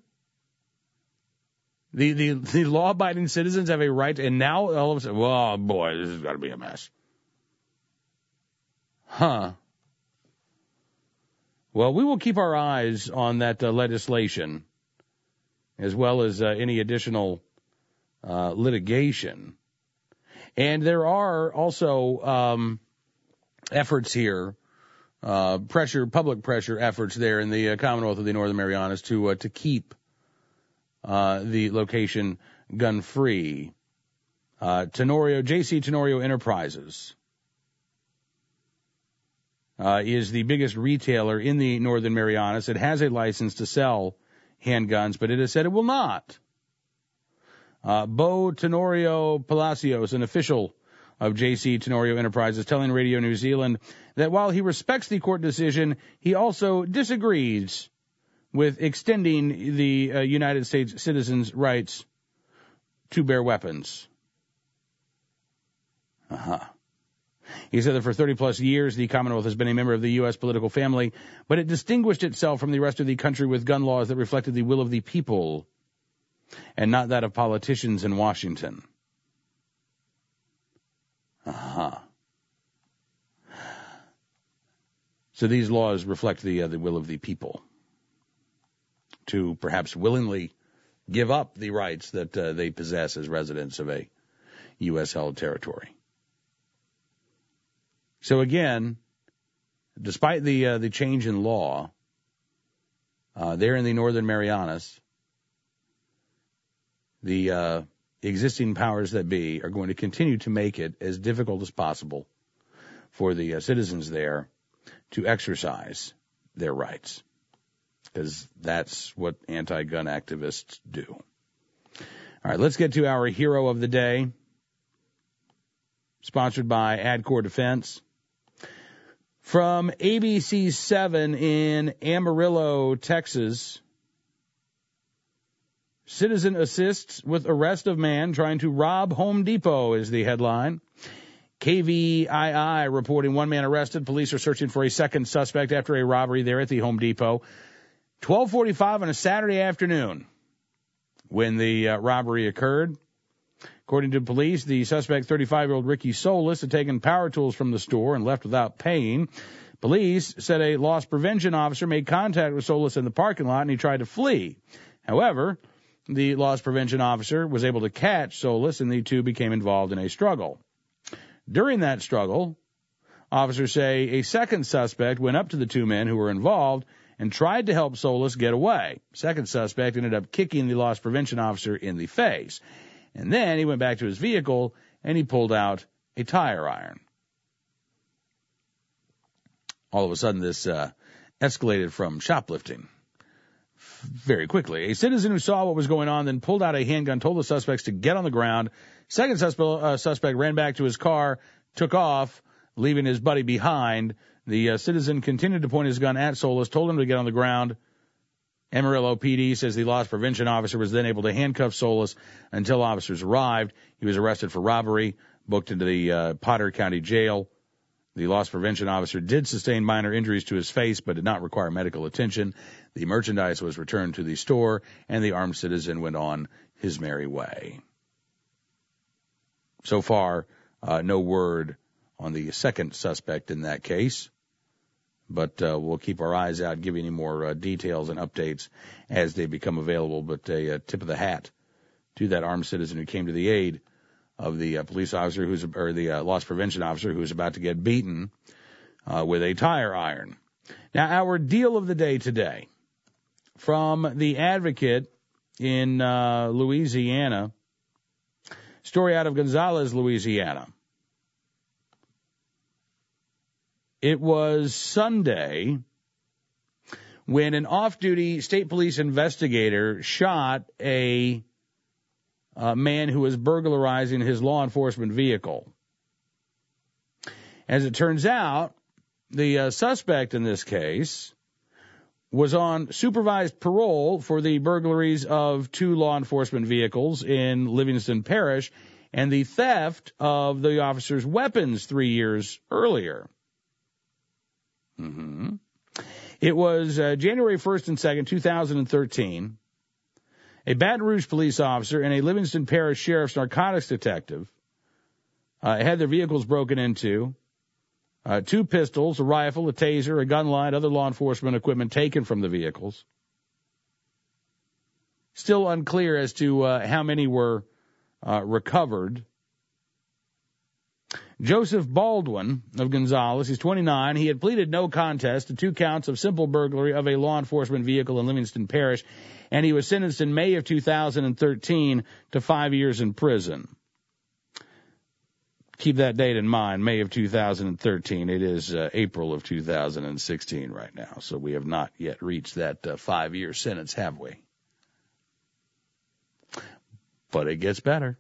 The, the, the law-abiding citizens have a right, and now all of a sudden, oh boy, this has got to be a mess. Huh. Well, we will keep our eyes on that uh, legislation, as well as uh, any additional uh, litigation. And there are also um, efforts here, uh, pressure, public pressure efforts there in the uh, Commonwealth of the Northern Marianas to uh, to keep uh, the location gun-free. Uh, Tenorio, J C Tenorio Enterprises uh, is the biggest retailer in the Northern Marianas. It has a license to sell handguns, but it has said it will not. Uh, Bo Tenorio Palacios, an official of J C Tenorio Enterprises, telling Radio New Zealand that while he respects the court decision, he also disagrees with extending the uh, United States citizens' rights to bear weapons. Uh-huh. He said that for thirty plus years, the Commonwealth has been a member of the U S political family, but it distinguished itself from the rest of the country with gun laws that reflected the will of the people and not that of politicians in Washington. Uh-huh. So these laws reflect the uh, the will of the people to perhaps willingly give up the rights that uh, they possess as residents of a U S-held territory. So again, despite the uh, the change in law, uh, there in the Northern Marianas, the uh, existing powers that be are going to continue to make it as difficult as possible for the uh, citizens there to exercise their rights, because that's what anti-gun activists do. All right, let's get to our hero of the day, sponsored by AdCore Defense. From A B C seven in Amarillo, Texas, citizen assists with arrest of man trying to rob Home Depot is the headline. K V I I reporting one man arrested. Police are searching for a second suspect after a robbery there at the Home Depot. twelve forty-five on a Saturday afternoon when the uh, robbery occurred. According to police, the suspect, thirty-five-year-old Ricky Solis, had taken power tools from the store and left without paying. Police said a loss prevention officer made contact with Solis in the parking lot and he tried to flee. However, the loss prevention officer was able to catch Solis and the two became involved in a struggle. During that struggle, officers say a second suspect went up to the two men who were involved and tried to help Solis get away. Second suspect ended up kicking the loss prevention officer in the face. And then he went back to his vehicle and he pulled out a tire iron. All of a sudden, this uh, escalated from shoplifting very quickly. A citizen who saw what was going on then pulled out a handgun, told the suspects to get on the ground. Second suspect, uh, suspect ran back to his car, took off, leaving his buddy behind. The uh, citizen continued to point his gun at Solis, told him to get on the ground. Amarillo P D says the loss prevention officer was then able to handcuff Solis until officers arrived. He was arrested for robbery, booked into the uh, Potter County Jail. The loss prevention officer did sustain minor injuries to his face, but did not require medical attention. The merchandise was returned to the store, and the armed citizen went on his merry way. So far, uh, no word on the second suspect in that case. But uh, we'll keep our eyes out, give you any more uh, details and updates as they become available. But a, a tip of the hat to that armed citizen who came to the aid of the uh, police officer who's or the uh, loss prevention officer who was about to get beaten uh, with a tire iron. Now, our deal of the day today from the Advocate in uh, Louisiana, story out of Gonzales, Louisiana. It was Sunday when an off-duty state police investigator shot a, a man who was burglarizing his law enforcement vehicle. As it turns out, the uh, suspect in this case was on supervised parole for the burglaries of two law enforcement vehicles in Livingston Parish and the theft of the officer's weapons three years earlier. Mm-hmm. It was uh, January first and second, two thousand thirteen. A Baton Rouge police officer and a Livingston Parish Sheriff's narcotics detective uh, had their vehicles broken into. Uh, two pistols, a rifle, a taser, a gun light, other law enforcement equipment taken from the vehicles. Still unclear as to uh, how many were uh, recovered. Joseph Baldwin of Gonzales, he's twenty-nine. He had pleaded no contest to two counts of simple burglary of a law enforcement vehicle in Livingston Parish, and he was sentenced in May of two thousand thirteen to five years in prison. Keep that date in mind, May of two thousand thirteen. It is uh, April of two thousand sixteen right now, so we have not yet reached that uh, five-year sentence, have we? But it gets better.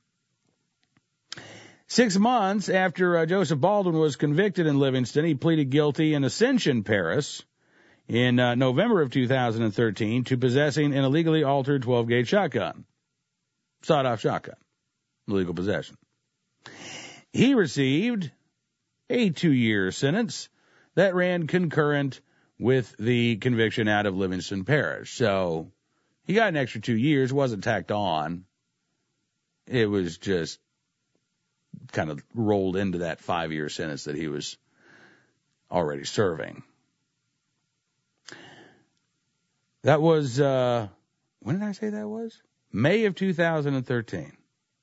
Six months after uh, Joseph Baldwin was convicted in Livingston, he pleaded guilty in Ascension Parish in uh, November of two thousand thirteen to possessing an illegally altered twelve gauge shotgun. Sawed-off shotgun. Illegal possession. He received a two-year sentence that ran concurrent with the conviction out of Livingston Parish. So he got an extra two years, wasn't tacked on. It was just kind of rolled into that five-year sentence that he was already serving. That was, uh, when did I say that was? May of two thousand thirteen.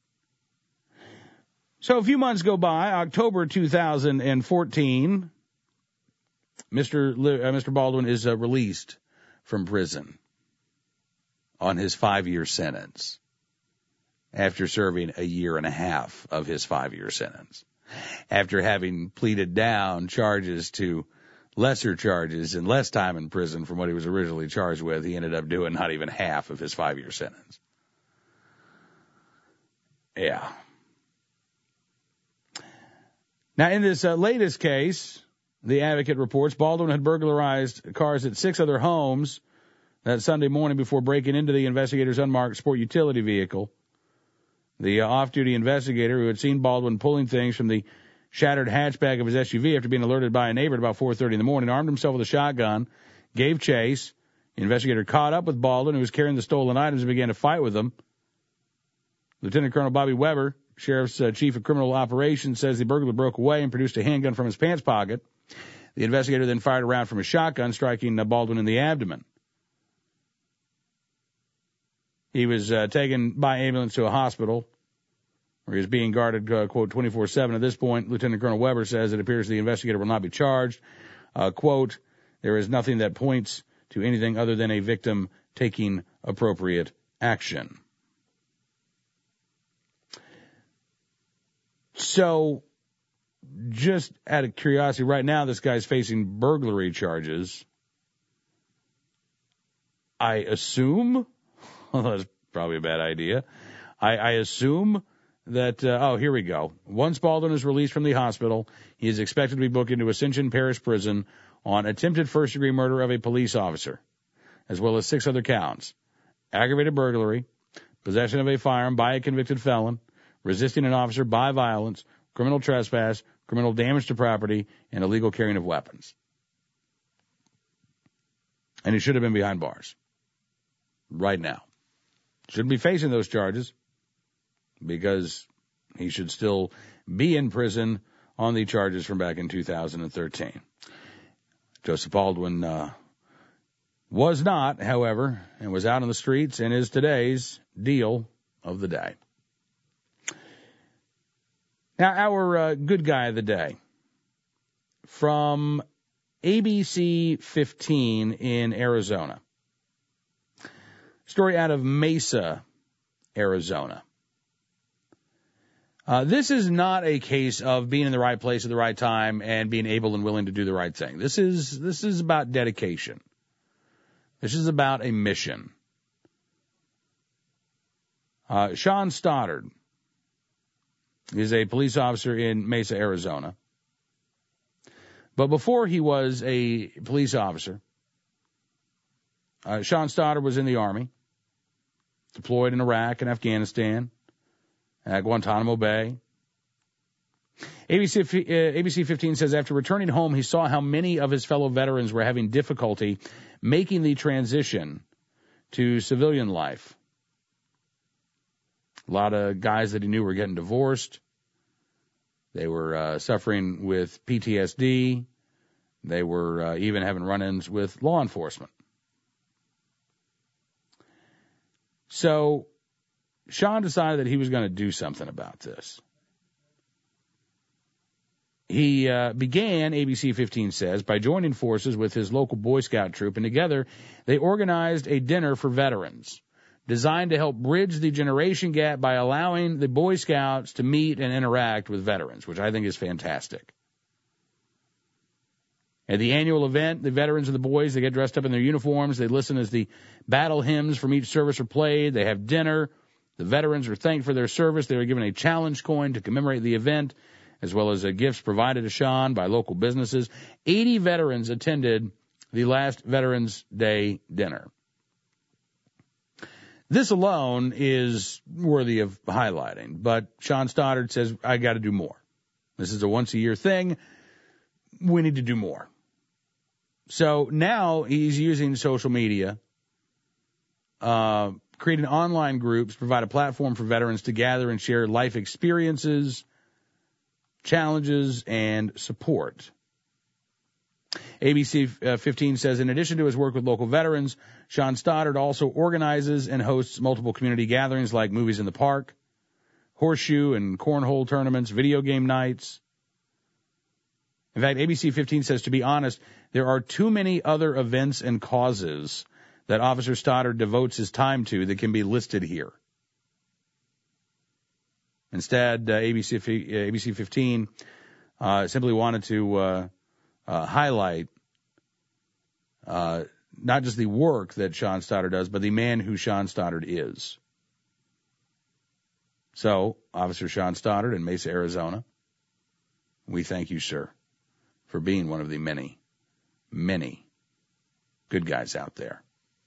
So a few months go by, October two thousand fourteen, Mister Li- uh, Mister Baldwin is uh, released from prison on his five-year sentence after serving a year and a half of his five-year sentence. After having pleaded down charges to lesser charges and less time in prison from what he was originally charged with, he ended up doing not even half of his five-year sentence. Yeah. Now, in this uh, latest case, the Advocate reports Baldwin had burglarized cars at six other homes that Sunday morning before breaking into the investigator's unmarked sport utility vehicle. The uh, off-duty investigator, who had seen Baldwin pulling things from the shattered hatchback of his S U V after being alerted by a neighbor at about four thirty in the morning, armed himself with a shotgun, gave chase. The investigator caught up with Baldwin, who was carrying the stolen items, and began to fight with him. Lieutenant Colonel Bobby Weber, Sheriff's uh, Chief of Criminal Operations, says the burglar broke away and produced a handgun from his pants pocket. The investigator then fired a round from his shotgun, striking uh, Baldwin in the abdomen. He was uh, taken by ambulance to a hospital where he was being guarded, uh, quote, twenty-four seven. At this point, Lieutenant Colonel Weber says it appears the investigator will not be charged. Uh, quote, there is nothing that points to anything other than a victim taking appropriate action. So, just out of curiosity, right now this guy's facing burglary charges. I assume, well, that's probably a bad idea. I, I assume that, uh, oh, here we go. Once Baldwin is released from the hospital, he is expected to be booked into Ascension Parish Prison on attempted first-degree murder of a police officer, as well as six other counts: aggravated burglary, possession of a firearm by a convicted felon, resisting an officer by violence, criminal trespass, criminal damage to property, and illegal carrying of weapons. And he should have been behind bars right now. Shouldn't be facing those charges because he should still be in prison on the charges from back in two thousand thirteen. Joseph Baldwin uh, was not, however, and was out on the streets and is today's deal of the day. Now, our uh, good guy of the day from A B C fifteen in Arizona. Story out of Mesa, Arizona. Uh, this is not a case of being in the right place at the right time and being able and willing to do the right thing. This is this is about dedication. This is about a mission. Uh, Sean Stoddard is a police officer in Mesa, Arizona. But before he was a police officer, uh, Sean Stoddard was in the Army, deployed in Iraq and Afghanistan, at Guantanamo Bay. A B C, uh, A B C fifteen says after returning home, he saw how many of his fellow veterans were having difficulty making the transition to civilian life. A lot of guys that he knew were getting divorced. They were uh, suffering with P T S D. They were uh, even having run-ins with law enforcement. So Sean decided that he was going to do something about this. He uh, began, A B C fifteen says, by joining forces with his local Boy Scout troop, and together they organized a dinner for veterans designed to help bridge the generation gap by allowing the Boy Scouts to meet and interact with veterans, which I think is fantastic. At the annual event, the veterans and the boys, they get dressed up in their uniforms. They listen as the battle hymns from each service are played. They have dinner. The veterans are thanked for their service. They are given a challenge coin to commemorate the event, as well as uh, gifts provided to Sean by local businesses. eighty veterans attended the last Veterans Day dinner. This alone is worthy of highlighting, but Sean Stoddard says, I got to do more. This is a once-a-year thing. We need to do more. So now he's using social media, uh, creating online groups, provide a platform for veterans to gather and share life experiences, challenges, and support. A B C fifteen says, in addition to his work with local veterans, Sean Stoddard also organizes and hosts multiple community gatherings like Movies in the Park, horseshoe and cornhole tournaments, video game nights. In fact, A B C fifteen says, to be honest, there are too many other events and causes that Officer Stoddard devotes his time to that can be listed here. Instead, uh, A B C, uh, A B C fifteen uh, simply wanted to uh, uh, highlight uh, not just the work that Sean Stoddard does, but the man who Sean Stoddard is. So, Officer Sean Stoddard in Mesa, Arizona, we thank you, sir, for being one of the many, many good guys out there.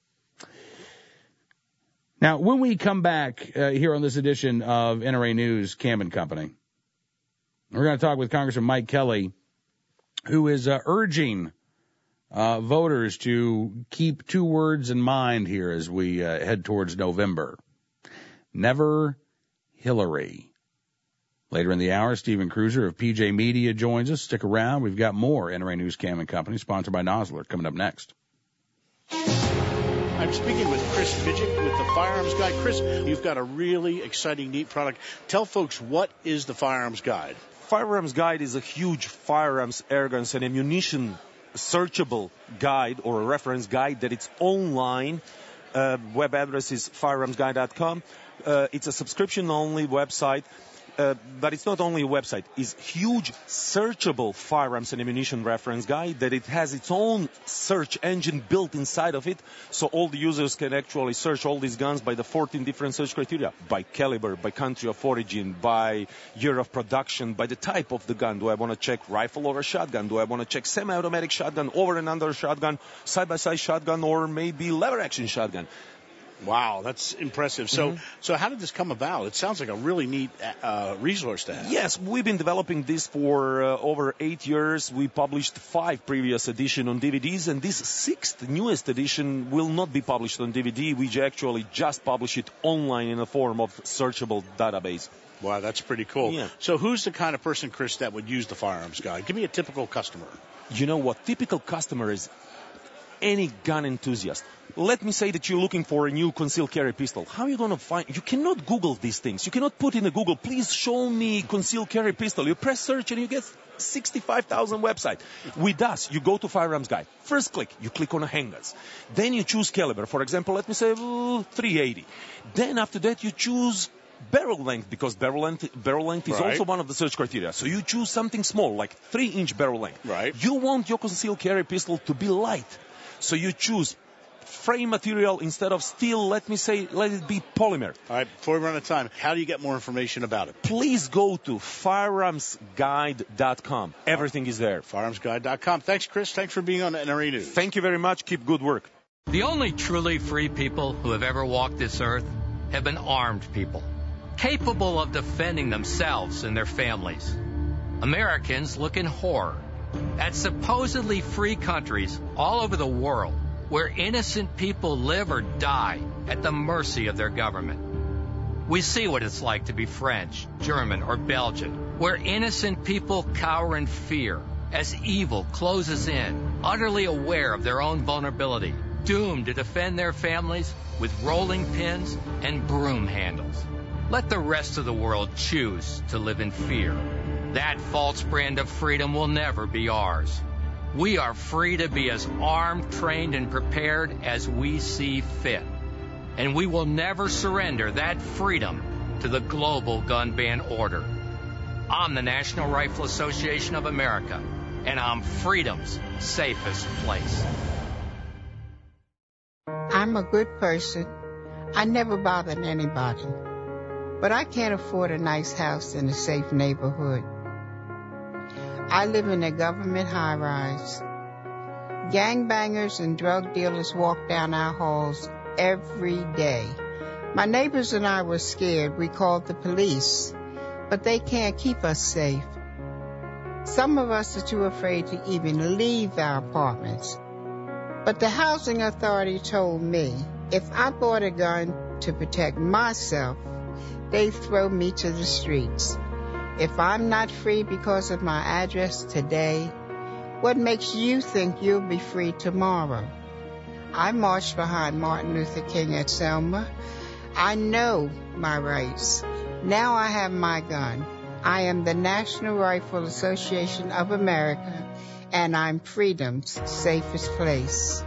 Now, when we come back uh, here on this edition of N R A News, Cam and Company, we're going to talk with Congressman Mike Kelly, who is uh, urging uh, voters to keep two words in mind here as we uh, head towards November. Never Hillary. Later in the hour, Stephen Cruiser of P J Media joins us. Stick around. We've got more N R A News, Cam and Company, sponsored by Nosler, coming up next. I'm speaking with Chris Fidget with the Firearms Guide. Chris, you've got a really exciting, neat product. Tell folks, what is the Firearms Guide? Firearms Guide is a huge firearms, airguns, and ammunition searchable guide or a reference guide that it's online. Uh, web address is firearms guide dot com. Uh, it's a subscription-only website. Uh, but it's not only a website. It's huge searchable firearms and ammunition reference guide that it has its own search engine built inside of it, so all the users can actually search all these guns by the fourteen different search criteria, by caliber, by country of origin, by year of production, by the type of the gun. Do I want to check rifle over shotgun? Do I want to check semi-automatic shotgun, over and under shotgun, side-by-side shotgun, or maybe lever-action shotgun? Wow, that's impressive. So, mm-hmm. so how did this come about? It sounds like a really neat uh, resource to have. Yes, we've been developing this for uh, over eight years. We published five previous editions on D V Ds, and this sixth, newest edition will not be published on D V D. We actually just publish it online in the form of searchable database. Wow, that's pretty cool. Yeah. So who's the kind of person, Chris, that would use the Firearms Guide? Give me a typical customer. You know what? Typical customer is any gun enthusiast. Let me say that you're looking for a new concealed carry pistol. How are you going to find? You cannot Google these things. You cannot put in a Google, please show me concealed carry pistol. You press search and you get sixty-five thousand websites. With us, you go to Firearms Guide. First click, you click on handguns. Then you choose caliber. For example, let me say uh, three eighty. Then after that, you choose barrel length, because barrel length, barrel length is right. also one of the search criteria. So you choose something small, like three inch barrel length. Right. You want your concealed carry pistol to be light. So you choose frame material instead of steel. Let me say, let it be polymer. All right, before we run out of time, how do you get more information about it? Please go to firearms guide dot com. Everything is there. firearms guide dot com. Thanks, Chris. Thanks for being on N R A News. Thank you very much. Keep good work. The only truly free people who have ever walked this earth have been armed people, capable of defending themselves and their families. Americans look in horror at supposedly free countries all over the world where innocent people live or die at the mercy of their government. We see what it's like to be French, German, or Belgian, where innocent people cower in fear as evil closes in, utterly aware of their own vulnerability, doomed to defend their families with rolling pins and broom handles. Let the rest of the world choose to live in fear. That false brand of freedom will never be ours. We are free to be as armed, trained, and prepared as we see fit. And we will never surrender that freedom to the global gun ban order. I'm the National Rifle Association of America, and I'm freedom's safest place. I'm a good person. I never bothered anybody. But I can't afford a nice house in a safe neighborhood. I live in a government high-rise. Gangbangers and drug dealers walk down our halls every day. My neighbors and I were scared. We called the police, but they can't keep us safe. Some of us are too afraid to even leave our apartments. But the housing authority told me if I bought a gun to protect myself, they'd throw me to the streets. If I'm not free because of my address today, what makes you think you'll be free tomorrow? I marched behind Martin Luther King at Selma. I know my rights. Now I have my gun. I am the National Rifle Association of America, and I'm freedom's safest place.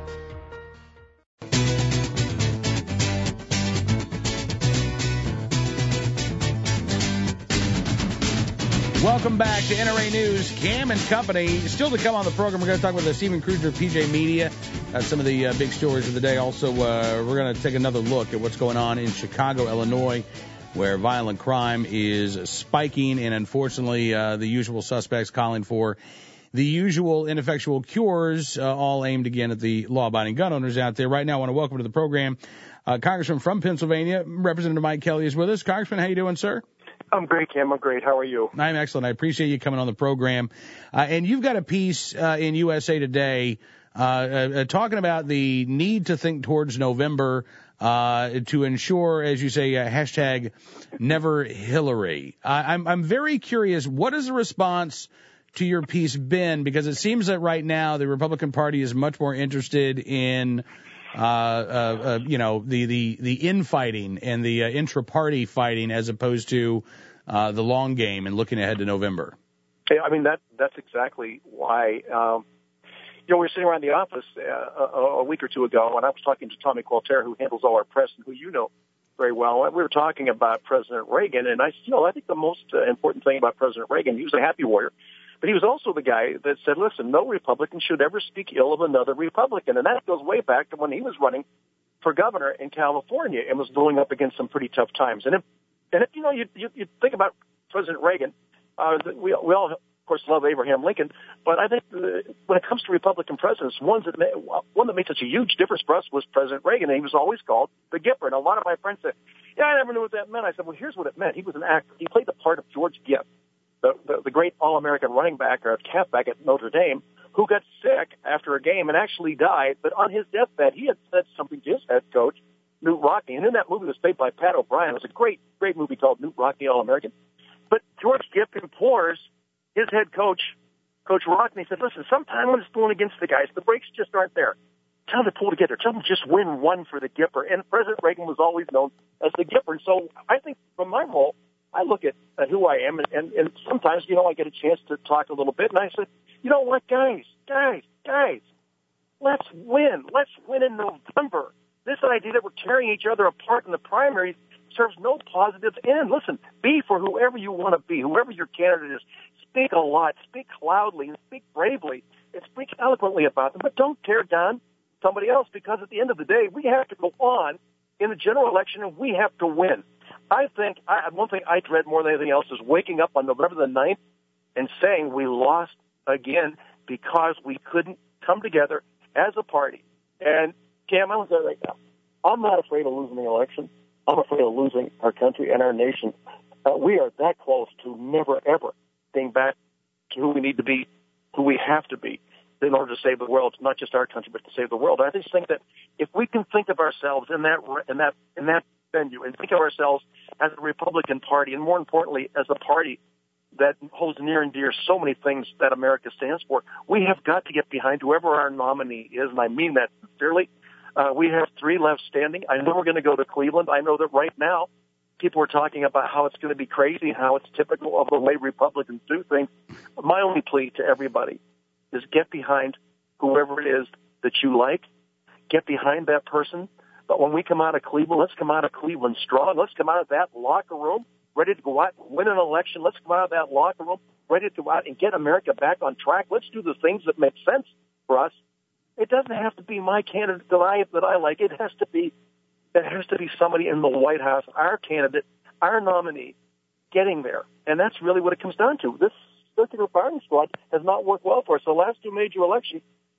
Welcome back to N R A News. Cam and Company. Still to come on the program, we're going to talk with uh, Stephen Kruger of P J Media. Uh, some of the uh, big stories of the day. Also, uh, we're going to take another look at what's going on in Chicago, Illinois, where violent crime is spiking, and unfortunately, uh, the usual suspects calling for the usual ineffectual cures, uh, all aimed again at the law-abiding gun owners out there. Right now, I want to welcome to the program uh, Congressman from Pennsylvania, Representative Mike Kelly is with us. Congressman, how you doing, sir? I'm great, Cam. I'm great. How are you? I'm excellent. I appreciate you coming on the program. Uh, and you've got a piece uh, in U S A Today uh, uh, talking about the need to think towards November uh, to ensure, as you say, uh, hashtag never Hillary. I, I'm, I'm very curious, what has the response to your piece been? Because it seems that right now the Republican Party is much more interested in Uh, uh, uh, you know, the, the, the infighting and the uh, intra-party fighting as opposed to uh, the long game and looking ahead to November. Yeah, I mean, that that's exactly why. Um, you know, we were sitting around the office uh, a, a week or two ago, and I was talking to Tommy Qualter, who handles all our press and who you know very well. And we were talking about President Reagan, and I, you know, I think the most uh, important thing about President Reagan, he was a happy warrior. But he was also the guy that said, listen, no Republican should ever speak ill of another Republican. And that goes way back to when he was running for governor in California and was going up against some pretty tough times. And if, and if you know, you, you, you think about President Reagan, uh, we, we all, of course, love Abraham Lincoln. But I think uh, when it comes to Republican presidents, ones that made, one that made such a huge difference for us was President Reagan. And he was always called the Gipper. And a lot of my friends said, yeah, I never knew what that meant. I said, well, here's what it meant. He was an actor. He played the part of George Gipp. The, the, the great All-American running back or halfback at Notre Dame, who got sick after a game and actually died. But on his deathbed, he had said something to his head coach, Knute Rockne. And in that movie was played by Pat O'Brien. It was a great, great movie called Knute Rockne, All-American. But George Gipp implores his head coach, Coach Rockne. He said, listen, sometime when it's pulling against the guys, the brakes just aren't there. Tell them to pull together. Tell them to just win one for the Gipper. And President Reagan was always known as the Gipper. And so I think from my role, I look at, at who I am, and, and, and sometimes, you know, I get a chance to talk a little bit, and I said, you know what, guys, guys, guys, let's win. Let's win in November. This idea that we're tearing each other apart in the primaries serves no positive end. Listen, be for whoever you want to be, whoever your candidate is. Speak a lot, speak loudly, and speak bravely, and speak eloquently about them, but don't tear down somebody else, because at the end of the day, we have to go on in the general election, and we have to win. I think I, one thing I dread more than anything else is waking up on November the ninth and saying we lost again because we couldn't come together as a party. And, Cam, I'm right now. I'm not afraid of losing the election. I'm afraid of losing our country and our nation. Uh, we are that close to never, ever being back to who we need to be, who we have to be in order to save the world, not just our country, but to save the world. I just think that if we can think of ourselves in that in that in that venue and think of ourselves as a Republican Party, and more importantly, as a party that holds near and dear so many things that America stands for, we have got to get behind whoever our nominee is, and I mean that sincerely. Uh, we have three left standing. I know we're going to go to Cleveland. I know that right now people are talking about how it's going to be crazy and how it's typical of the way Republicans do things. My only plea to everybody is get behind whoever it is that you like. Get behind that person. But when we come out of Cleveland, let's come out of Cleveland strong. Let's come out of that locker room ready to go out and win an election. Let's come out of that locker room ready to go out and get America back on track. Let's do the things that make sense for us. It doesn't have to be my candidate that I that I like. It has to be it has to be somebody in the White House, our candidate, our nominee, getting there. And that's really what it comes down to. This circular firing squad has not worked well for us. The last two major elections,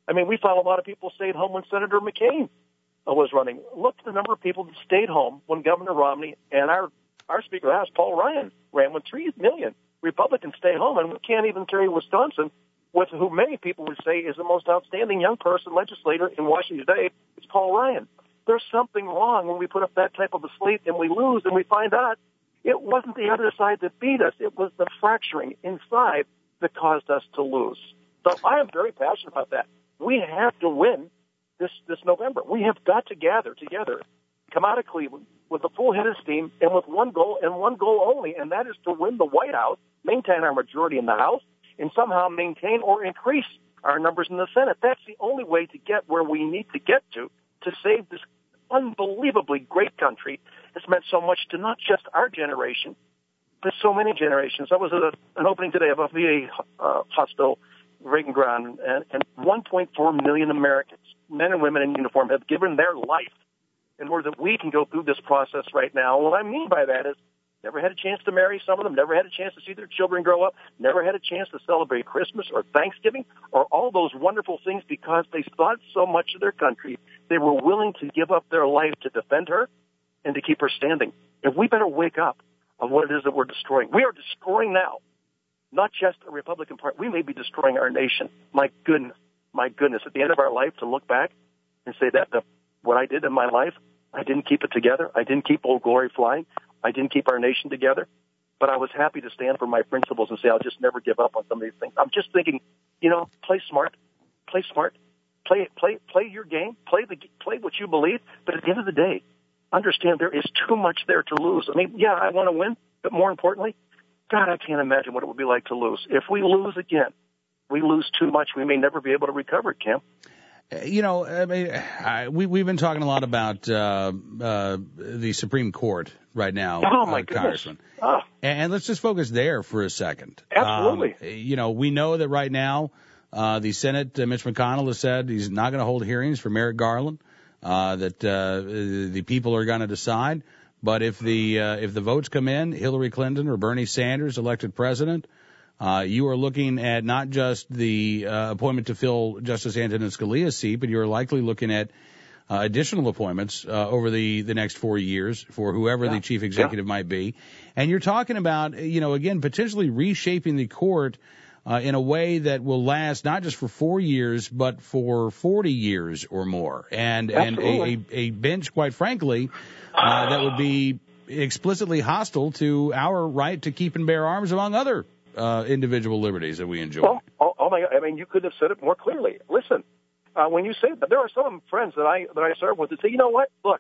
I mean, we found a lot of people stayed home when Senator McCain uh, was running. Look at the number of people that stayed home when Governor Romney and our, our Speaker of the House, Paul Ryan, ran when three million Republicans stayed home. And we can't even carry Wisconsin, with who many people would say is the most outstanding young person legislator in Washington today. It's Paul Ryan. There's something wrong when we put up that type of a slate and we lose and we find out it wasn't the other side that beat us. It was the fracturing inside that caused us to lose. So I am very passionate about that. We have to win this, this November. We have got to gather together, come out of Cleveland with a full head of steam and with one goal and one goal only, and that is to win the White House, maintain our majority in the House, and somehow maintain or increase our numbers in the Senate. That's the only way to get where we need to get to to save this unbelievably great country that's meant so much to not just our generation, but so many generations. I was at a, an opening today of a V A uh, hospital, Reagan Ground, and, and one point four million Americans, men and women in uniform, have given their life in order that we can go through this process right now. What I mean by that is never had a chance to marry some of them, never had a chance to see their children grow up, never had a chance to celebrate Christmas or Thanksgiving or all those wonderful things because they thought so much of their country, they were willing to give up their life to defend her and to keep her standing. And we better wake up on what it is that we're destroying. We are destroying now, not just a Republican Party. We may be destroying our nation. My goodness, my goodness. At the end of our life, to look back and say that the, what I did in my life, I didn't keep it together. I didn't keep Old Glory flying. I didn't keep our nation together, but I was happy to stand for my principles and say I'll just never give up on some of these things. I'm just thinking, you know, play smart, play smart, play play play your game, play the play what you believe. But at the end of the day, understand there is too much there to lose. I mean, yeah, I want to win, but more importantly, God, I can't imagine what it would be like to lose. If we lose again, we lose too much. We may never be able to recover it, Cam. You know, I mean, I, we, we've been talking a lot about uh, uh, the Supreme Court right now, oh, my uh, Congressman. Oh. And, and let's just focus there for a second. Absolutely. Um, you know, we know that right now uh, the Senate, uh, Mitch McConnell has said he's not going to hold hearings for Merrick Garland, uh, that uh, the people are going to decide. But if the uh, if the votes come in, Hillary Clinton or Bernie Sanders elected president, Uh, you are looking at not just the uh, appointment to fill Justice Antonin Scalia's seat, but you're likely looking at uh, additional appointments uh, over the, the next four years for whoever yeah. the chief executive yeah. might be. And you're talking about, you know, again, potentially reshaping the court uh, in a way that will last not just for four years, but for forty years or more. And, and a, a, a bench, quite frankly, uh, that would be explicitly hostile to our right to keep and bear arms, among other Uh, individual liberties that we enjoy. Well, oh, oh my God! I mean, you could have said it more clearly. Listen, uh, when you say that, there are some friends that I that I serve with that say, you know what? Look,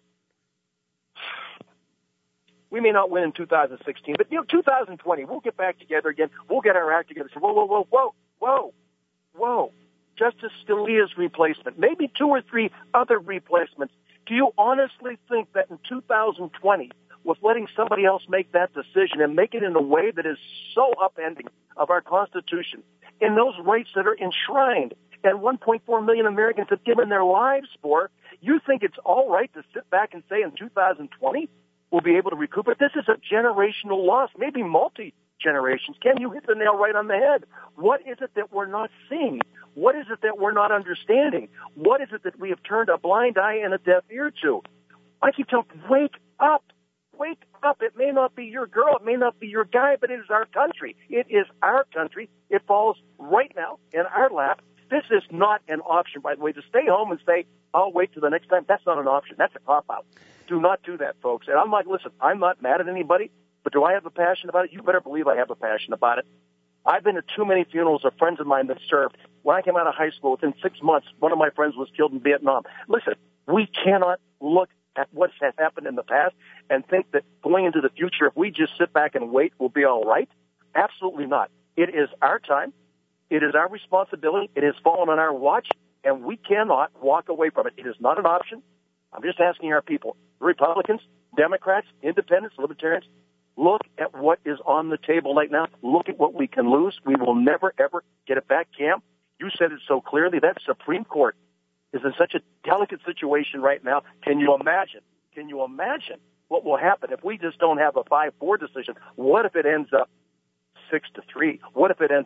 we may not win in two thousand sixteen, but you know, two thousand twenty, we'll get back together again. We'll get our act together. So, whoa, whoa, whoa, whoa, whoa, whoa! Justice Scalia's replacement, maybe two or three other replacements. Do you honestly think that in two thousand twenty? With letting somebody else make that decision and make it in a way that is so upending of our Constitution and those rights that are enshrined and one point four million Americans have given their lives for, you think it's all right to sit back and say in two thousand twenty we'll be able to recoup it? This is a generational loss, maybe multi-generations. Ken, you hit the nail right on the head. What is it that we're not seeing? What is it that we're not understanding? What is it that we have turned a blind eye and a deaf ear to? I keep telling you, wake up. Wake up. It may not be your girl. It may not be your guy, but it is our country. It is our country. It falls right now in our lap. This is not an option, by the way. To stay home and say, I'll wait till the next time, that's not an option. That's a cop-out. Do not do that, folks. And I'm like, listen, I'm not mad at anybody, but do I have a passion about it? You better believe I have a passion about it. I've been to too many funerals of friends of mine that served. When I came out of high school, within six months, one of my friends was killed in Vietnam. Listen, we cannot look at what has happened in the past and think that going into the future, if we just sit back and wait, we'll be all right. Absolutely not. It is our time. It is our responsibility. It has fallen on our watch, and we cannot walk away from it. It is not an option. I'm just asking our people, Republicans, Democrats, Independents, Libertarians, look at what is on the table right now. Look at what we can lose. We will never, ever get it back, Cam. You said it so clearly. That Supreme Court is in such a delicate situation right now. Can you imagine? Can you imagine what will happen if we just don't have a five four decision? What if it ends up six to three? What if it ends up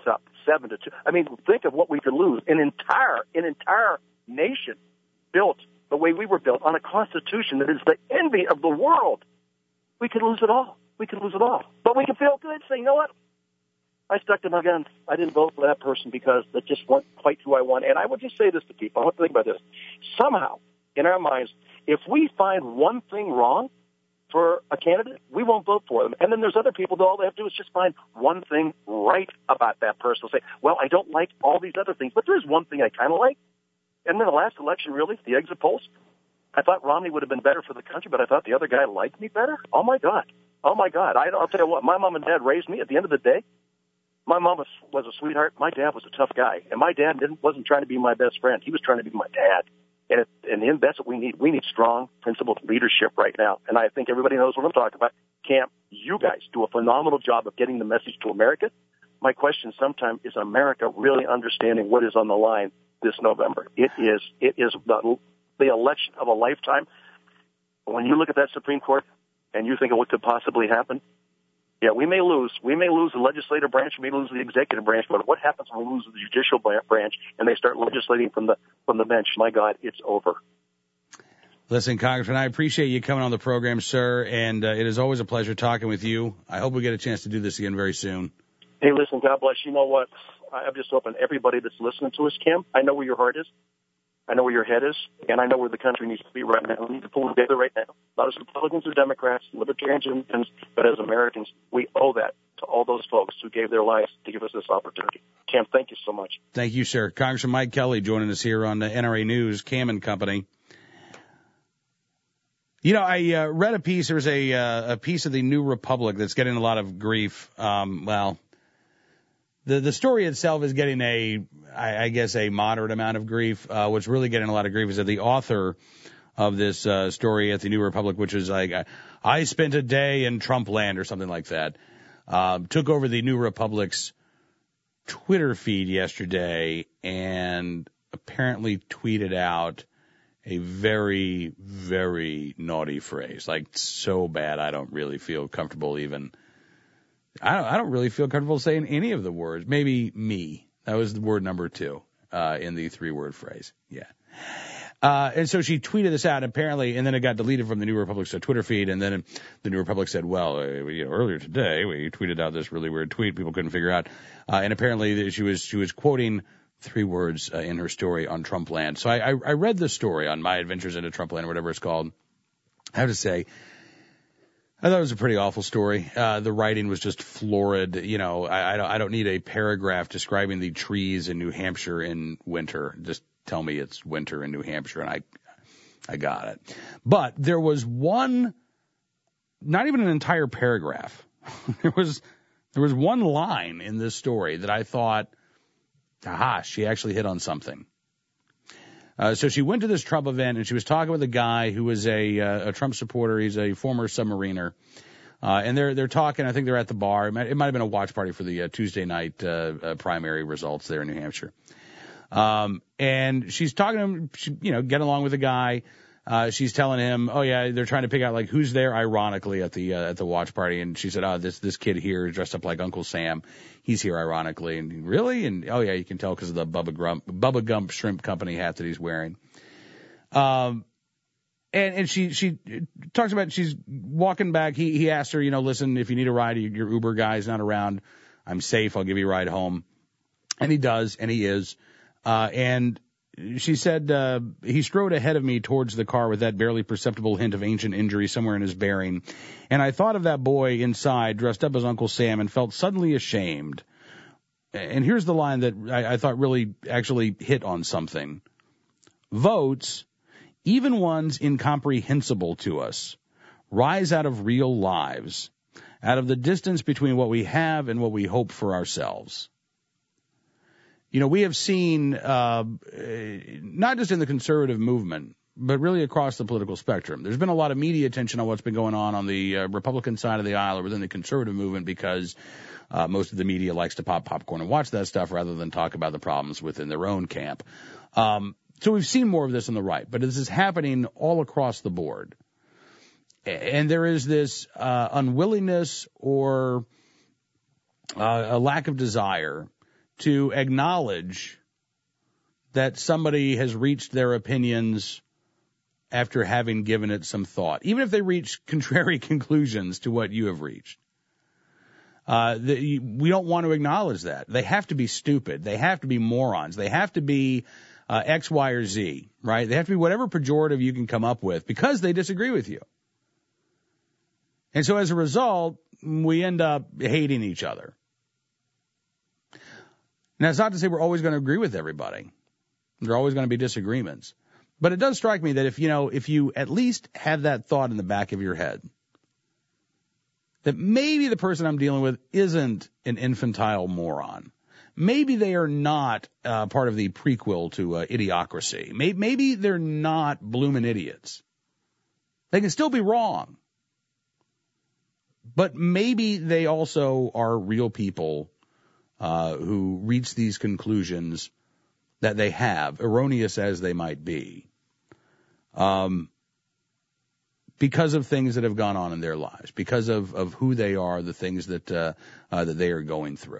seven to two. I mean, think of what we could lose. An entire, an entire nation built the way we were built on a constitution that is the envy of the world. We could lose it all. We could lose it all. But we can feel good saying, you know what? I stuck to my guns. I didn't vote for that person because that just wasn't quite who I want. And I would just say this to people. I want to think about this. Somehow, in our minds, if we find one thing wrong for a candidate, we won't vote for them. And then there's other people that all they have to do is just find one thing right about that person. They'll say, well, I don't like all these other things, but there's one thing I kind of like. And then the last election, really, the exit polls, I thought Romney would have been better for the country, but I thought the other guy liked me better. Oh, my God. Oh, my God. I, I'll tell you what, my mom and dad raised me. At the end of the day, my mom was, was a sweetheart. My dad was a tough guy. And my dad didn't, wasn't trying to be my best friend. He was trying to be my dad. And, it, and that's what we need. We need strong, principled leadership right now. And I think everybody knows what I'm talking about. Camp, you guys do a phenomenal job of getting the message to America. My question sometimes is America really understanding what is on the line this November? It is, it is the, the election of a lifetime. When you look at that Supreme Court and you think of what could possibly happen, yeah, we may lose. We may lose the legislative branch. We may lose the executive branch. But what happens when we lose the judicial branch and they start legislating from the from the bench? My God, it's over. Listen, Congressman, I appreciate you coming on the program, sir, and uh, it is always a pleasure talking with you. I hope we get a chance to do this again very soon. Hey, listen, God bless. You know what? I'm just hoping everybody that's listening to us, Kim, I know where your heart is. I know where your head is, and I know where the country needs to be right now. We need to pull together right now. Not as Republicans or Democrats, Libertarians or Independents, but as Americans. We owe that to all those folks who gave their lives to give us this opportunity. Cam, thank you so much. Thank you, sir. Congressman Mike Kelly joining us here on the N R A News, Cam and Company. You know, I uh, read a piece. There was a, uh, a piece of the New Republic that's getting a lot of grief. Um, well, The the story itself is getting a, I, I guess, a moderate amount of grief. Uh, what's really getting a lot of grief is that the author of this uh, story at the New Republic, which is like, I spent a day in Trump land or something like that, um, took over the New Republic's Twitter feed yesterday and apparently tweeted out a very, very naughty phrase, like so bad I don't really feel comfortable even. I don't, I don't really feel comfortable saying any of the words. Maybe me. That was the word number two uh, in the three-word phrase. Yeah. Uh, and so she tweeted this out, apparently, and then it got deleted from the New Republic's Twitter feed. And then the New Republic said, well, uh, you know, earlier today we tweeted out this really weird tweet people couldn't figure out. Uh, and apparently she was she was quoting three words uh, in her story on Trump land. So I, I, I read the story on My Adventures into Trump land, or whatever it's called. I have to say, I thought it was a pretty awful story. Uh, the writing was just florid. You know, I, I, don't, I don't need a paragraph describing the trees in New Hampshire in winter. Just tell me it's winter in New Hampshire, and I, I got it. But there was one, not even an entire paragraph. there was, there was one line in this story that I thought, aha, she actually hit on something. Uh, so she went to this Trump event, and she was talking with a guy who was a, uh, a Trump supporter. He's a former submariner. Uh, and they're they're talking. I think they're at the bar. It might, it might have been a watch party for the uh, Tuesday night uh, uh, primary results there in New Hampshire. Um, and she's talking to him, she, you know, getting along with the guy. Uh, she's telling him, oh, yeah, they're trying to pick out, like, who's there, ironically, at the uh, at the watch party. And she said, oh, this this kid here is dressed up like Uncle Sam. He's here, ironically. And really? And, oh, yeah, you can tell because of the Bubba Gump, Bubba Gump Shrimp Company hat that he's wearing. Um, and, and she she talks about, she's walking back. He, he asked her, you know, listen, if you need a ride, your Uber guy's not around. I'm safe. I'll give you a ride home. And he does, and he is. Uh, and she said, uh, he strode ahead of me towards the car with that barely perceptible hint of ancient injury somewhere in his bearing. And I thought of that boy inside dressed up as Uncle Sam and felt suddenly ashamed. And here's the line that I, I thought really actually hit on something. Votes, even ones incomprehensible to us, rise out of real lives, out of the distance between what we have and what we hope for ourselves. You know, we have seen, uh, not just in the conservative movement, but really across the political spectrum, there's been a lot of media attention on what's been going on on the uh, Republican side of the aisle or within the conservative movement because uh, most of the media likes to pop popcorn and watch that stuff rather than talk about the problems within their own camp. Um, so we've seen more of this on the right, but this is happening all across the board. And there is this uh, unwillingness or uh, a lack of desire to acknowledge that somebody has reached their opinions after having given it some thought, even if they reach contrary conclusions to what you have reached. Uh, the, we don't want to acknowledge that. They have to be stupid. They have to be morons. They have to be uh, X, Y, or Z, right? They have to be whatever pejorative you can come up with because they disagree with you. And so as a result, we end up hating each other. Now, it's not to say we're always going to agree with everybody. There are always going to be disagreements. But it does strike me that if, you know, if you at least have that thought in the back of your head, that maybe the person I'm dealing with isn't an infantile moron. Maybe they are not uh, part of the prequel to uh, Idiocracy. Maybe, maybe they're not bloomin' idiots. They can still be wrong. But maybe they also are real people uh, who reach these conclusions that they have, erroneous as they might be, um, because of things that have gone on in their lives, because of, of who they are, the things that uh, uh, that they are going through.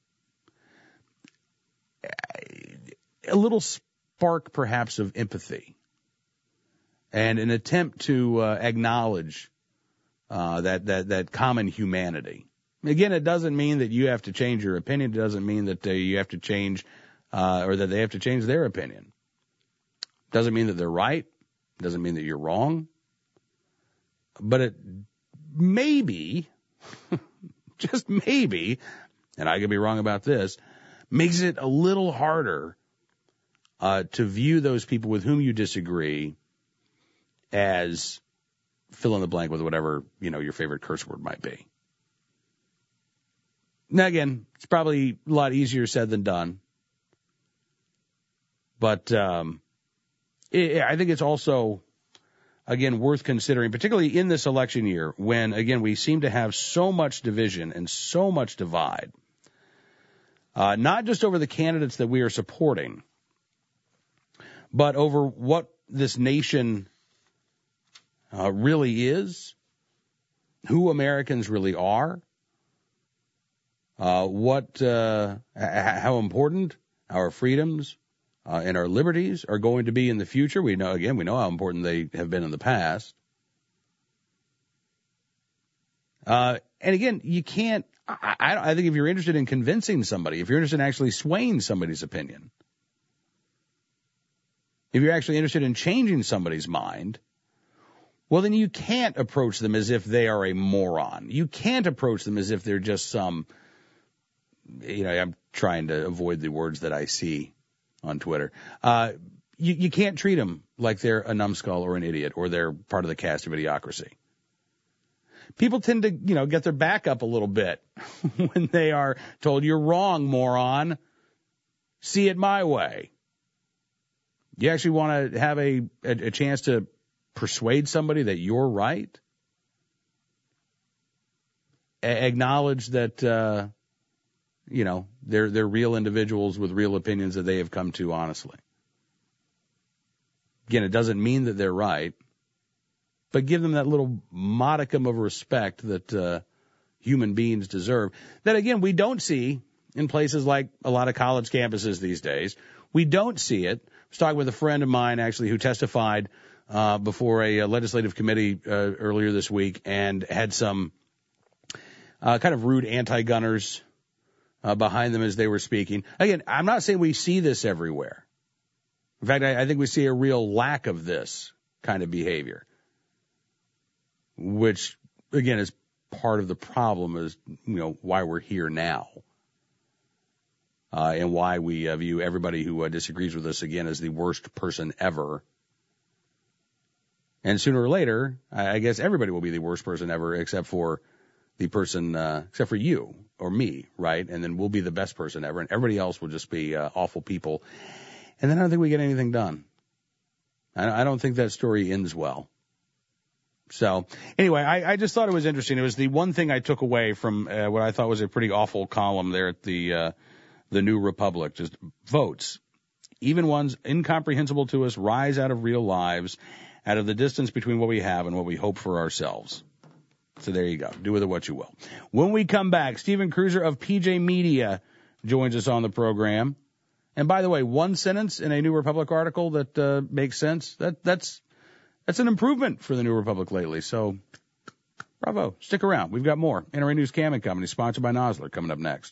A little spark, perhaps, of empathy and an attempt to uh, acknowledge uh, that, that, that common humanity. Again, it doesn't mean that you have to change your opinion. It doesn't mean that uh, you have to change uh, or that they have to change their opinion. It doesn't mean that they're right. It doesn't mean that you're wrong. But it maybe, just maybe, and I could be wrong about this, makes it a little harder uh, to view those people with whom you disagree as fill in the blank with whatever, you know, your favorite curse word might be. Now, again, it's probably a lot easier said than done. But um, it, I think it's also, again, worth considering, particularly in this election year when, again, we seem to have so much division and so much divide, uh, not just over the candidates that we are supporting, but over what this nation uh, really is, who Americans really are, uh, what, uh, how important our freedoms Uh, and our liberties are going to be in the future. We know, again, we know how important they have been in the past. Uh, and again, you can't, I, I, I think if you're interested in convincing somebody, if you're interested in actually swaying somebody's opinion, if you're actually interested in changing somebody's mind, well, then you can't approach them as if they are a moron. You can't approach them as if they're just some, you know, I'm trying to avoid the words that I see on Twitter. Uh, you, you can't treat them like they're a numbskull or an idiot or they're part of the cast of Idiocracy. People tend to, you know, get their back up a little bit when they are told, you're wrong, moron. See it my way. You actually want to have a, a, a chance to persuade somebody that you're right? A- acknowledge that, uh, you know, they're, they're real individuals with real opinions that they have come to honestly. Again, it doesn't mean that they're right, but give them that little modicum of respect that uh, human beings deserve. That, again, we don't see in places like a lot of college campuses these days. We don't see it. I was talking with a friend of mine, actually, who testified uh, before a, a legislative committee uh, earlier this week and had some uh, kind of rude anti-gunners Uh, behind them as they were speaking. Again, I'm not saying we see this everywhere. In fact, I, I think we see a real lack of this kind of behavior, which, again, is part of the problem is, you know, why we're here now uh, and why we uh, view everybody who uh, disagrees with us, again, as the worst person ever. And sooner or later, I, I guess everybody will be the worst person ever except for the person, uh, except for you or me, right? And then we'll be the best person ever, and everybody else will just be uh, awful people. And then I don't think we get anything done. I, I don't think that story ends well. So anyway, I, I just thought it was interesting. It was the one thing I took away from uh, what I thought was a pretty awful column there at the uh, the New Republic. Just votes, even ones incomprehensible to us, rise out of real lives, out of the distance between what we have and what we hope for ourselves. So there you go. Do with it what you will. When we come back, Stephen Cruiser of P J Media joins us on the program. And by the way, one sentence in a New Republic article that uh, makes sense, that that's that's an improvement for the New Republic lately. So, bravo. Stick around. We've got more. N R A News Cam and Company, sponsored by Nosler, coming up next.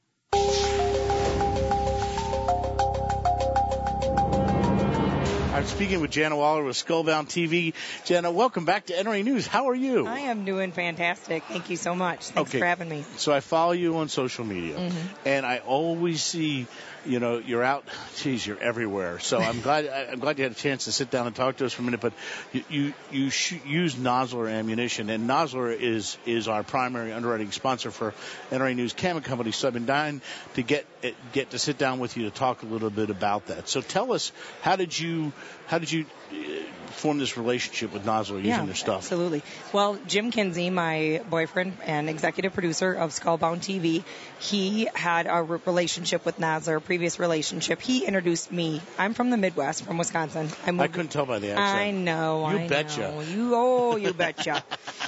I'm speaking with Jana Waller with Skullbound T V. Jana, welcome back to N R A News. How are you? I am doing fantastic. Thank you so much. Thanks okay. for having me. So I follow you on social media, mm-hmm. and I always see, you know, you're out. Geez, you're everywhere. So I'm glad I'm glad you had a chance to sit down and talk to us for a minute. But you you, you sh- use Nosler ammunition, and Nosler is is our primary underwriting sponsor for N R A News Cam and Company. So I've been dying to get get to sit down with you to talk a little bit about that. So tell us, how did you how did you form this relationship with Nosler using yeah, their stuff? Absolutely. Well, Jim Kinsey, my boyfriend and executive producer of Skullbound T V, he had a re- relationship with Nosler, a previous relationship. He introduced me. I'm from the Midwest, from Wisconsin. I, I couldn't tell by the accent. I know. You I betcha. Know. You, oh, you betcha.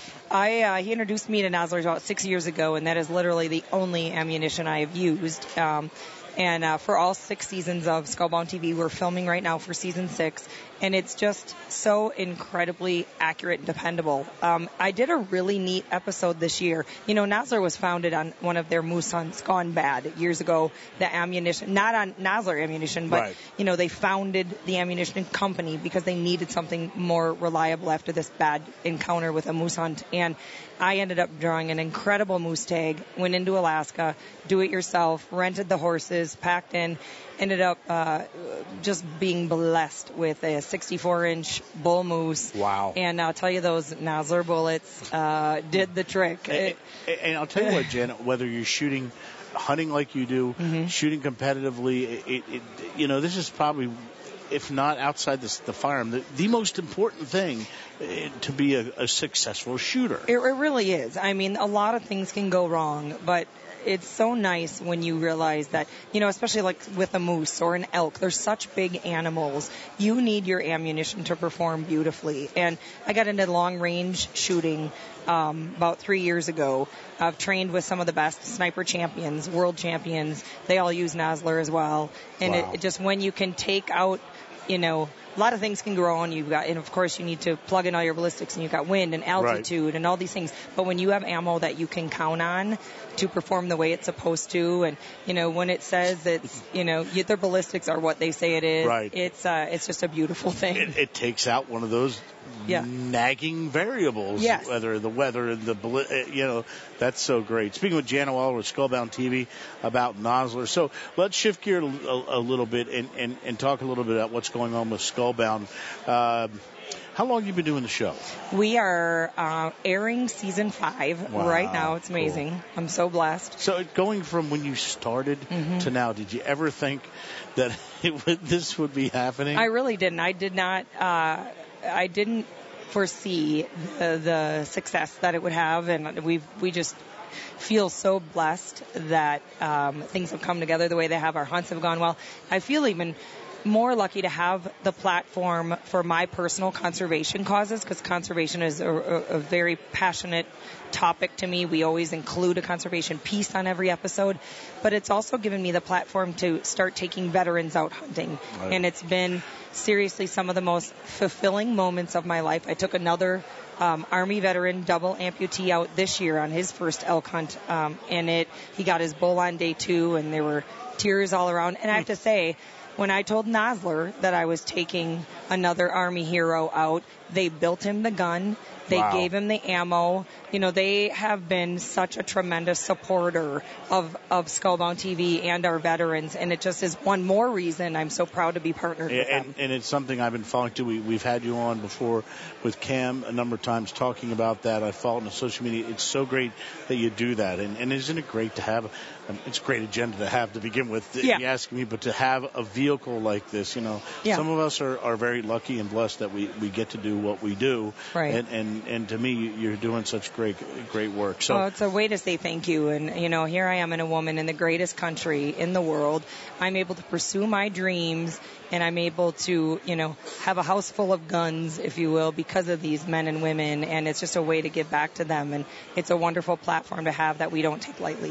I, uh, he introduced me to Nosler about six years ago, and that is literally the only ammunition I have used. Um, And uh, for all six seasons of Skullbound T V, we're filming right now for season six, and it's just so incredibly accurate and dependable. Um, I did a really neat episode this year. You know, Nosler was founded on one of their moose hunts gone bad years ago. The ammunition, not on Nosler ammunition, but, right. you know, they founded the ammunition company because they needed something more reliable after this bad encounter with a moose hunt. And I ended up drawing an incredible moose tag, went into Alaska, do it yourself, rented the horses, packed in, ended up uh, just being blessed with a sixty-four inch bull moose. Wow. And I'll tell you, those Nosler bullets uh, did the trick. And, and, and I'll tell you what, Janet, whether you're shooting, hunting like you do, mm-hmm. shooting competitively, it, it, it, you know, this is probably, if not outside the, the firearm, the, the most important thing uh, to be a, a successful shooter. It, it really is. I mean, a lot of things can go wrong, but it's so nice when you realize that, you know, especially like with a moose or an elk, they're such big animals. You need your ammunition to perform beautifully. And I got into long range shooting um, about three years ago. I've trained with some of the best sniper champions, world champions. They all use Nosler as well. And wow. it, it just, when you can take out, you know, a lot of things can go wrong. You've got, and of course, you need to plug in all your ballistics, and you've got wind and altitude right. and all these things. But when you have ammo that you can count on to perform the way it's supposed to, and you know, when it says it's, you know, their ballistics are what they say it is, right. it's uh, it's just a beautiful thing. It, it takes out one of those yeah. nagging variables, yes. whether the weather and the, you know, that's so great. Speaking with Jana Waller with Skullbound T V about Nosler. So let's shift gear a, a, a little bit and, and, and talk a little bit about what's going on with Skullbound. Uh, how long have you been doing the show? We are uh, airing season five wow, right now. It's amazing. Cool. I'm so blessed. So going from when you started mm-hmm. to now, did you ever think that it would, this would be happening? I really didn't. I did not. Uh, I didn't foresee the, the success that it would have, and we we just feel so blessed that um, things have come together the way they have. Our hunts have gone well. I feel even more lucky to have the platform for my personal conservation causes, because conservation is a, a, a very passionate topic to me. We always include a conservation piece on every episode, but it's also given me the platform to start taking veterans out hunting. Right. And it's been seriously some of the most fulfilling moments of my life. I took another um, Army veteran double amputee out this year on his first elk hunt, um, and it he got his bull on day two, and there were tears all around. And I have to say, when I told Nosler that I was taking another Army hero out, they built him the gun. They wow. gave him the ammo. You know, they have been such a tremendous supporter of, of Skullbound T V and our veterans, and it just is one more reason I'm so proud to be partnered and, with them. And, and it's something I've been following too. We, we've had you on before with Cam a number of times talking about that. I follow it on social media. It's so great that you do that, and, and isn't it great to have? Um, it's a great agenda to have to begin with. Yeah. You asking me, but to have a vehicle like this, you know, yeah. some of us are, are very lucky and blessed that we, we get to do what we do. Right. And, and and to me, you're doing such great great work. So oh, it's a way to say thank you. And you know, here I am, in a woman in the greatest country in the world. I'm able to pursue my dreams, and I'm able to, you know, have a house full of guns, if you will, because of these men and women. And it's just a way to give back to them. And it's a wonderful platform to have that we don't take lightly.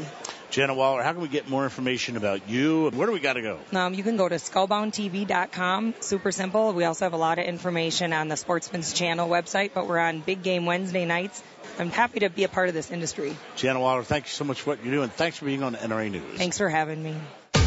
Jenna Waller, how can we get more information about you, and where do we got to go? Um, you can go to skull bound T V dot com. Super simple. We also have a lot of information on the Sportsman's Channel website, but we're on Big Game Wednesday nights. I'm happy to be a part of this industry. Jenna Waller, thank you so much for what you're doing. Thanks for being on N R A News. Thanks for having me.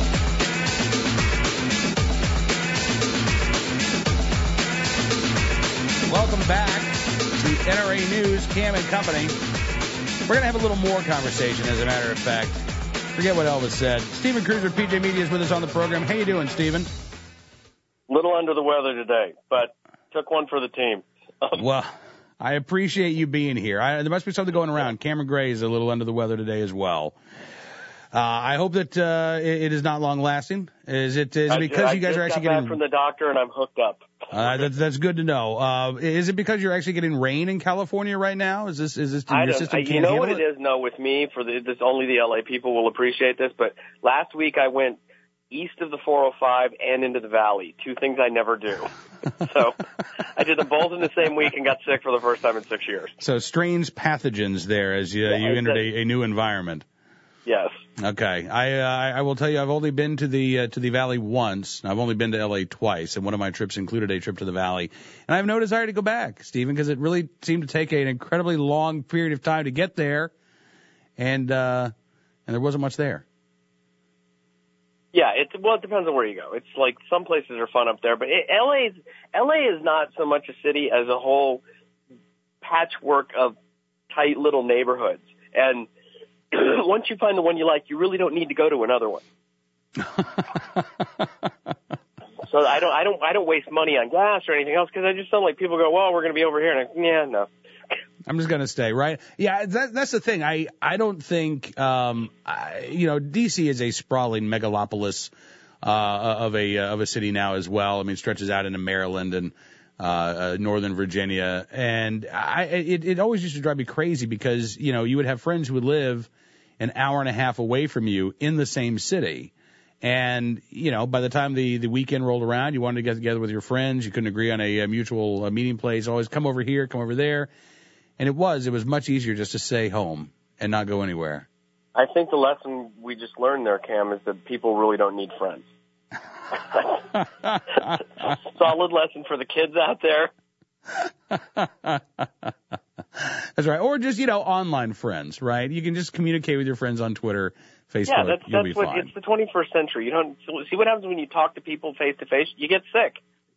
Welcome back to N R A News, Cam and Company. We're going to have a little more conversation, as a matter of fact. Forget what Elvis said. Stephen Cruz with P J Media is with us on the program. How you doing, Stephen? Little under the weather today, but took one for the team. Well, I appreciate you being here. I, there must be something going around. Cameron Gray is a little under the weather today as well. Uh, I hope that uh, it, it is not long lasting. Is it? Is it because I, you guys I are actually got back getting from the doctor and I'm hooked up? Uh, that's that's good to know. Uh, is it because you're actually getting rain in California right now? Is this is this I your don't, system I, can't you know handle what it is? No, with me, for the, this only the L A people will appreciate this. But last week I went east of the four oh five and into the valley. Two things I never do. So I did them both in the same week and got sick for the first time in six years. So strange pathogens there as you, Yeah, you entered a, a new environment. Yes. Okay, I uh, I will tell you, I've only been to the uh, to the Valley once. I've only been to L A twice, and one of my trips included a trip to the Valley. And I have no desire to go back, Stephen, because it really seemed to take an incredibly long period of time to get there, and uh, and there wasn't much there. Yeah, it well, it depends on where you go. It's like some places are fun up there, but it, L A's L A is not so much a city as a whole patchwork of tight little neighborhoods. And once you find the one you like, you really don't need to go to another one. So I don't, I don't, I don't waste money on gas or anything else because I just don't like people go, well, we're going to be over here, and I, yeah, no. I'm just gonna stay, right? Yeah, that, that's the thing. I I don't think, um, I, you know, D C is a sprawling megalopolis uh, of a of a city now as well. I mean, it stretches out into Maryland and uh, uh, Northern Virginia, and I it, it always used to drive me crazy because you know you would have friends who would live an hour and a half away from you in the same city. And, you know, by the time the, the weekend rolled around, you wanted to get together with your friends. You couldn't agree on a, a mutual uh, meeting place. Always come over here, come over there. And it was, it was much easier just to stay home and not go anywhere. I think the lesson we just learned there, Cam, is that people really don't need friends. Solid lesson for the kids out there. That's right. Or just, you know, online friends, right? You can just communicate with your friends on Twitter, Facebook. Yeah, that's, You'll that's be what, fine. it's the twenty-first century. You don't see what happens when you talk to people face to face. You get sick.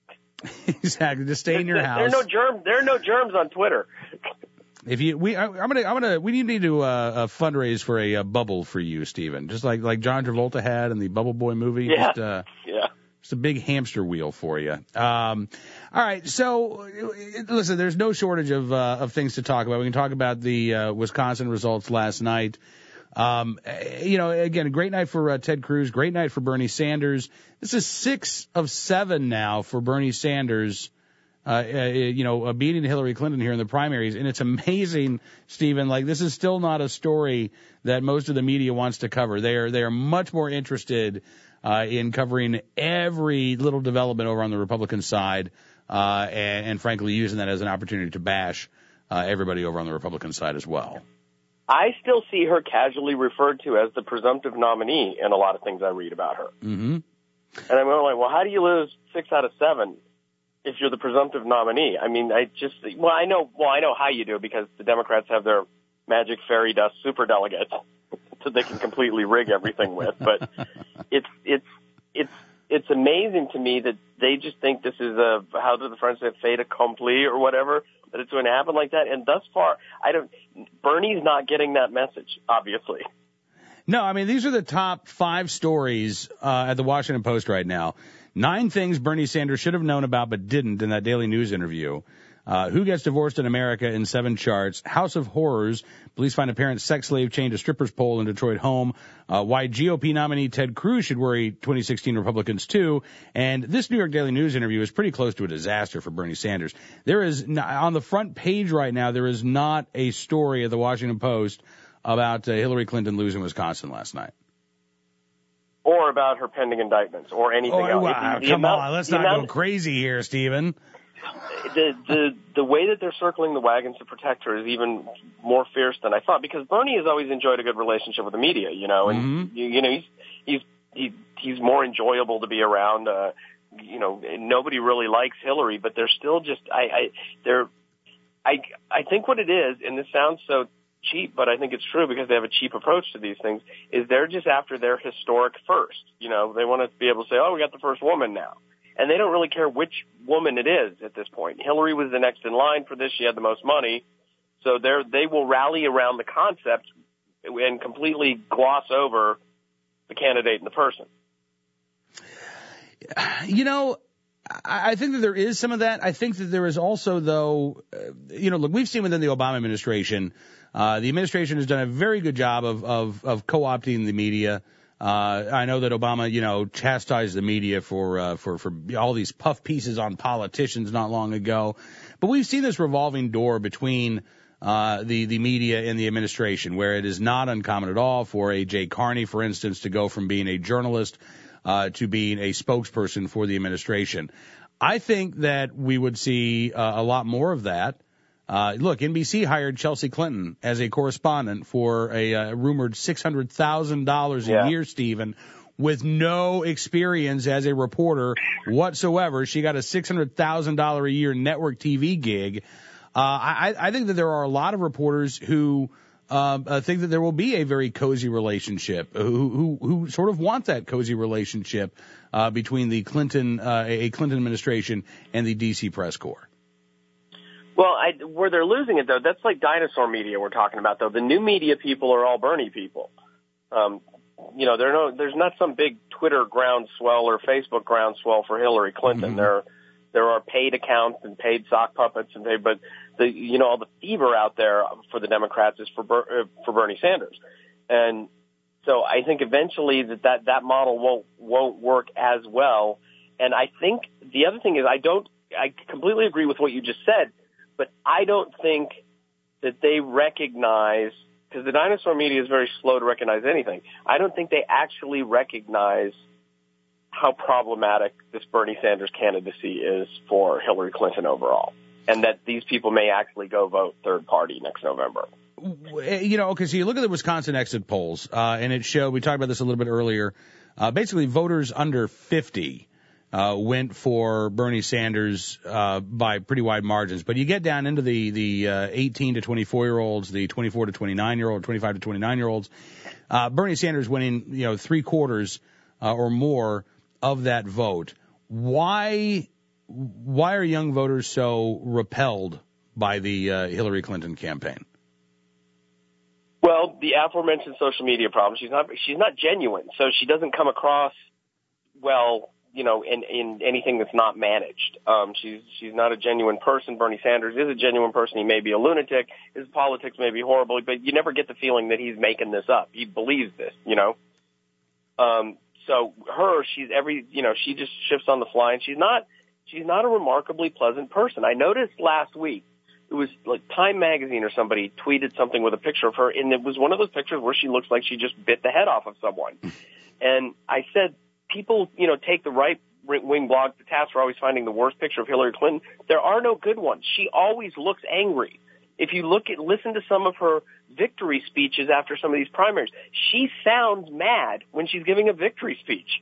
Exactly. Just stay in your there, house. There are no germs. There are no germs on Twitter. If you, we, I, I'm gonna, I'm gonna, we need to uh, uh, fundraise for a, uh bubble for you, Stephen. Just like like John Travolta had in the Bubble Boy movie. Yeah. Just, uh, yeah. Just a big hamster wheel for you. Um, all right. So, listen, there's no shortage of uh, of things to talk about. We can talk about the uh, Wisconsin results last night. Um, you know, again, a great night for uh, Ted Cruz. Great night for Bernie Sanders. This is six of seven now for Bernie Sanders. Uh, uh, you know, uh, beating Hillary Clinton here in the primaries. And it's amazing, Stephen, like this is still not a story that most of the media wants to cover. They are, they are much more interested, uh, in covering every little development over on the Republican side, uh, and, and frankly using that as an opportunity to bash, uh, everybody over on the Republican side as well. I still see her casually referred to as the presumptive nominee in a lot of things I read about her. Mm-hmm. And I'm like, well, how do you lose six out of seven if you're the presumptive nominee? I mean, I just, well, I know, well, I know how you do it because the Democrats have their magic fairy dust superdelegates that they can completely rig everything with. But it's, it's, it's, it's amazing to me that they just think this is a, how do the French say, fait accompli or whatever, that it's going to happen like that. And thus far, I don't, Bernie's not getting that message, obviously. No, I mean, these are the top five stories uh, at the Washington Post right now. Nine things Bernie Sanders should have known about but didn't in that Daily News interview. Uh, who gets divorced in America in seven charts. House of Horrors. Police find apparent sex slave chained to stripper's pole in Detroit home. Uh, why G O P nominee Ted Cruz should worry twenty sixteen Republicans too. And this New York Daily News interview is pretty close to a disaster for Bernie Sanders. There is, not, on the front page right now, there is not a story at the Washington Post about uh, Hillary Clinton losing Wisconsin last night. Or about her pending indictments or anything oh, else. Wow, the, the come amount, on, let's the not amount, go crazy here, Stephen. the the the way that they're circling the wagons to protect her is even more fierce than I thought, because Bernie has always enjoyed a good relationship with the media, you know, and mm-hmm. you, you know he's he's he, he's more enjoyable to be around. Uh, you know, nobody really likes Hillary, but they're still just I I they're I I think what it is, and this sounds so cheap, but I think it's true because they have a cheap approach to these things, is they're just after their historic first. You know, they want to be able to say, oh, we got the first woman now. And they don't really care which woman it is at this point. Hillary was the next in line for this. She had the most money. So they're, they will rally around the concept and completely gloss over the candidate and the person. You know, I think that there is some of that. I think that there is also, though, uh, you know, look, we've seen within the Obama administration, uh, the administration has done a very good job of, of, of co-opting the media. Uh, I know that Obama, you know, chastised the media for, uh, for, for all these puff pieces on politicians not long ago. But we've seen this revolving door between, uh, the, the media and the administration, where it is not uncommon at all for a Jay Carney, for instance, to go from being a journalist Uh, to being a spokesperson for the administration. I think that we would see uh, a lot more of that. Uh, look, N B C hired Chelsea Clinton as a correspondent for a uh, rumored six hundred thousand dollars a yeah. year, Stephen, with no experience as a reporter whatsoever. She got a six hundred thousand dollars a year network T V gig. Uh, I, I think that there are a lot of reporters who Uh, I think that there will be a very cozy relationship, who, who, who sort of want that cozy relationship uh, between the Clinton, uh, a Clinton administration and the D C press corps. Well, I, where they're losing it, though, that's like dinosaur media we're talking about, though. The new media people are all Bernie people. Um, you know, there no, there's not some big Twitter groundswell or Facebook groundswell for Hillary Clinton. Mm-hmm. There, there are paid accounts and paid sock puppets, and they, but the, you know, all the fever out there for the Democrats is for Ber, uh, for Bernie Sanders, and so I think eventually that, that that model won't won't work as well. And I think the other thing is I don't I completely agree with what you just said, but I don't think that they recognize, because the dinosaur media is very slow to recognize anything. I don't think they actually recognize how problematic this Bernie Sanders candidacy is for Hillary Clinton overall, and that these people may actually go vote third party next November. You know, okay, so you look at the Wisconsin exit polls, uh, and it showed, we talked about this a little bit earlier, uh, basically voters under fifty uh, went for Bernie Sanders uh, by pretty wide margins. But you get down into the, the uh, eighteen to twenty-four-year-olds, the twenty-four to twenty-nine-year-old, twenty-five to twenty-nine-year-olds, uh, Bernie Sanders winning, you know, three quarters uh, or more of that vote. Why why are young voters so repelled by the uh, Hillary Clinton campaign? Well, the aforementioned social media problem. She's not she's not genuine, so she doesn't come across well, you know, in, in anything that's not managed. Um, she's she's not a genuine person. Bernie Sanders is a genuine person. He may be a lunatic. His politics may be horrible, but you never get the feeling that he's making this up. He believes this, you know. Um, so her, she's every, you know, she just shifts on the fly, and she's not she's not a remarkably pleasant person. I noticed last week. It was like Time Magazine or somebody tweeted something with a picture of her, and it was one of those pictures where she looks like she just bit the head off of someone. And I said, people, you know, take the right-wing blog to task for always finding the worst picture of Hillary Clinton. There are no good ones. She always looks angry. If you look at, listen to some of her victory speeches after some of these primaries, she sounds mad when she's giving a victory speech.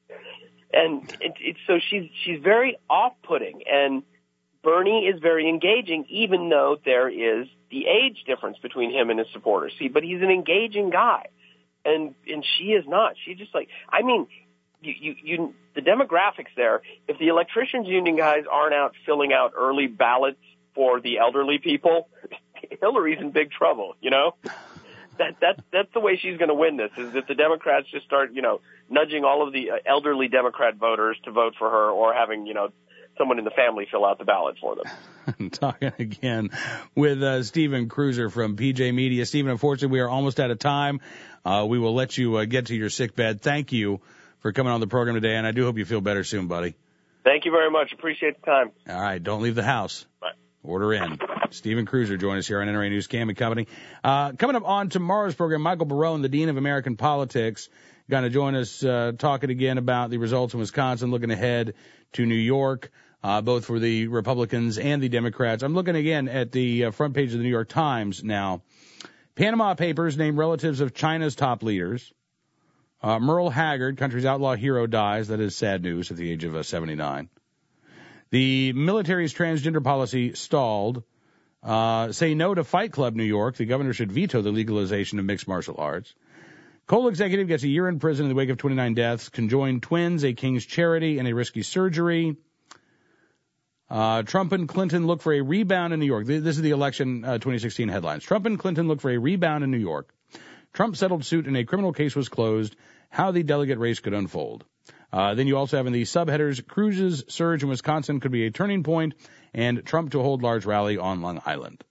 And it, it's so she's she's very off-putting, and Bernie is very engaging, even though there is the age difference between him and his supporters. See, but he's an engaging guy, and and she is not. She just like, I mean, you, you, you the demographics there. If the electricians union guys aren't out filling out early ballots for the elderly people, Hillary's in big trouble. You know, that that that's the way she's going to win this. Is if the Democrats just start, you know, nudging all of the elderly Democrat voters to vote for her, or having, you know, someone in the family fill out the ballot for them. I'm talking again with uh, Stephen Cruiser from P J Media. Stephen, unfortunately, we are almost out of time. Uh, we will let you uh, get to your sick bed. Thank you for coming on the program today, and I do hope you feel better soon, buddy. Thank you very much. Appreciate the time. All right, don't leave the house. Bye. Order in. Stephen Cruiser join us here on N R A News Cam and Company. Uh, coming up on tomorrow's program, Michael Barone, the Dean of American Politics, going to join us uh, talking again about the results in Wisconsin, looking ahead to New York. uh, both for the Republicans and the Democrats. I'm looking again at the uh, front page of the New York Times now. Panama Papers name relatives of China's top leaders. Uh, Merle Haggard, country's outlaw hero, dies. That is sad news at the age of uh, seventy-nine. The military's transgender policy stalled. Uh, say no to Fight Club New York. The governor should veto the legalization of mixed martial arts. Coal executive gets a year in prison in the wake of twenty-nine deaths. Conjoined twins, a king's charity, and a risky surgery. Uh, Trump and Clinton look for a rebound in New York. This is the election uh, twenty sixteen headlines. Trump and Clinton look for a rebound in New York. Trump settled suit and a criminal case was closed. How the delegate race could unfold. Uh, then you also have in the subheaders, Cruz's surge in Wisconsin could be a turning point, and Trump to hold large rally on Long Island.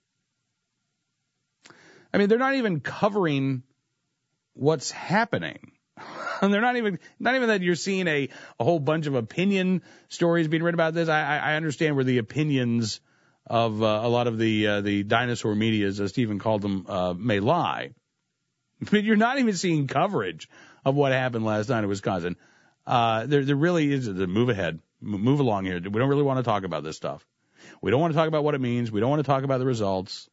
I mean, they're not even covering what's happening. And they're not even, not even that you're seeing a, a whole bunch of opinion stories being written about this. I, I understand where the opinions of uh, a lot of the uh, the dinosaur medias, as Stephen called them, uh, may lie. But you're not even seeing coverage of what happened last night in Wisconsin. Uh, there, there really is a move ahead, move along here. We don't really want to talk about this stuff. We don't want to talk about what it means. We don't want to talk about the results.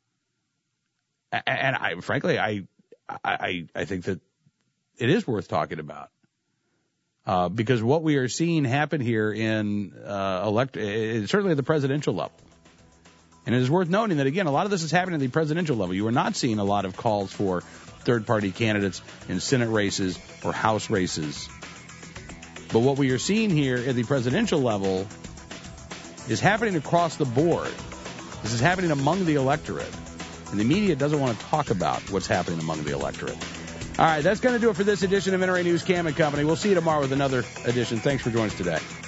And I, frankly, I, I, I think that it is worth talking about. Uh, because what we are seeing happen here in, uh, elect, certainly at the presidential level. And it is worth noting that, again, a lot of this is happening at the presidential level. You are not seeing a lot of calls for third-party candidates in Senate races or House races. But what we are seeing here at the presidential level is happening across the board. This is happening among the electorate. And the media doesn't want to talk about what's happening among the electorate. All right, that's going to do it for this edition of N R A News Cam and Company. We'll see you tomorrow with another edition. Thanks for joining us today.